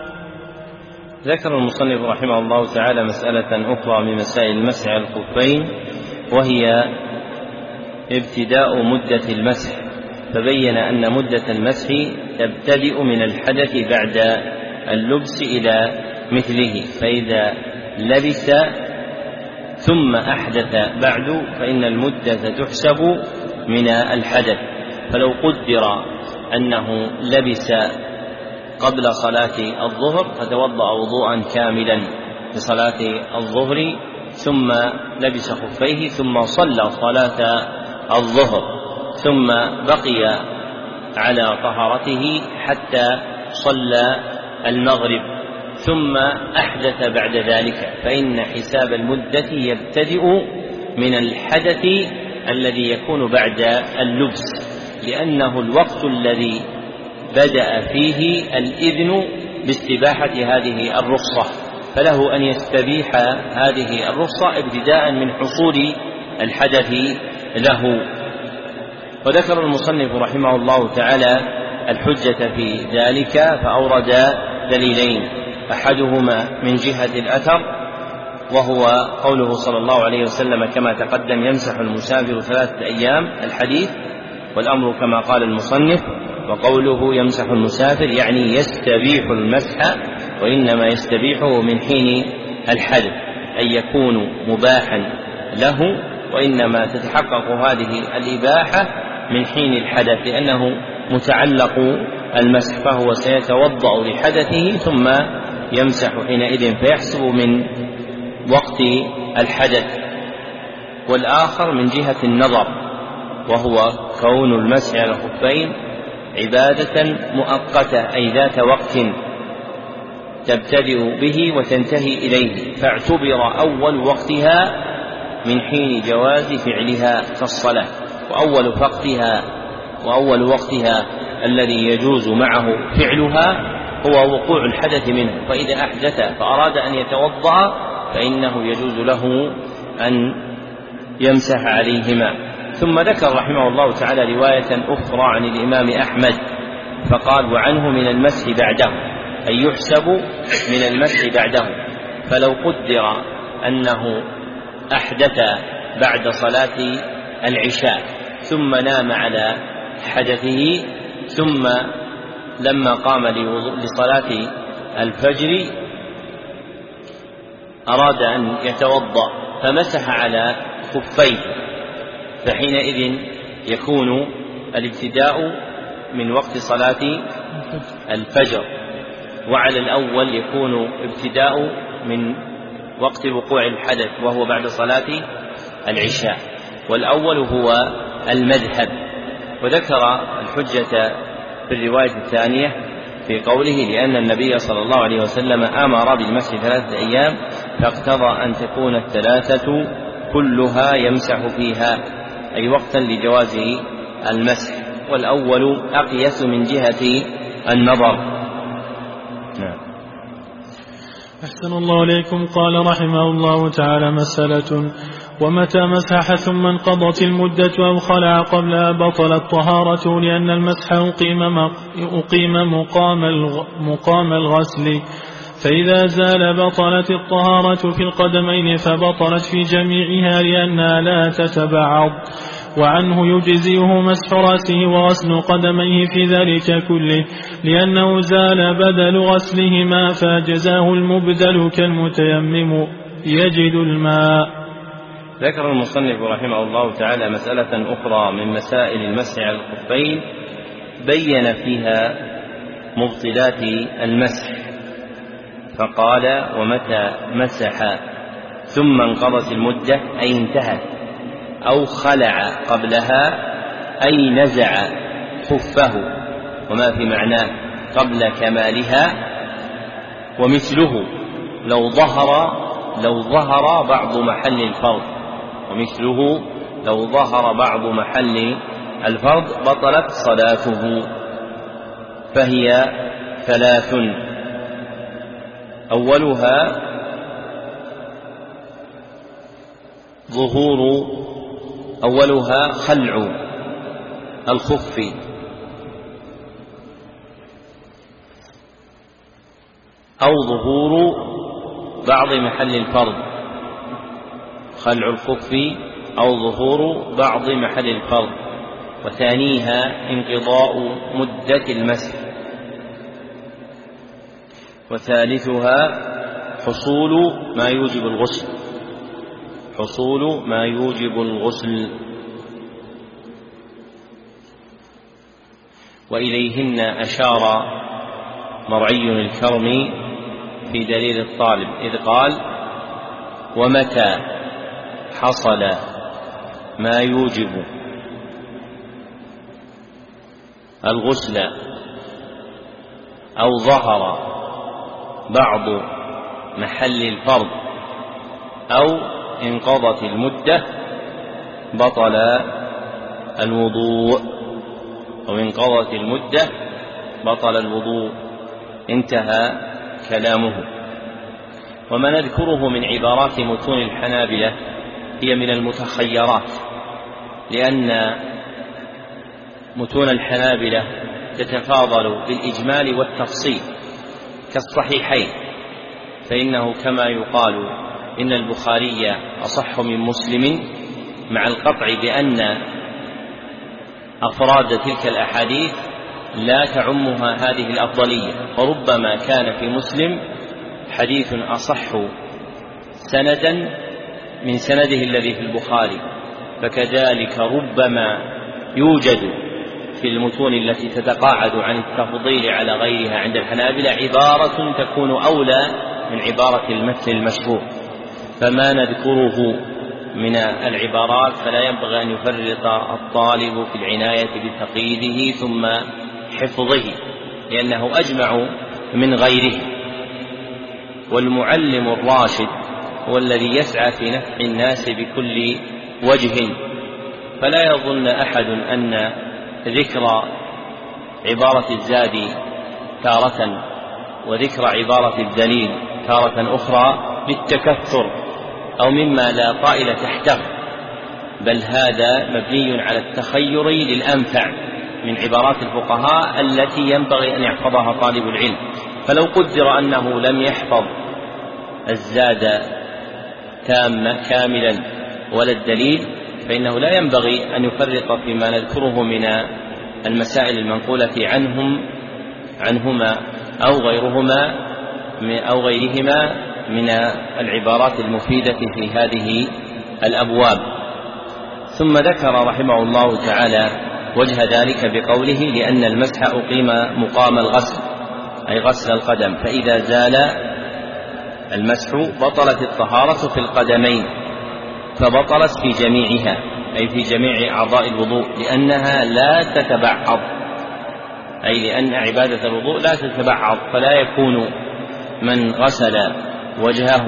ذكر المصنف رحمه الله تعالى مسألة أخرى من مسائل المسح على الخفين، وهي ابتداء مدة المسح، فبين أن مدة المسح تبتدئ من الحدث بعد اللبس إلى مثله، فإذا لبس ثم أحدث بعد فإن المدة تحسب من الحدث. فلو قدر أنه لبس قبل صلاة الظهر فتوضأ وضوءا كاملا لصلاة الظهر، ثم لبس خفيه ثم صلى صلاة الظهر، ثم بقي على طهارته حتى صلى المغرب، ثم أحدث بعد ذلك، فإن حساب المدة يبتدئ من الحدث الذي يكون بعد اللبس، لأنه الوقت الذي بدأ فيه الإذن باستباحة هذه الرخصة، فله أن يستبيح هذه الرخصة ابتداء من حصول الحدث له. وذكر المصنف رحمه الله تعالى الحجة في ذلك، فأورد دليلين: أحدهما من جهة الأثر، وهو قوله صلى الله عليه وسلم كما تقدم: يمسح المسافر ثلاثة أيام، الحديث، والأمر كما قال المصنف. وقوله يمسح المسافر يعني يستبيح المسح، وإنما يستبيحه من حين الحدث، أي يكون مباحا له، وإنما تتحقق هذه الإباحة من حين الحدث، لأنه متعلق المسح، فهو سيتوضأ لحدثه ثم يمسح حينئذ، فيحسب من وقت الحدث. والآخر من جهة النظر، وهو كون المسح على الخفين عبادة مؤقتة، أي ذات وقت تبتدئ به وتنتهي إليه، فاعتبر أول وقتها من حين جواز فعلها كالصلاة، وأول وقتها وأول وقتها الذي يجوز معه فعلها هو وقوع الحدث منه، فإذا أحدث فأراد أن يتوضأ فإنه يجوز له أن يمسح عليهما. ثم ذكر رحمه الله تعالى رواية أخرى عن الإمام أحمد فقال: وعنه من المسح بعده، أي يحسب من المسح بعده. فلو قدر أنه أحدث بعد صلاة العشاء ثم نام على حدثه، ثم لما قام لصلاة الفجر أراد أن يتوضأ فمسح على خفيه، فحينئذ يكون الابتداء من وقت صلاة الفجر، وعلى الأول يكون ابتداء من وقت وقوع الحدث وهو بعد صلاة العشاء، والأول هو المذهب. وذكر الحجة في الرواية الثانية في قوله: لأن النبي صلى الله عليه وسلم أمر بالمسح ثلاثة أيام فاقتضى أن تكون الثلاثة كلها يمسح فيها، أي وقتا لجواز المسح، والأول أقيس من جهة النظر. نعم. أحسن الله إليكم. قال رحمه الله تعالى: مسألة: ومتى مسح ثم انقضت المدة أو خلع قبلها بطلت طهارته، لأن المسح أقيم مقام مقام الغسل، فإذا زال بطلت الطهارة في القدمين فبطلت في جميعها لأنها لا تتبعض. وعنه يجزيه مسح رأسه وغسل قدميه في ذلك كله، لأنه زال بدل غسلهما فأجزاه المبدل كالمتيمم يجد الماء. ذكر المصنف رحمه الله تعالى مسألة أخرى من مسائل المسح على الخفين بين فيها مبطلات المسح، فقال: ومتى مسح ثم انقضت المدة أي انتهت أو خلع قبلها أي نزع خفه، وما في معناه قبل كمالها. ومثله لو ظهر لو ظهر بعض محل الفرض ومثله لو ظهر بعض محل الفرض بطلت صلاته، فهي ثلاث: أولها ظهور أولها خلع الخف أو ظهور بعض محل الفرض، خلع الخف أو ظهور بعض محل الفرض. وثانيها انقضاء مدة المسح. وثالثها حصول ما يوجب الغسل حصول ما يوجب الغسل وإليهن أشار مرعي الكرم في دليل الطالب إذ قال: ومتى حصل ما يوجب الغسل أو ظهر بعض محل الفرض أو انقضت المدة بطل الوضوء أو انقضت المدة بطل الوضوء. انتهى كلامه. وما نذكره من عبارات متون الحنابلة هي من المتخيرات، لأن متون الحنابلة تتفاضل بالإجمال والتفصيل كالصحيحين، فإنه كما يقال إن البخاري أصح من مسلم، مع القطع بأن أفراد تلك الأحاديث لا تعمها هذه الأفضلية، فربما كان في مسلم حديث أصح سندا من سنده الذي في البخاري، فكذلك ربما يوجد في المتون التي تتقاعد عن التفضيل على غيرها عند الحنابلة عبارة تكون أولى من عبارة المتن المشهور. فما نذكره من العبارات فلا ينبغي أن يفرط الطالب في العناية بتقييده ثم حفظه، لأنه أجمع من غيره. والمعلم الراشد هو الذي يسعى في نفع الناس بكل وجه، فلا يظن أحد أن ذكر عبارة الزاد تارة وذكر عبارة الدليل تارة أخرى للتكثر أو مما لا طائل تحته، بل هذا مبني على التخير للأنفع من عبارات الفقهاء التي ينبغي أن يحفظها طالب العلم. فلو قدر أنه لم يحفظ الزاد تام كاملا ولا الدليل، فإنه لا ينبغي أن يفرط فيما نذكره من المسائل المنقولة عنهم عنهما أو غيرهما أو غيرهما من العبارات المفيدة في هذه الأبواب. ثم ذكر رحمه الله تعالى وجه ذلك بقوله: لأن المسح أقيم مقام الغسل، أي غسل القدم، فإذا زال المسح بطلت الطهارة في القدمين، فبطلت في جميعها أي في جميع أعضاء الوضوء، لأنها لا تتبعض، أي لأن عبادة الوضوء لا تتبعض، فلا يكون من غسل وجهه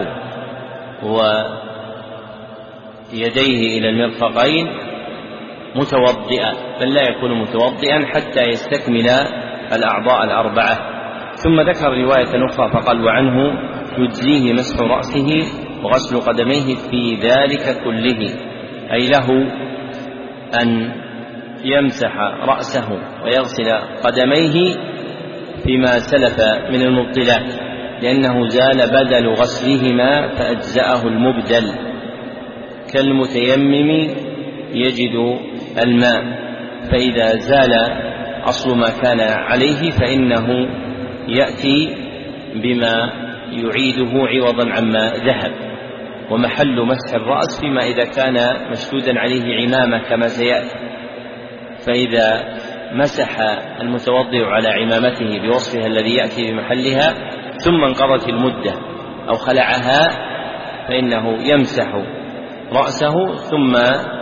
ويديه إلى المرفقين متوضئا، بل لا يكون متوضئا حتى يستكمل الأعضاء الأربعة. ثم ذكر رواية أخرى فقال: وعنه يجزيه مسح رأسه وغسل قدميه في ذلك كله، أي له أن يمسح رأسه ويغسل قدميه فيما سلف من المبطلات، لأنه زال بدل غسلهما فأجزأه المبدل، كالمتيمم يجد الماء، فإذا زال أصل ما كان عليه فإنه يأتي بما يعيده عوضا عما ذهب. ومحل مسح الرأس فيما إذا كان مشدودا عليه عمامة كما سيأتي، فإذا مسح المتوضئ على عمامته بوصفها الذي يأتي بمحلها ثم انقضت المدة أو خلعها فإنه يمسح رأسه ثم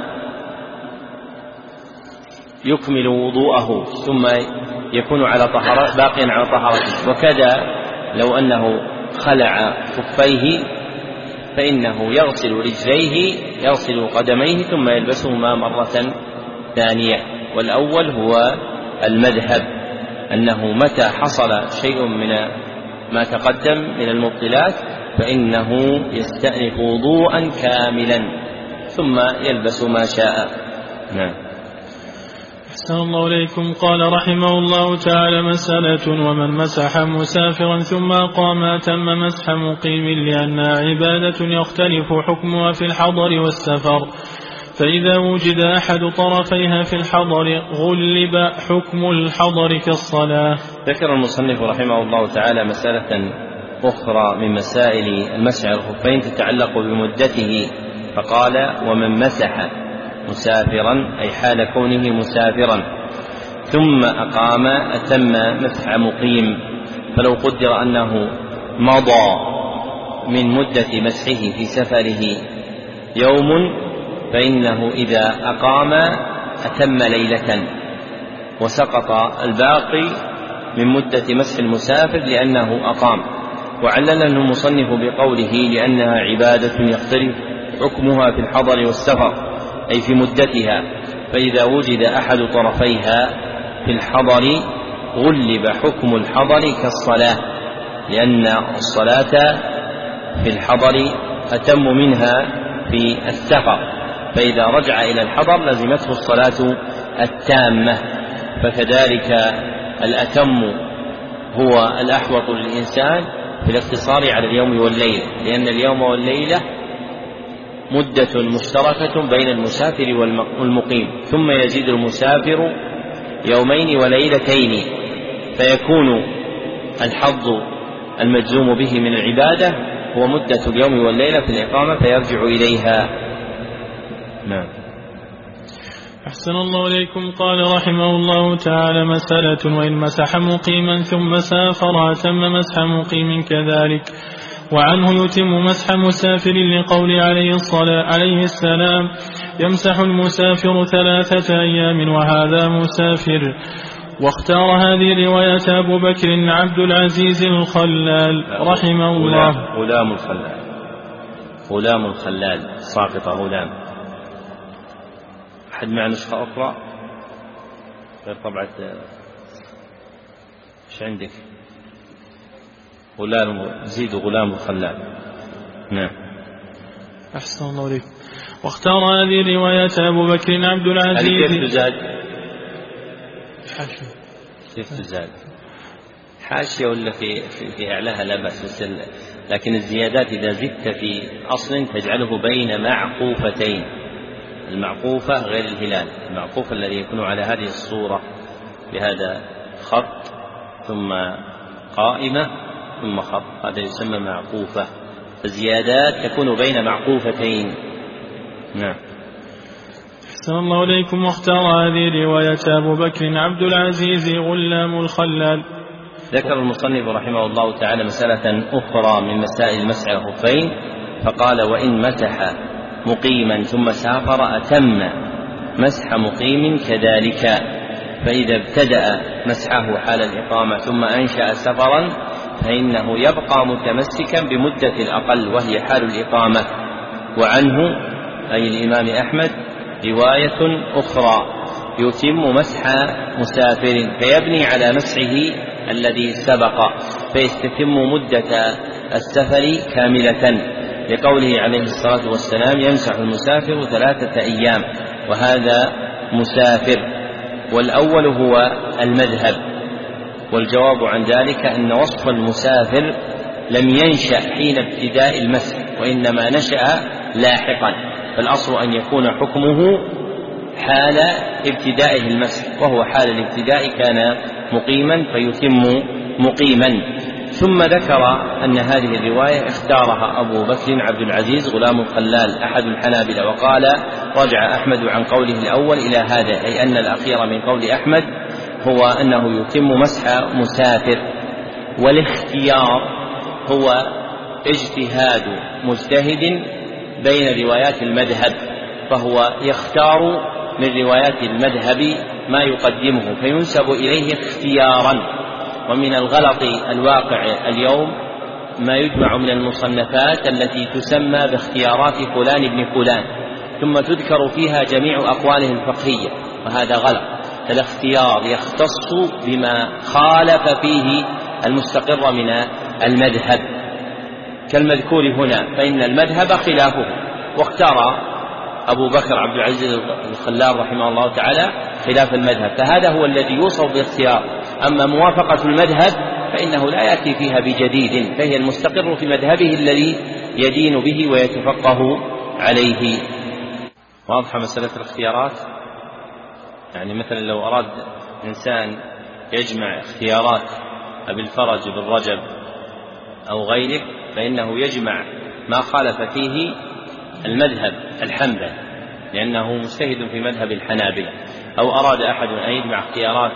يكمل وضوءه ثم يكون على طهارة باقيا على طهارته. وكذا لو أنه خلع خفيه فإنه يغسل رجليه يغسل قدميه ثم يلبسهما مرة ثانية. والأول هو المذهب أنه متى حصل شيء من ما تقدم من المبطلات فإنه يستأنف وضوءا كاملا ثم يلبس ما شاء. نعم. أحسن الله إليكم. قال رحمه الله تعالى: مسألة: ومن مسح مسافرا ثم قام أتم مسح مقيم، لأنها عبادة يختلف حكمها في الحضر والسفر، فإذا وجد أحد طرفيها في الحضر غلب حكم الحضر كالصلاة. ذكر المصنف رحمه الله تعالى مسألة أخرى من مسائل المسح على الخفين تتعلق بمدته، فقال: ومن مسح مسافرا أي حال كونه مسافرا ثم أقام أتم مسح مقيم. فلو قدر أنه مضى من مدة مسحه في سفره يوم فإنه إذا أقام أتم ليلة وسقط الباقي من مدة مسح المسافر لأنه أقام. وعلل المصنف بقوله: لأنها عبادة يختلف حكمها في الحضر والسفر أي في مدتها، فإذا وجد أحد طرفيها في الحضر غلب حكم الحضر كالصلاة، لأن الصلاة في الحضر أتم منها في السفر، فإذا رجع إلى الحضر لزمته الصلاة التامة. فكذلك الأتم هو الأحوط للإنسان في الاقتصار على اليوم والليلة، لأن اليوم والليلة مدة مشتركة بين المسافر والمقيم، ثم يزيد المسافر يومين وليلتين، فيكون الحظ المجزوم به من العبادة هو مدة اليوم والليلة في الإقامة فيرجع إليها. نعم. أحسن الله إليكم. قال رحمه الله تعالى: مسألة: وإن مسح مقيما ثم سافر أتم مسح مقيم كذلك، وعنه يتم مسح مسافر لقول عليه الصلاة عليه السلام: يمسح المسافر ثلاثة أيام وهذا مسافر. واختار هذه الرواية أبو بكر عبد العزيز الخلال رحمه الله. غلام الخلال غلام الخلال ساقط غلام. أحد مع نسخة أخرى غير طبعة إيش عندك؟ غلام زيد غلام الخلال. نعم. أحسن الله عليك. واختار هذه الرواية أبو بكر عبد العزيز. كيف تزاد؟ حاشية. كيف تزاد؟ حاشية ولا في في, في أعلاها لا بأس، لكن الزيادات إذا زدت في أصل تجعله بين معقوفتين. المعقوفة غير الهلال، المعقوف الذي يكون على هذه الصورة بهذا خط ثم قائمة ثم خط، هذا يسمى معقوفة. الزيادات تكون بين معقوفتين. نعم. أحسن الله إليكم. واختار هذه رواية أبو بكر عبد العزيز غلام الخلال. ذكر المصنف رحمه الله تعالى مسألة أخرى من مسائل المسح على الخفين، فقال: وإن مسح مقيما ثم سافر أتم مسح مقيم كذلك، فإذا ابتدأ مسحه حال الإقامة ثم أنشأ سفرا فإنه يبقى متمسكا بمدة الأقل وهي حال الإقامة. وعنه أي الإمام أحمد رواية أخرى: يتم مسح مسافر فيبني على مسحه الذي سبق فيستتم مدة السفر كاملة، لقوله عليه الصلاة والسلام: يمسح المسافر ثلاثة أيام وهذا مسافر. والأول هو المذهب، والجواب عن ذلك أن وصف المسافر لم ينشأ حين ابتداء المسح، وإنما نشأ لاحقا، فالأصل أن يكون حكمه حال ابتدائه المسح، وهو حال الابتداء كان مقيما فيتم مقيما. ثم ذكر أن هذه الرواية اختارها أبو بكر عبد العزيز غلام الخلال أحد الحنابلة، وقال رجع أحمد عن قوله الأول إلى هذا، أي أن الأخير من قول أحمد هو أنه يتم مسح مسافر. والاختيار هو اجتهاد مجتهد بين روايات المذهب، فهو يختار من روايات المذهب ما يقدمه فينسب إليه اختيارا. ومن الغلط الواقع اليوم ما يجمع من المصنفات التي تسمى باختيارات فلان ابن فلان، ثم تذكر فيها جميع أقواله الفقهية، وهذا غلط. الاختيار يختص بما خالف فيه المستقر من المذهب كالمذكور هنا، فإن المذهب خلافه، واختار أبو بكر عبد العزيز الخلال رحمه الله تعالى خلاف المذهب، فهذا هو الذي يوصف باختيار. أما موافقة المذهب فإنه لا يأتي فيها بجديد، فهي المستقر في مذهبه الذي يدين به ويتفقه عليه. واضحة مسألة الاختيارات؟ يعني مثلا لو أراد إنسان يجمع اختيارات أبي الفرج بن رجب أو غيره، فإنه يجمع ما خالف فيه المذهب الحنبلي لأنه مجتهد في مذهب الحنابلة، أو أراد أحد أن يجمع اختيارات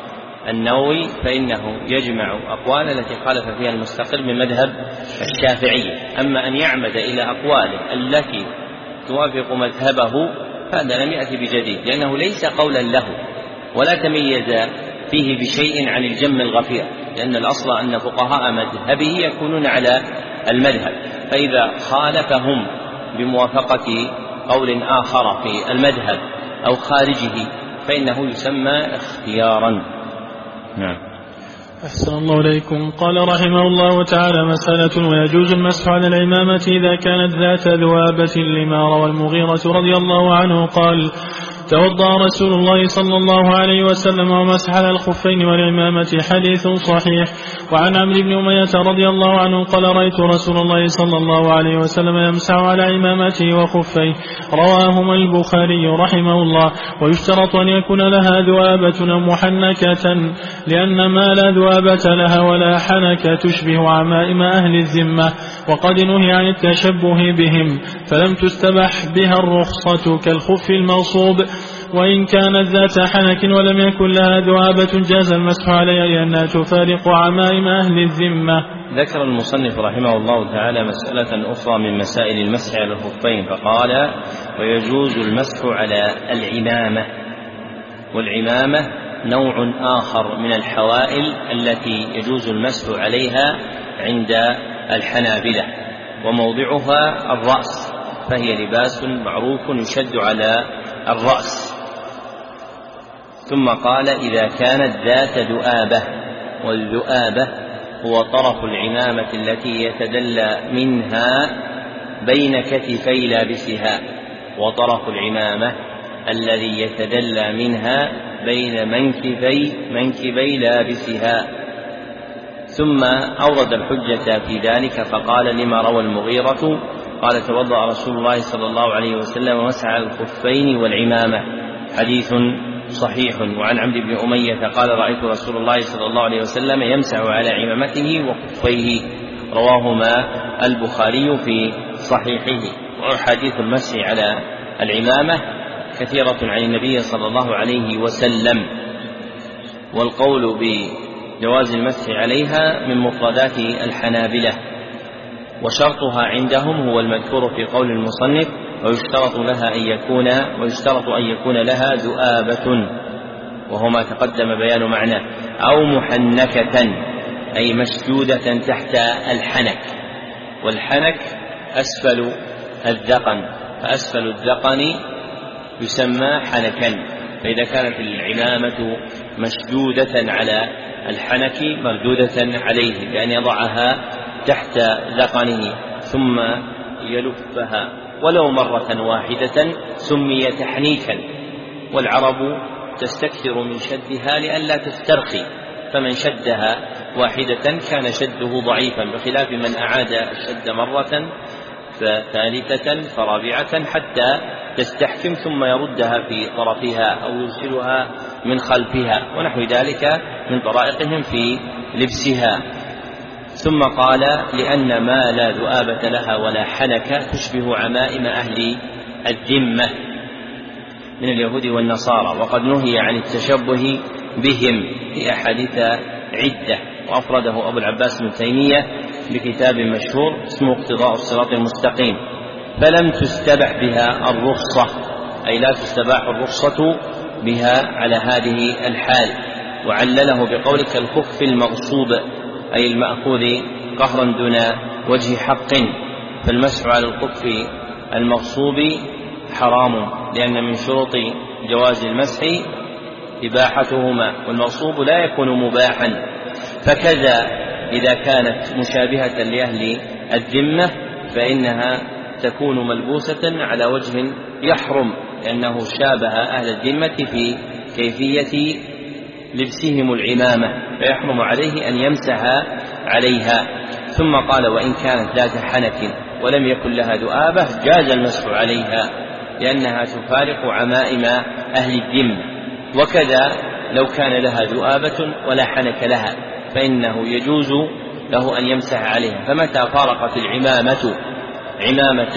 النووي فإنه يجمع أقوال التي خالف فيها المستقل من مذهب الشافعية. أما أن يعمد إلى أقواله التي توافق مذهبه فهذا لم يأتي بجديد، لأنه ليس قولا له ولا تميز فيه بشيء عن الجم الغفير، لأن الأصل أن فقهاء مذهبه يكونون على المذهب، فإذا خالفهم بموافقة قول آخر في المذهب أو خارجه فإنه يسمى اختيارا. نعم. أحسن الله إليكم. قال رحمه الله تعالى: مسألة: ويجوز المسح على العمامة إذا كانت ذات ذوابة، لما روى المغيرة رضي الله عنه قال: توضأ رسول الله صلى الله عليه وسلم ومسح على الخفين والعمامة، حديث صحيح. وعن عمرو بن أمية رضي الله عنه قال: رأيت رسول الله صلى الله عليه وسلم يمسح على عمامته وخفيه، رواهما البخاري رحمه الله. ويشترط أن يكون لها ذوابة أو محنكة، لأن ما لا ذوابة لها ولا حنكة تشبه عمائم أهل الذمة، وقد نهي عن التشبه بهم، فلم تستبح بها الرخصة كالخف المغصوب، وإن كانت ذات حنك ولم يكن لها ذوابة جاز المسح عليها لأنها تفارق عمائم أهل الذمة. ذكر المصنف رحمه الله تعالى مسألة أخرى من مسائل المسح على الخفين، فقال: ويجوز المسح على العمامة. والعمامة نوع آخر من الحوائل التي يجوز المسح عليها عند الحنابلة، وموضعها الرأس، فهي لباس معروف يشد على الرأس. ثم قال: إذا كانت ذات ذؤابة. والذؤابة هو طرف العمامة التي يتدلى منها بين كتفي لابسها، وطرف العمامة الذي يتدلى منها بين منكبي منكبي لابسها. ثم أورد الحجة في ذلك فقال: لما روى المغيرة قال: توضأ رسول الله صلى الله عليه وسلم ومسح على الخفين والعمامة، حديث صحيح. وعن عمرو بن أمية قال: رأيت رسول الله صلى الله عليه وسلم يمسح على عمامته وخفيه، رواهما البخاري في صحيحه. وحديث المسح على العمامة كثيرة عن النبي صلى الله عليه وسلم، والقول بجواز المسح عليها من مفردات الحنابلة، وشرطها عندهم هو المذكور في قول المصنف: ويشترط لها أن يكون ويشترط أن يكون لها ذؤابة، وهو ما تقدم بيان معناه، أو محنكة أي مشدودة تحت الحنك، والحنك أسفل الذقن، فأسفل الذقن يسمى حنكا. فإذا كانت العمامة مشدودة على الحنك مردودة عليه بأن يضعها تحت ذقنه ثم يلفها ولو مرة واحدة سمي تحنيكا، والعرب تستكثر من شدها لئلا تسترخي، فمن شدها واحدة كان شده ضعيفا، بخلاف من أعاد الشد مرة فثالثة فرابعة حتى تستحكم ثم يردها في طرفها أو يرسلها من خلفها، ونحو ذلك من طرائقهم في لبسها. ثم قال لأن ما لا ذؤابة لها ولا حنك تشبه عمائم أهل الذمة من اليهود والنصارى، وقد نهي عن التشبه بهم في أحاديث عدة، وأفرده أبو العباس ابن تيمية بكتاب مشهور اسمه اقتضاء الصراط المستقيم، فلم تستبح بها الرخصة، أي لا تستباح الرخصة بها على هذه الحال. وعلله بقولك الكف المغصوب، أي المأخوذ قهرا دون وجه حق، فالمسح على الكف المغصوب حرام، لأن من شروط جواز المسح إباحتهما، والمغصوب لا يكون مباحا. فكذا إذا كانت مشابهة لأهل الذمة فإنها تكون ملبوسة على وجه يحرم، لأنه شابه أهل الذمة في كيفية لبسهم العمامة، فيحرم عليه أن يمسح عليها. ثم قال وإن كانت ذات حنك ولم يكن لها ذؤابة جاز المسح عليها، لأنها تفارق عمائم أهل الذمة. وكذا لو كان لها ذؤابة ولا حنك لها فإنه يجوز له أن يمسح عليها. فمتى فارقت العمامة عمامة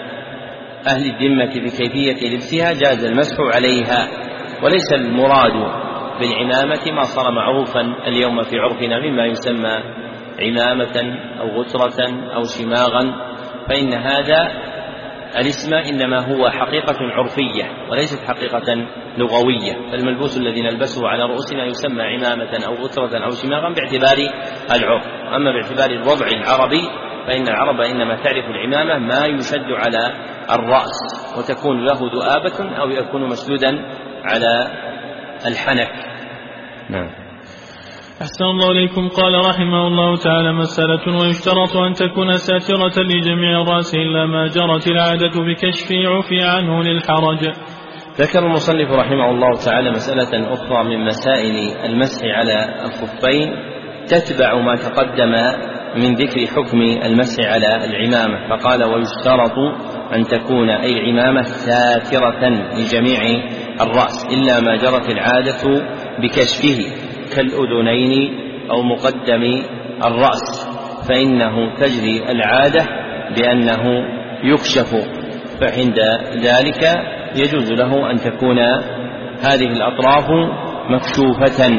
أهل الذمة بكيفية لبسها جاز المسح عليها. وليس المراد بالعمامة ما صار معروفا اليوم في عرفنا مما يسمى عمامة أو غترة أو شماغا، فإن هذا الاسم إنما هو حقيقة عرفية وليست حقيقة لغوية، فالملبوس الذي نلبسه على رؤوسنا يسمى عمامة أو غترة أو شماغا باعتبار العرف. أما باعتبار الوضع العربي فإن العرب إنما تعرف العمامة ما يشد على الرأس وتكون له ذؤابة أو يكون مسدودا على الحنك. نعم. أحسن الله إليكم. قال رحمه الله تعالى مسألة ويشترط أن تكون ساترة لجميع الرأس إلا ما جرت العادة بكشف عفي عنه للحرج. ذكر المصنف رحمه الله تعالى مسألة أخرى من مسائل المسح على الخفين تتبع ما تقدم من ذكر حكم المسح على العمامة، فقال ويشترط أن تكون أي العمامة ساترة لجميع الرأس إلا ما جرت العادة بكشفه كالأذنين أو مقدم الرأس، فإنه تجري العادة بأنه يكشف، فعند ذلك يجوز له أن تكون هذه الأطراف مكشوفة،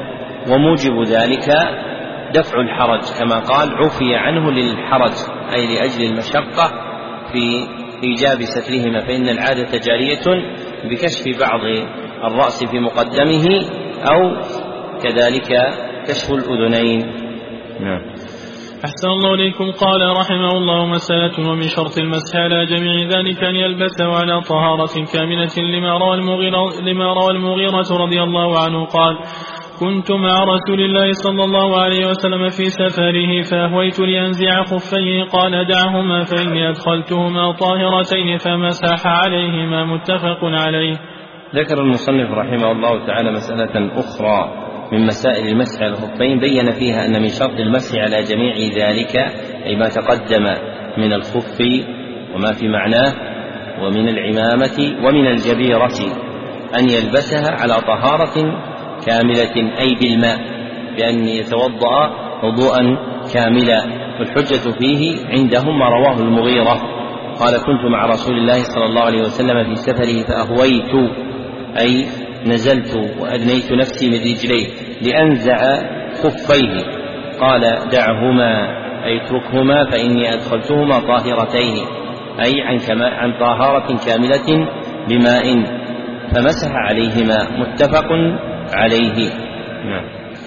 وموجب ذلك دفع الحرج كما قال عفي عنه للحرج، أي لأجل المشقة في إيجاب سترهما، فإن العادة جارية بكشف بعض الرأس في مقدمه أو كذلك كشف الأذنين. نعم. أحسن الله إليكم. قال رحمه الله مسألة ومن شرط المسح على جميع ذلك أن يلبسه على طهارة كاملة لما روى المغيرة, لما روى المغيرة رضي الله عنه قال كنت مع رسول الله صلى الله عليه وسلم في سفره فأهويت لأنزع خفيه قال دعهما فإني أدخلتهما طاهرتين فمسح عليهما متفق عليه. ذكر المصنف رحمه الله تعالى مسألة أخرى من مسائل المسح على الخفين بين فيها أن من شرط المسح على جميع ذلك أي ما تقدم من الخف وما في معناه ومن العمامة ومن الجبيرة أن يلبسها على طهارة كاملة أي بالماء، بأن يتوضأ وضوءا كاملا. والحجة فيه عندهم ما رواه المغيرة قال كنت مع رسول الله صلى الله عليه وسلم في سفره فأهويت أي نزلت وأدنيت نفسي من رجليه لأنزع خفيه قال دعهما أي اتركهما فإني أدخلتهما طاهرتين أي عن, كما عن طهارة كاملة بماء فمسح عليهما متفق عليه. نعم.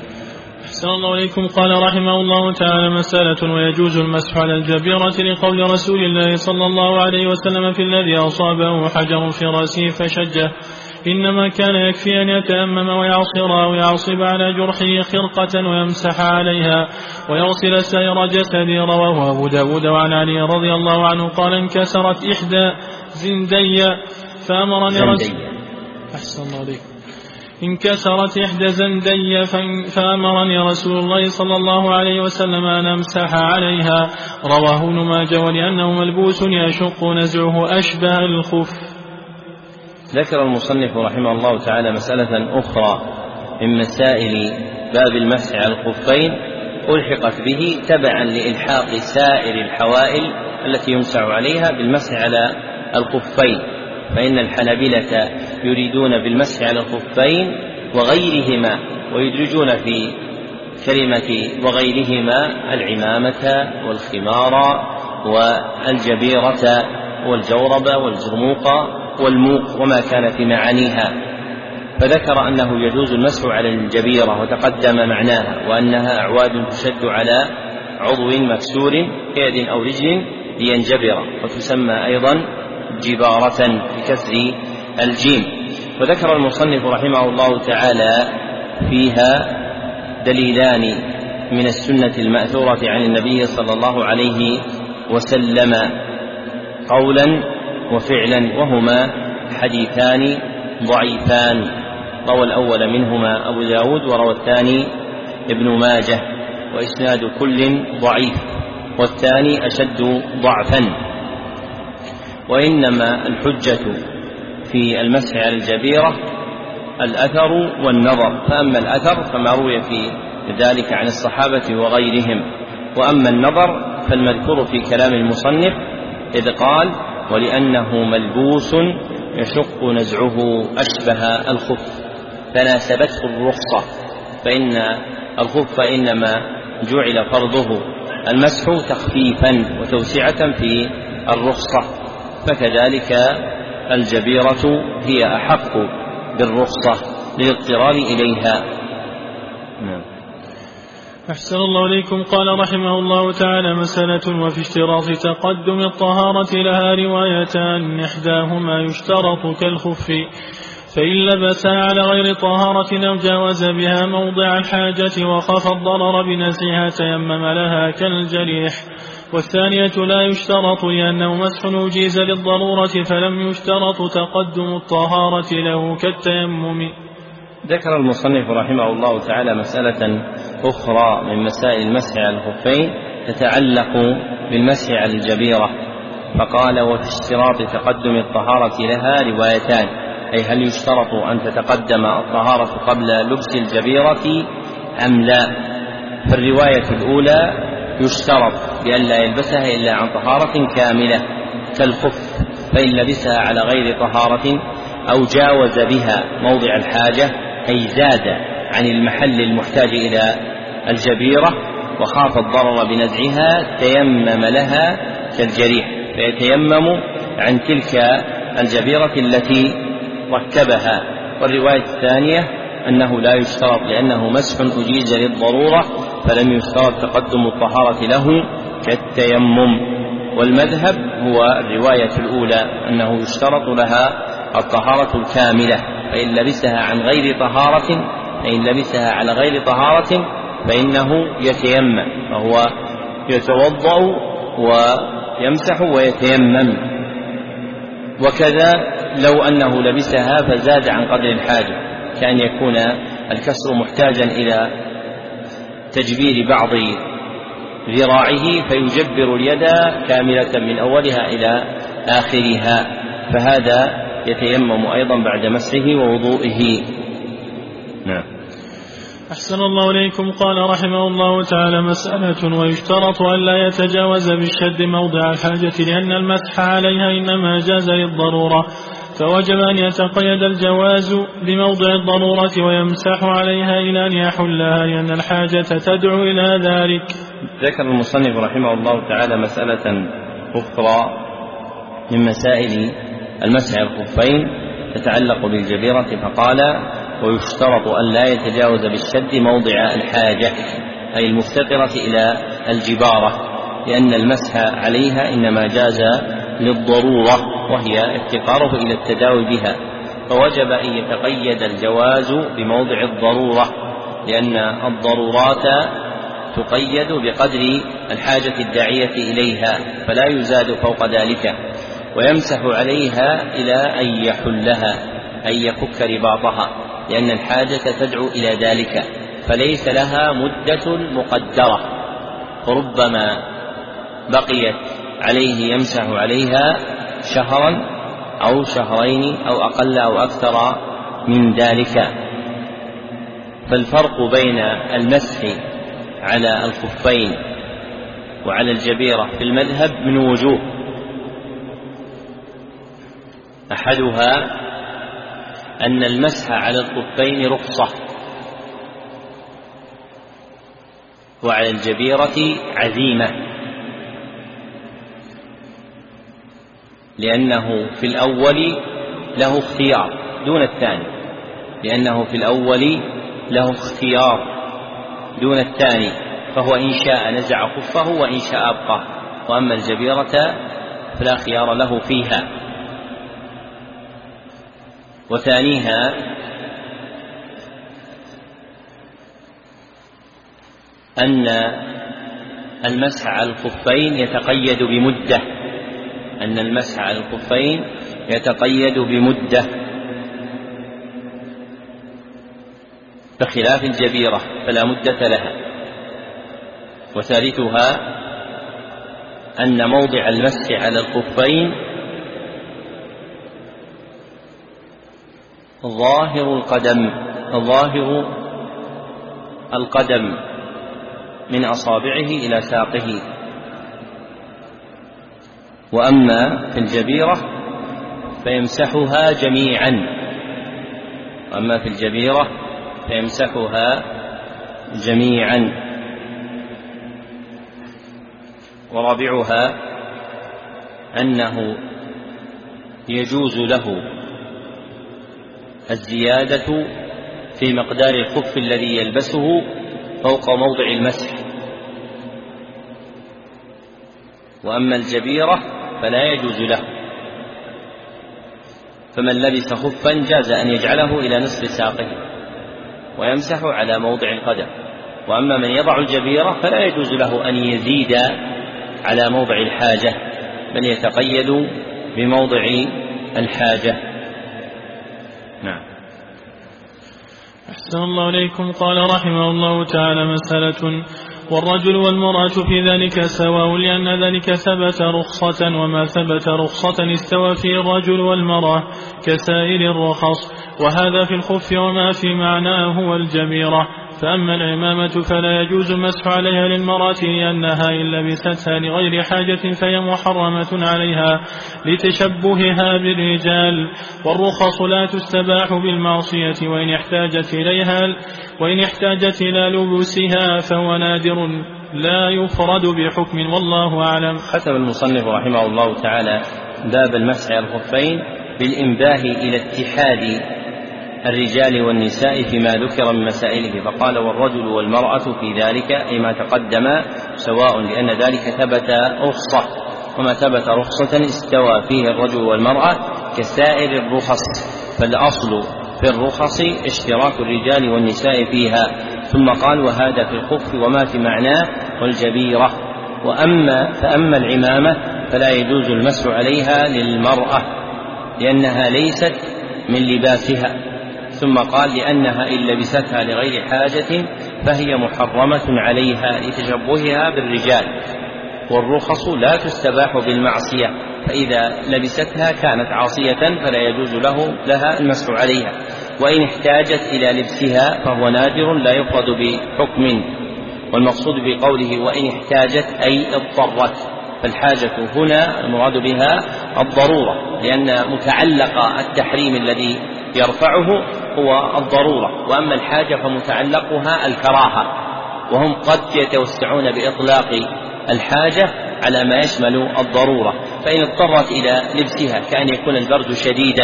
أحسن الله إليكم. قال رحمه الله تعالى مسألة ويجوز المسح على الجبيرة لقول رسول الله صلى الله عليه وسلم في الذي أصابه حجر في رأسه فشجه إنما كان يكفي أن يتأمم ويعصر أو يعصب على جرحه خرقة ويمسح عليها ويغسل سائر جسده. رواه أبو داود وعن علي رضي الله عنه قال انكسرت إحدى زندي فأمرني رسول أحسن الله عليكم انكسرت إحدى زندي فأمرني رسول الله صلى الله عليه وسلم أن أمسح عليها. رواه ابن ماجه ولأنه ملبوس يشق نزعه أشبه الخف. ذكر المصنف رحمه الله تعالى مسألة أخرى من مسائل باب المسح على الخفين ألحقت به تبعا لإلحاق سائر الحوائل التي يمسح عليها بالمسح على الخفين، فإن الحنابلة يريدون بالمسح على الخفين وغيرهما، ويدرجون في كلمة وغيرهما العمامة والخمار والجبيرة والجورب والجرموق والموق وما كان في معانيها، فذكر أنه يجوز المسح على الجبيرة وتقدم معناها، وأنها أعواد تشد على عضو مكسور كيد أو رجل لينجبر، وتسمى أيضا جبارة بكسر الجيم. وذكر المصنف رحمه الله تعالى فيها دليلان من السنة المأثورة عن النبي صلى الله عليه وسلم قولا وفعلا، وهما حديثان ضعيفان، روى الأول منهما أبو داود وروى الثاني ابن ماجه، وإسناد كل ضعيف والثاني أشد ضعفا. وإنما الحجة في المسح على الجبيرة الأثر والنظر، فأما الأثر فما روي في ذلك عن الصحابة وغيرهم، وأما النظر فالمذكور في كلام المصنف إذ قال ولأنه ملبوس يشق نزعه أشبه الخف فناسبته الرخصة، فإن الخف إنما جعل فرضه المسح تخفيفا وتوسعة في الرخصة، فكذلك الجبيرة هي أحق بالرخصة للاضطرار إليها. نعم. أحسن الله إليكم. قال رحمه الله تعالى: مسألة وفي اشتراط تقدم الطهارة لها روايتان، إحداهما يشترط كالخف، فإن لبسها على غير طهارة أو جاوز بها موضع الحاجة وخاف الضرر بنزعها تيمم لها كالجريح. والثانية لا يشترط لأنه مسح أجيز للضرورة فلم يشترط تقدم الطهارة له كالتيمم. ذكر المصنف رحمه الله تعالى مسألة أخرى من مسائل المسح على الخفين تتعلق بالمسح على الجبيرة، فقال: وفي اشتراط تقدم الطهارة لها روايتان، أي هل يشترط أن تتقدم الطهارة قبل لبس الجبيرة أم لا؟ فالرواية الأولى يشترط بأن لا يلبسها إلا عن طهارة كاملة كالخف، فإن لبسها على غير طهارة أو جاوز بها موضع الحاجة أي زاد عن المحل المحتاج إلى الجبيرة وخاف الضرر بنزعها تيمم لها كالجريح، فيتيمم عن تلك الجبيرة التي ركبها. والرواية الثانية أنه لا يشترط لأنه مسح أجيز للضرورة فلم يشترط تقدم الطهارة له كالتيمم. والمذهب هو الرواية الأولى أنه يشترط لها الطهارة الكاملة، فإن لبسها عن غير طهارة فإن لبسها على غير طهارة فإنه يتيمم، فهو يتوضأ ويمسح ويتيمم. وكذا لو أنه لبسها فزاد عن قدر الحاجة، كأن يكون الكسر محتاجا إلى تجبير بعض ذراعه فيجبر اليد كاملة من أولها إلى آخرها، فهذا يتيمم أيضا بعد مسحه ووضوئه. نعم. أحسن الله إليكم. قال رحمه الله تعالى: مسألة ويشترط أن لا يتجاوز بالشد موضع الحاجة لأن المسح عليها إنما جاز للضرورة، فوجب أن يتقيد الجواز بموضع الضرورة ويمسح عليها إلى أن يحلها لأن الحاجة تدعو إلى ذلك. ذكر المصنف رحمه الله تعالى مسألة أخرى من مسائل المسح على الخفين تتعلق بالجبيرة، فقال: ويشترط أن لا يتجاوز بالشد موضع الحاجة أي المفتقرة إلى الجبارة، لأن المسح عليها إنما جاز للضرورة وهي افتقاره إلى التداوي بها، فوجب أن يتقيد الجواز بموضع الضرورة، لأن الضرورات تقيد بقدر الحاجة الداعية إليها فلا يزاد فوق ذلك. ويمسح عليها إلى أن يحلها أي يفك رباطها، لأن الحاجة تدعو إلى ذلك، فليس لها مدة مقدرة، فربما بقيت عليه يمسح عليها شهرا أو شهرين أو أقل أو أكثر من ذلك. فالفرق بين المسح على الخفين وعلى الجبيرة في المذهب من وجوه: أحدها أن المسح على الخفين رخصة، وعلى الجبيرة عزيمة، لأنه في الأول له اختيار دون الثاني، لأنه في الأول له اختيار دون الثاني، فهو إن شاء نزع خفه وإن شاء أبقاه، وأما الجبيرة فلا خيار له فيها. وثانيها أن المسح على الخفين يتقيد بمدة، أن المسح على الخفين يتقيد بمدة بخلاف الجبيرة فلا مدة لها. وثالثها أن موضع المسح على الخفين ظاهر القدم ظاهر القدم من أصابعه إلى ساقه، وأما في الجبيرة فيمسحها جميعا وأما في الجبيرة فيمسحها جميعا. ورابعها أنه يجوز له الزيادة في مقدار الخف الذي يلبسه فوق موضع المسح، وأما الجبيرة فلا يجوز له، فمن لبس خفا جاز أن يجعله إلى نصف ساقه ويمسح على موضع القدم، وأما من يضع الجبيرة فلا يجوز له أن يزيد على موضع الحاجة، بل يتقيد بموضع الحاجة. نعم. أحسن الله إليكم. قال رحمه الله تعالى: مسألة: والرجل والمرأة في ذلك سواء، لأن ذلك ثبت رخصة، وما ثبت رخصة استوى فيه الرجل والمرأة كسائر الرخص، وهذا في الخف وما في معناه هو الجبيرة. فأما العمامة فلا يجوز المسح عليها للمرأة، لأنها إن لبستها لغير حاجة فهي محرمة عليها لتشبهها بالرجال، والرخص لا تستباح بالمعصية، وإن احتاجت إليها وإن احتاجت إلى لبسها فهو نادر لا يفرد بحكم، والله أعلم. ختم المصنف رحمه الله تعالى باب المسح على الخفين بالإنباه إلى اتحاد الرجال والنساء فيما ذكر من مسائله، فقال: والرجل والمرأة في ذلك، أي ما تقدم، سواء، لأن ذلك ثبت رخصة، وما ثبت رخصة استوى فيه الرجل والمرأة كسائر الرخص، فالأصل في الرخص اشتراك الرجال والنساء فيها. ثم قال: وهذا في الخف وما في معناه والجبيرة. وأما فأما العمامة فلا يجوز المسح عليها للمرأة، لأنها ليست من لباسها. ثم قال: لأنها إن لبستها لغير حاجة فهي محرمة عليها لتشبهها بالرجال، والرخص لا تستباح بالمعصية، فإذا لبستها كانت عاصية فلا يجوز له لها المسح عليها، وإن احتاجت إلى لبسها فهو نادر لا يفرد بحكم. والمقصود بقوله وإن احتاجت أي اضطرت، فالحاجة هنا المراد بها الضرورة، لأن متعلق التحريم الذي يرفعه هو الضرورة، وأما الحاجة فمتعلقها الكراهة، وهم قد يتوسعون بإطلاق الحاجة على ما يشمل الضرورة. فإن اضطرت إلى لبسها كأن يكون البرد شديدا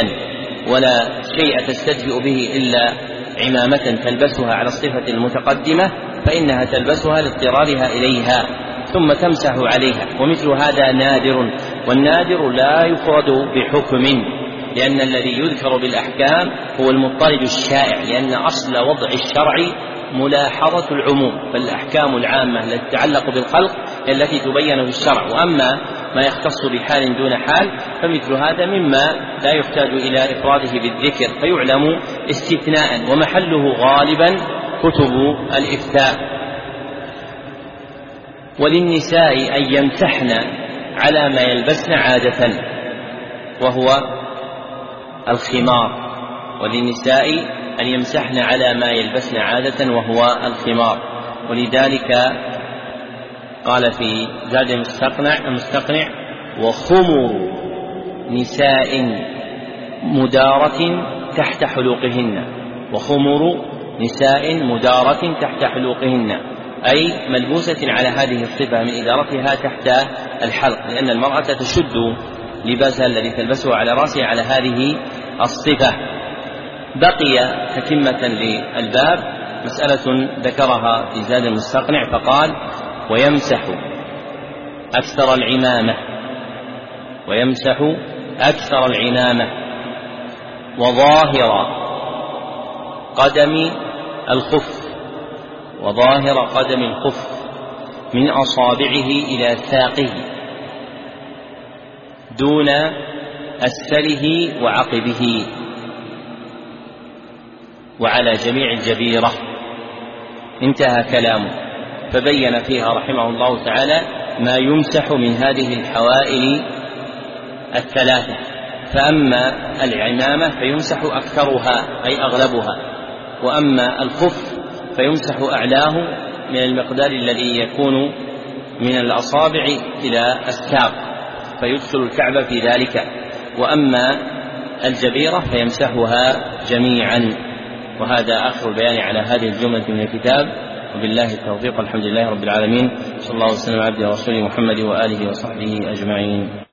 ولا شيء تستدفئ به إلا عمامة تلبسها على الصفة المتقدمة، فإنها تلبسها لاضطرارها إليها ثم تمسح عليها، ومثل هذا نادر، والنادر لا يفرد بحكم، لأن الذي يذكر بالأحكام هو المضطرد الشائع، لأن أصل وضع الشرع ملاحظة العموم، فالأحكام العامة التي تتعلق بالخلق التي تبين في الشرع، وأما ما يختص بحال دون حال فمثل هذا مما لا يحتاج إلى إفراده بالذكر فيعلم استثناء، ومحله غالبا كتب الإفتاء. وللنساء أن يمسحن على ما يلبسن عادة وهو الخمار، وللنساء أن يمسحن على ما يلبسن عادة وهو الخمار. ولذلك قال في زاد المستقنع المستقنع وخمر نساء مدارة تحت حلوقهن، وخمر نساء مدارة تحت حلوقهن أي ملبوسة على هذه الصفة من إدارتها تحت الحلق، لأن المرأة تشد لباسها الذي تلبسه على رأسها على هذه الصفة. بقي تتمة للباب مسألة ذكرها في زاد المستقنع فقال ويمسح أكثر العمامة ويمسح أكثر العمامة وظاهر قدم الخف وظاهر قدم الخف من أصابعه إلى ساقه دون أسفله وعقبه وعلى جميع الجبيرة. انتهى كلامه، فبين فيها رحمه الله تعالى ما يمسح من هذه الحوائل الثلاثة. فأما العمامة فيمسح أكثرها أي أغلبها، وأما الخف فيمسح أعلاه من المقدار الذي يكون من الأصابع إلى الساق فيدخل الكعب في ذلك، وأما الجبيرة فيمسحها جميعا. وهذا آخر البيان على هذه الجملة من الكتاب، وبالله التوفيق، الحمد لله رب العالمين، صلى الله وسلم على عبده ورسوله محمد وآله وصحبه أجمعين.